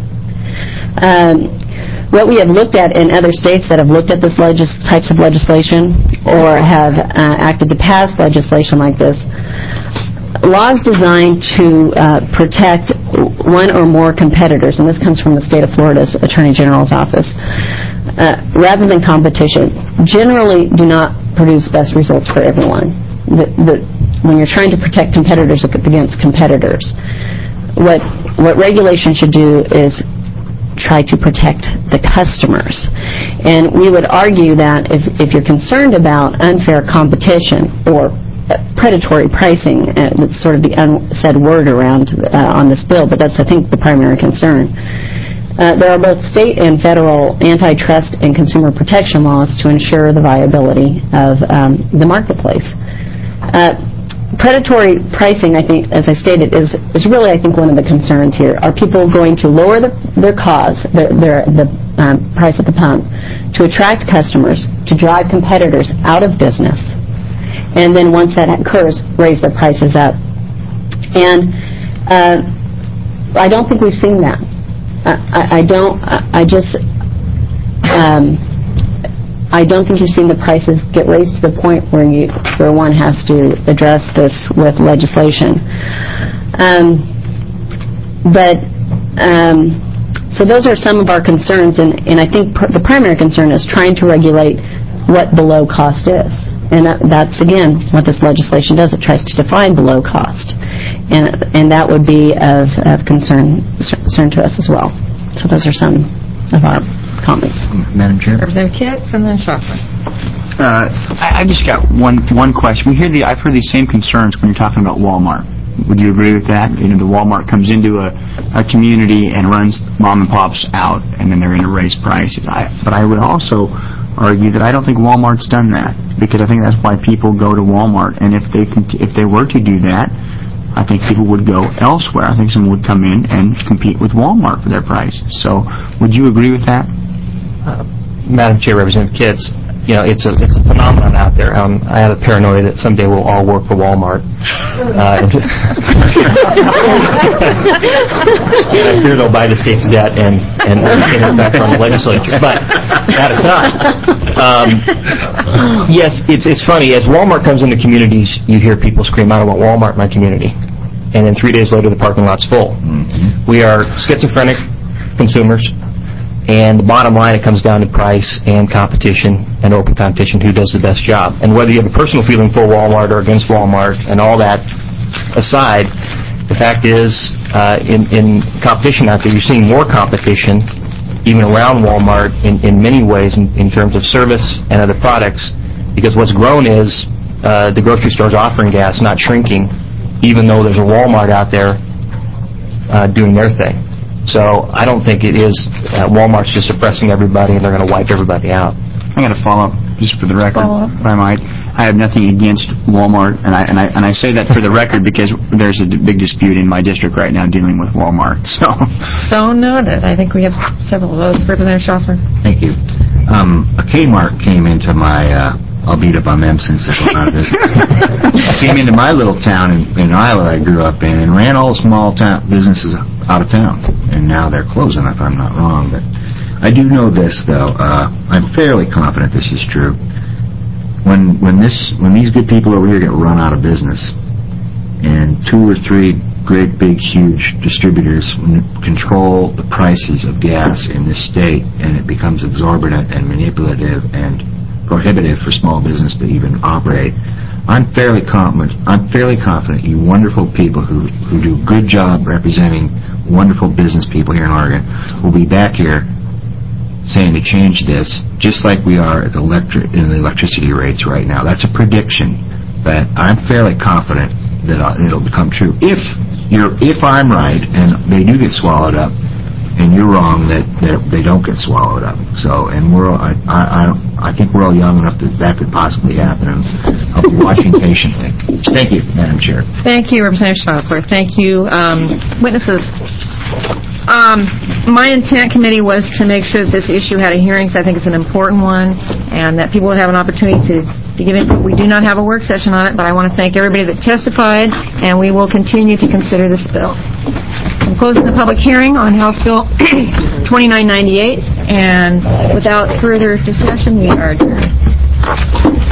What we have looked at in other states that have looked at this types of legislation or have acted to pass legislation like this, laws designed to protect one or more competitors, and this comes from the state of Florida's Attorney General's office, rather than competition, generally do not produce best results for everyone. When you're trying to protect competitors against competitors, what regulation should do is try to protect the customers. And we would argue that if you're concerned about unfair competition or predatory pricing, that's sort of the unsaid word around on this bill, but that's, I think, the primary concern. There are both state and federal antitrust and consumer protection laws to ensure the viability of the marketplace. Predatory pricing, I think, as I stated, is really, I think, one of the concerns here. Are people going to lower their price at the pump to attract customers, to drive competitors out of business, and then once that occurs, raise their prices up? And I don't think we've seen that. I don't think you've seen the prices get raised to the point where one has to address this with legislation. So those are some of our concerns, and I think the primary concern is trying to regulate what below cost is. And that's, again, what this legislation does. It tries to define below cost. And that would be of concern to us as well. So those are some of our comments. Madam Chair? Representative Kitts and then Schaffler. I just got one question. I've heard these same concerns when you're talking about Walmart. Would you agree with that? The Walmart comes into a community and runs mom and pops out, and then they're going to raise prices. But I would also argue that I don't think Walmart's done that, because I think that's why people go to Walmart. And if they were to do that, I think people would go elsewhere. I think someone would come in and compete with Walmart for their price. So, would you agree with that? Madam Chair, Representative Kitts, it's a phenomenon out there. I have a paranoia that someday we'll all work for Walmart. I fear they'll buy the state's debt and get it back on the legislature. But that aside, yes, it's funny. As Walmart comes into communities, you hear people scream, "I don't want Walmart in my community," and then 3 days later, the parking lot's full. Mm-hmm. We are schizophrenic consumers. And the bottom line, it comes down to price and competition and open competition, who does the best job. And whether you have a personal feeling for Walmart or against Walmart and all that aside, the fact is, in competition out there, you're seeing more competition even around Walmart in many ways in terms of service and other products, because what's grown is the grocery stores offering gas, not shrinking, even though there's a Walmart out there doing their thing. So I don't think it is Walmart's just oppressing everybody and they're going to wipe everybody out. I got to follow up, just for the record, if I might. I have nothing against Walmart, and I say that for the record because there's a big dispute in my district right now dealing with Walmart. So noted. I think we have several of those. Representative Schaffler. Thank you. A Kmart came into my... I'll beat up on them since they're going out of this. Came into my little town in Iowa I grew up in and ran all small town businesses out of town. And now they're closing, if I'm not wrong. But I do know this, though. I'm fairly confident this is true. When these good people over here get run out of business, and 2 or 3 great, big, huge distributors control the prices of gas in this state, and it becomes exorbitant and manipulative and prohibitive for small business to even operate, I'm fairly confident you wonderful people who do a good job representing wonderful business people here in Oregon will be back here saying to change this, just like we are at in the electricity rates right now. That's a prediction, but I'm fairly confident that it'll become true. If I'm right and they do get swallowed up, and you're wrong that they don't get swallowed up. So, and I think we're all young enough that could possibly happen, and I'll be watching patiently. Thank you, Madam Chair. Thank you, Representative Schaffler. Thank you, witnesses. My intent, committee, was to make sure that this issue had a hearing, so I think it's an important one, and that people would have an opportunity to give input. We do not have a work session on it, but I want to thank everybody that testified, and we will continue to consider this bill. I'm closing the public hearing on House Bill 2998, and without further discussion, we are adjourned.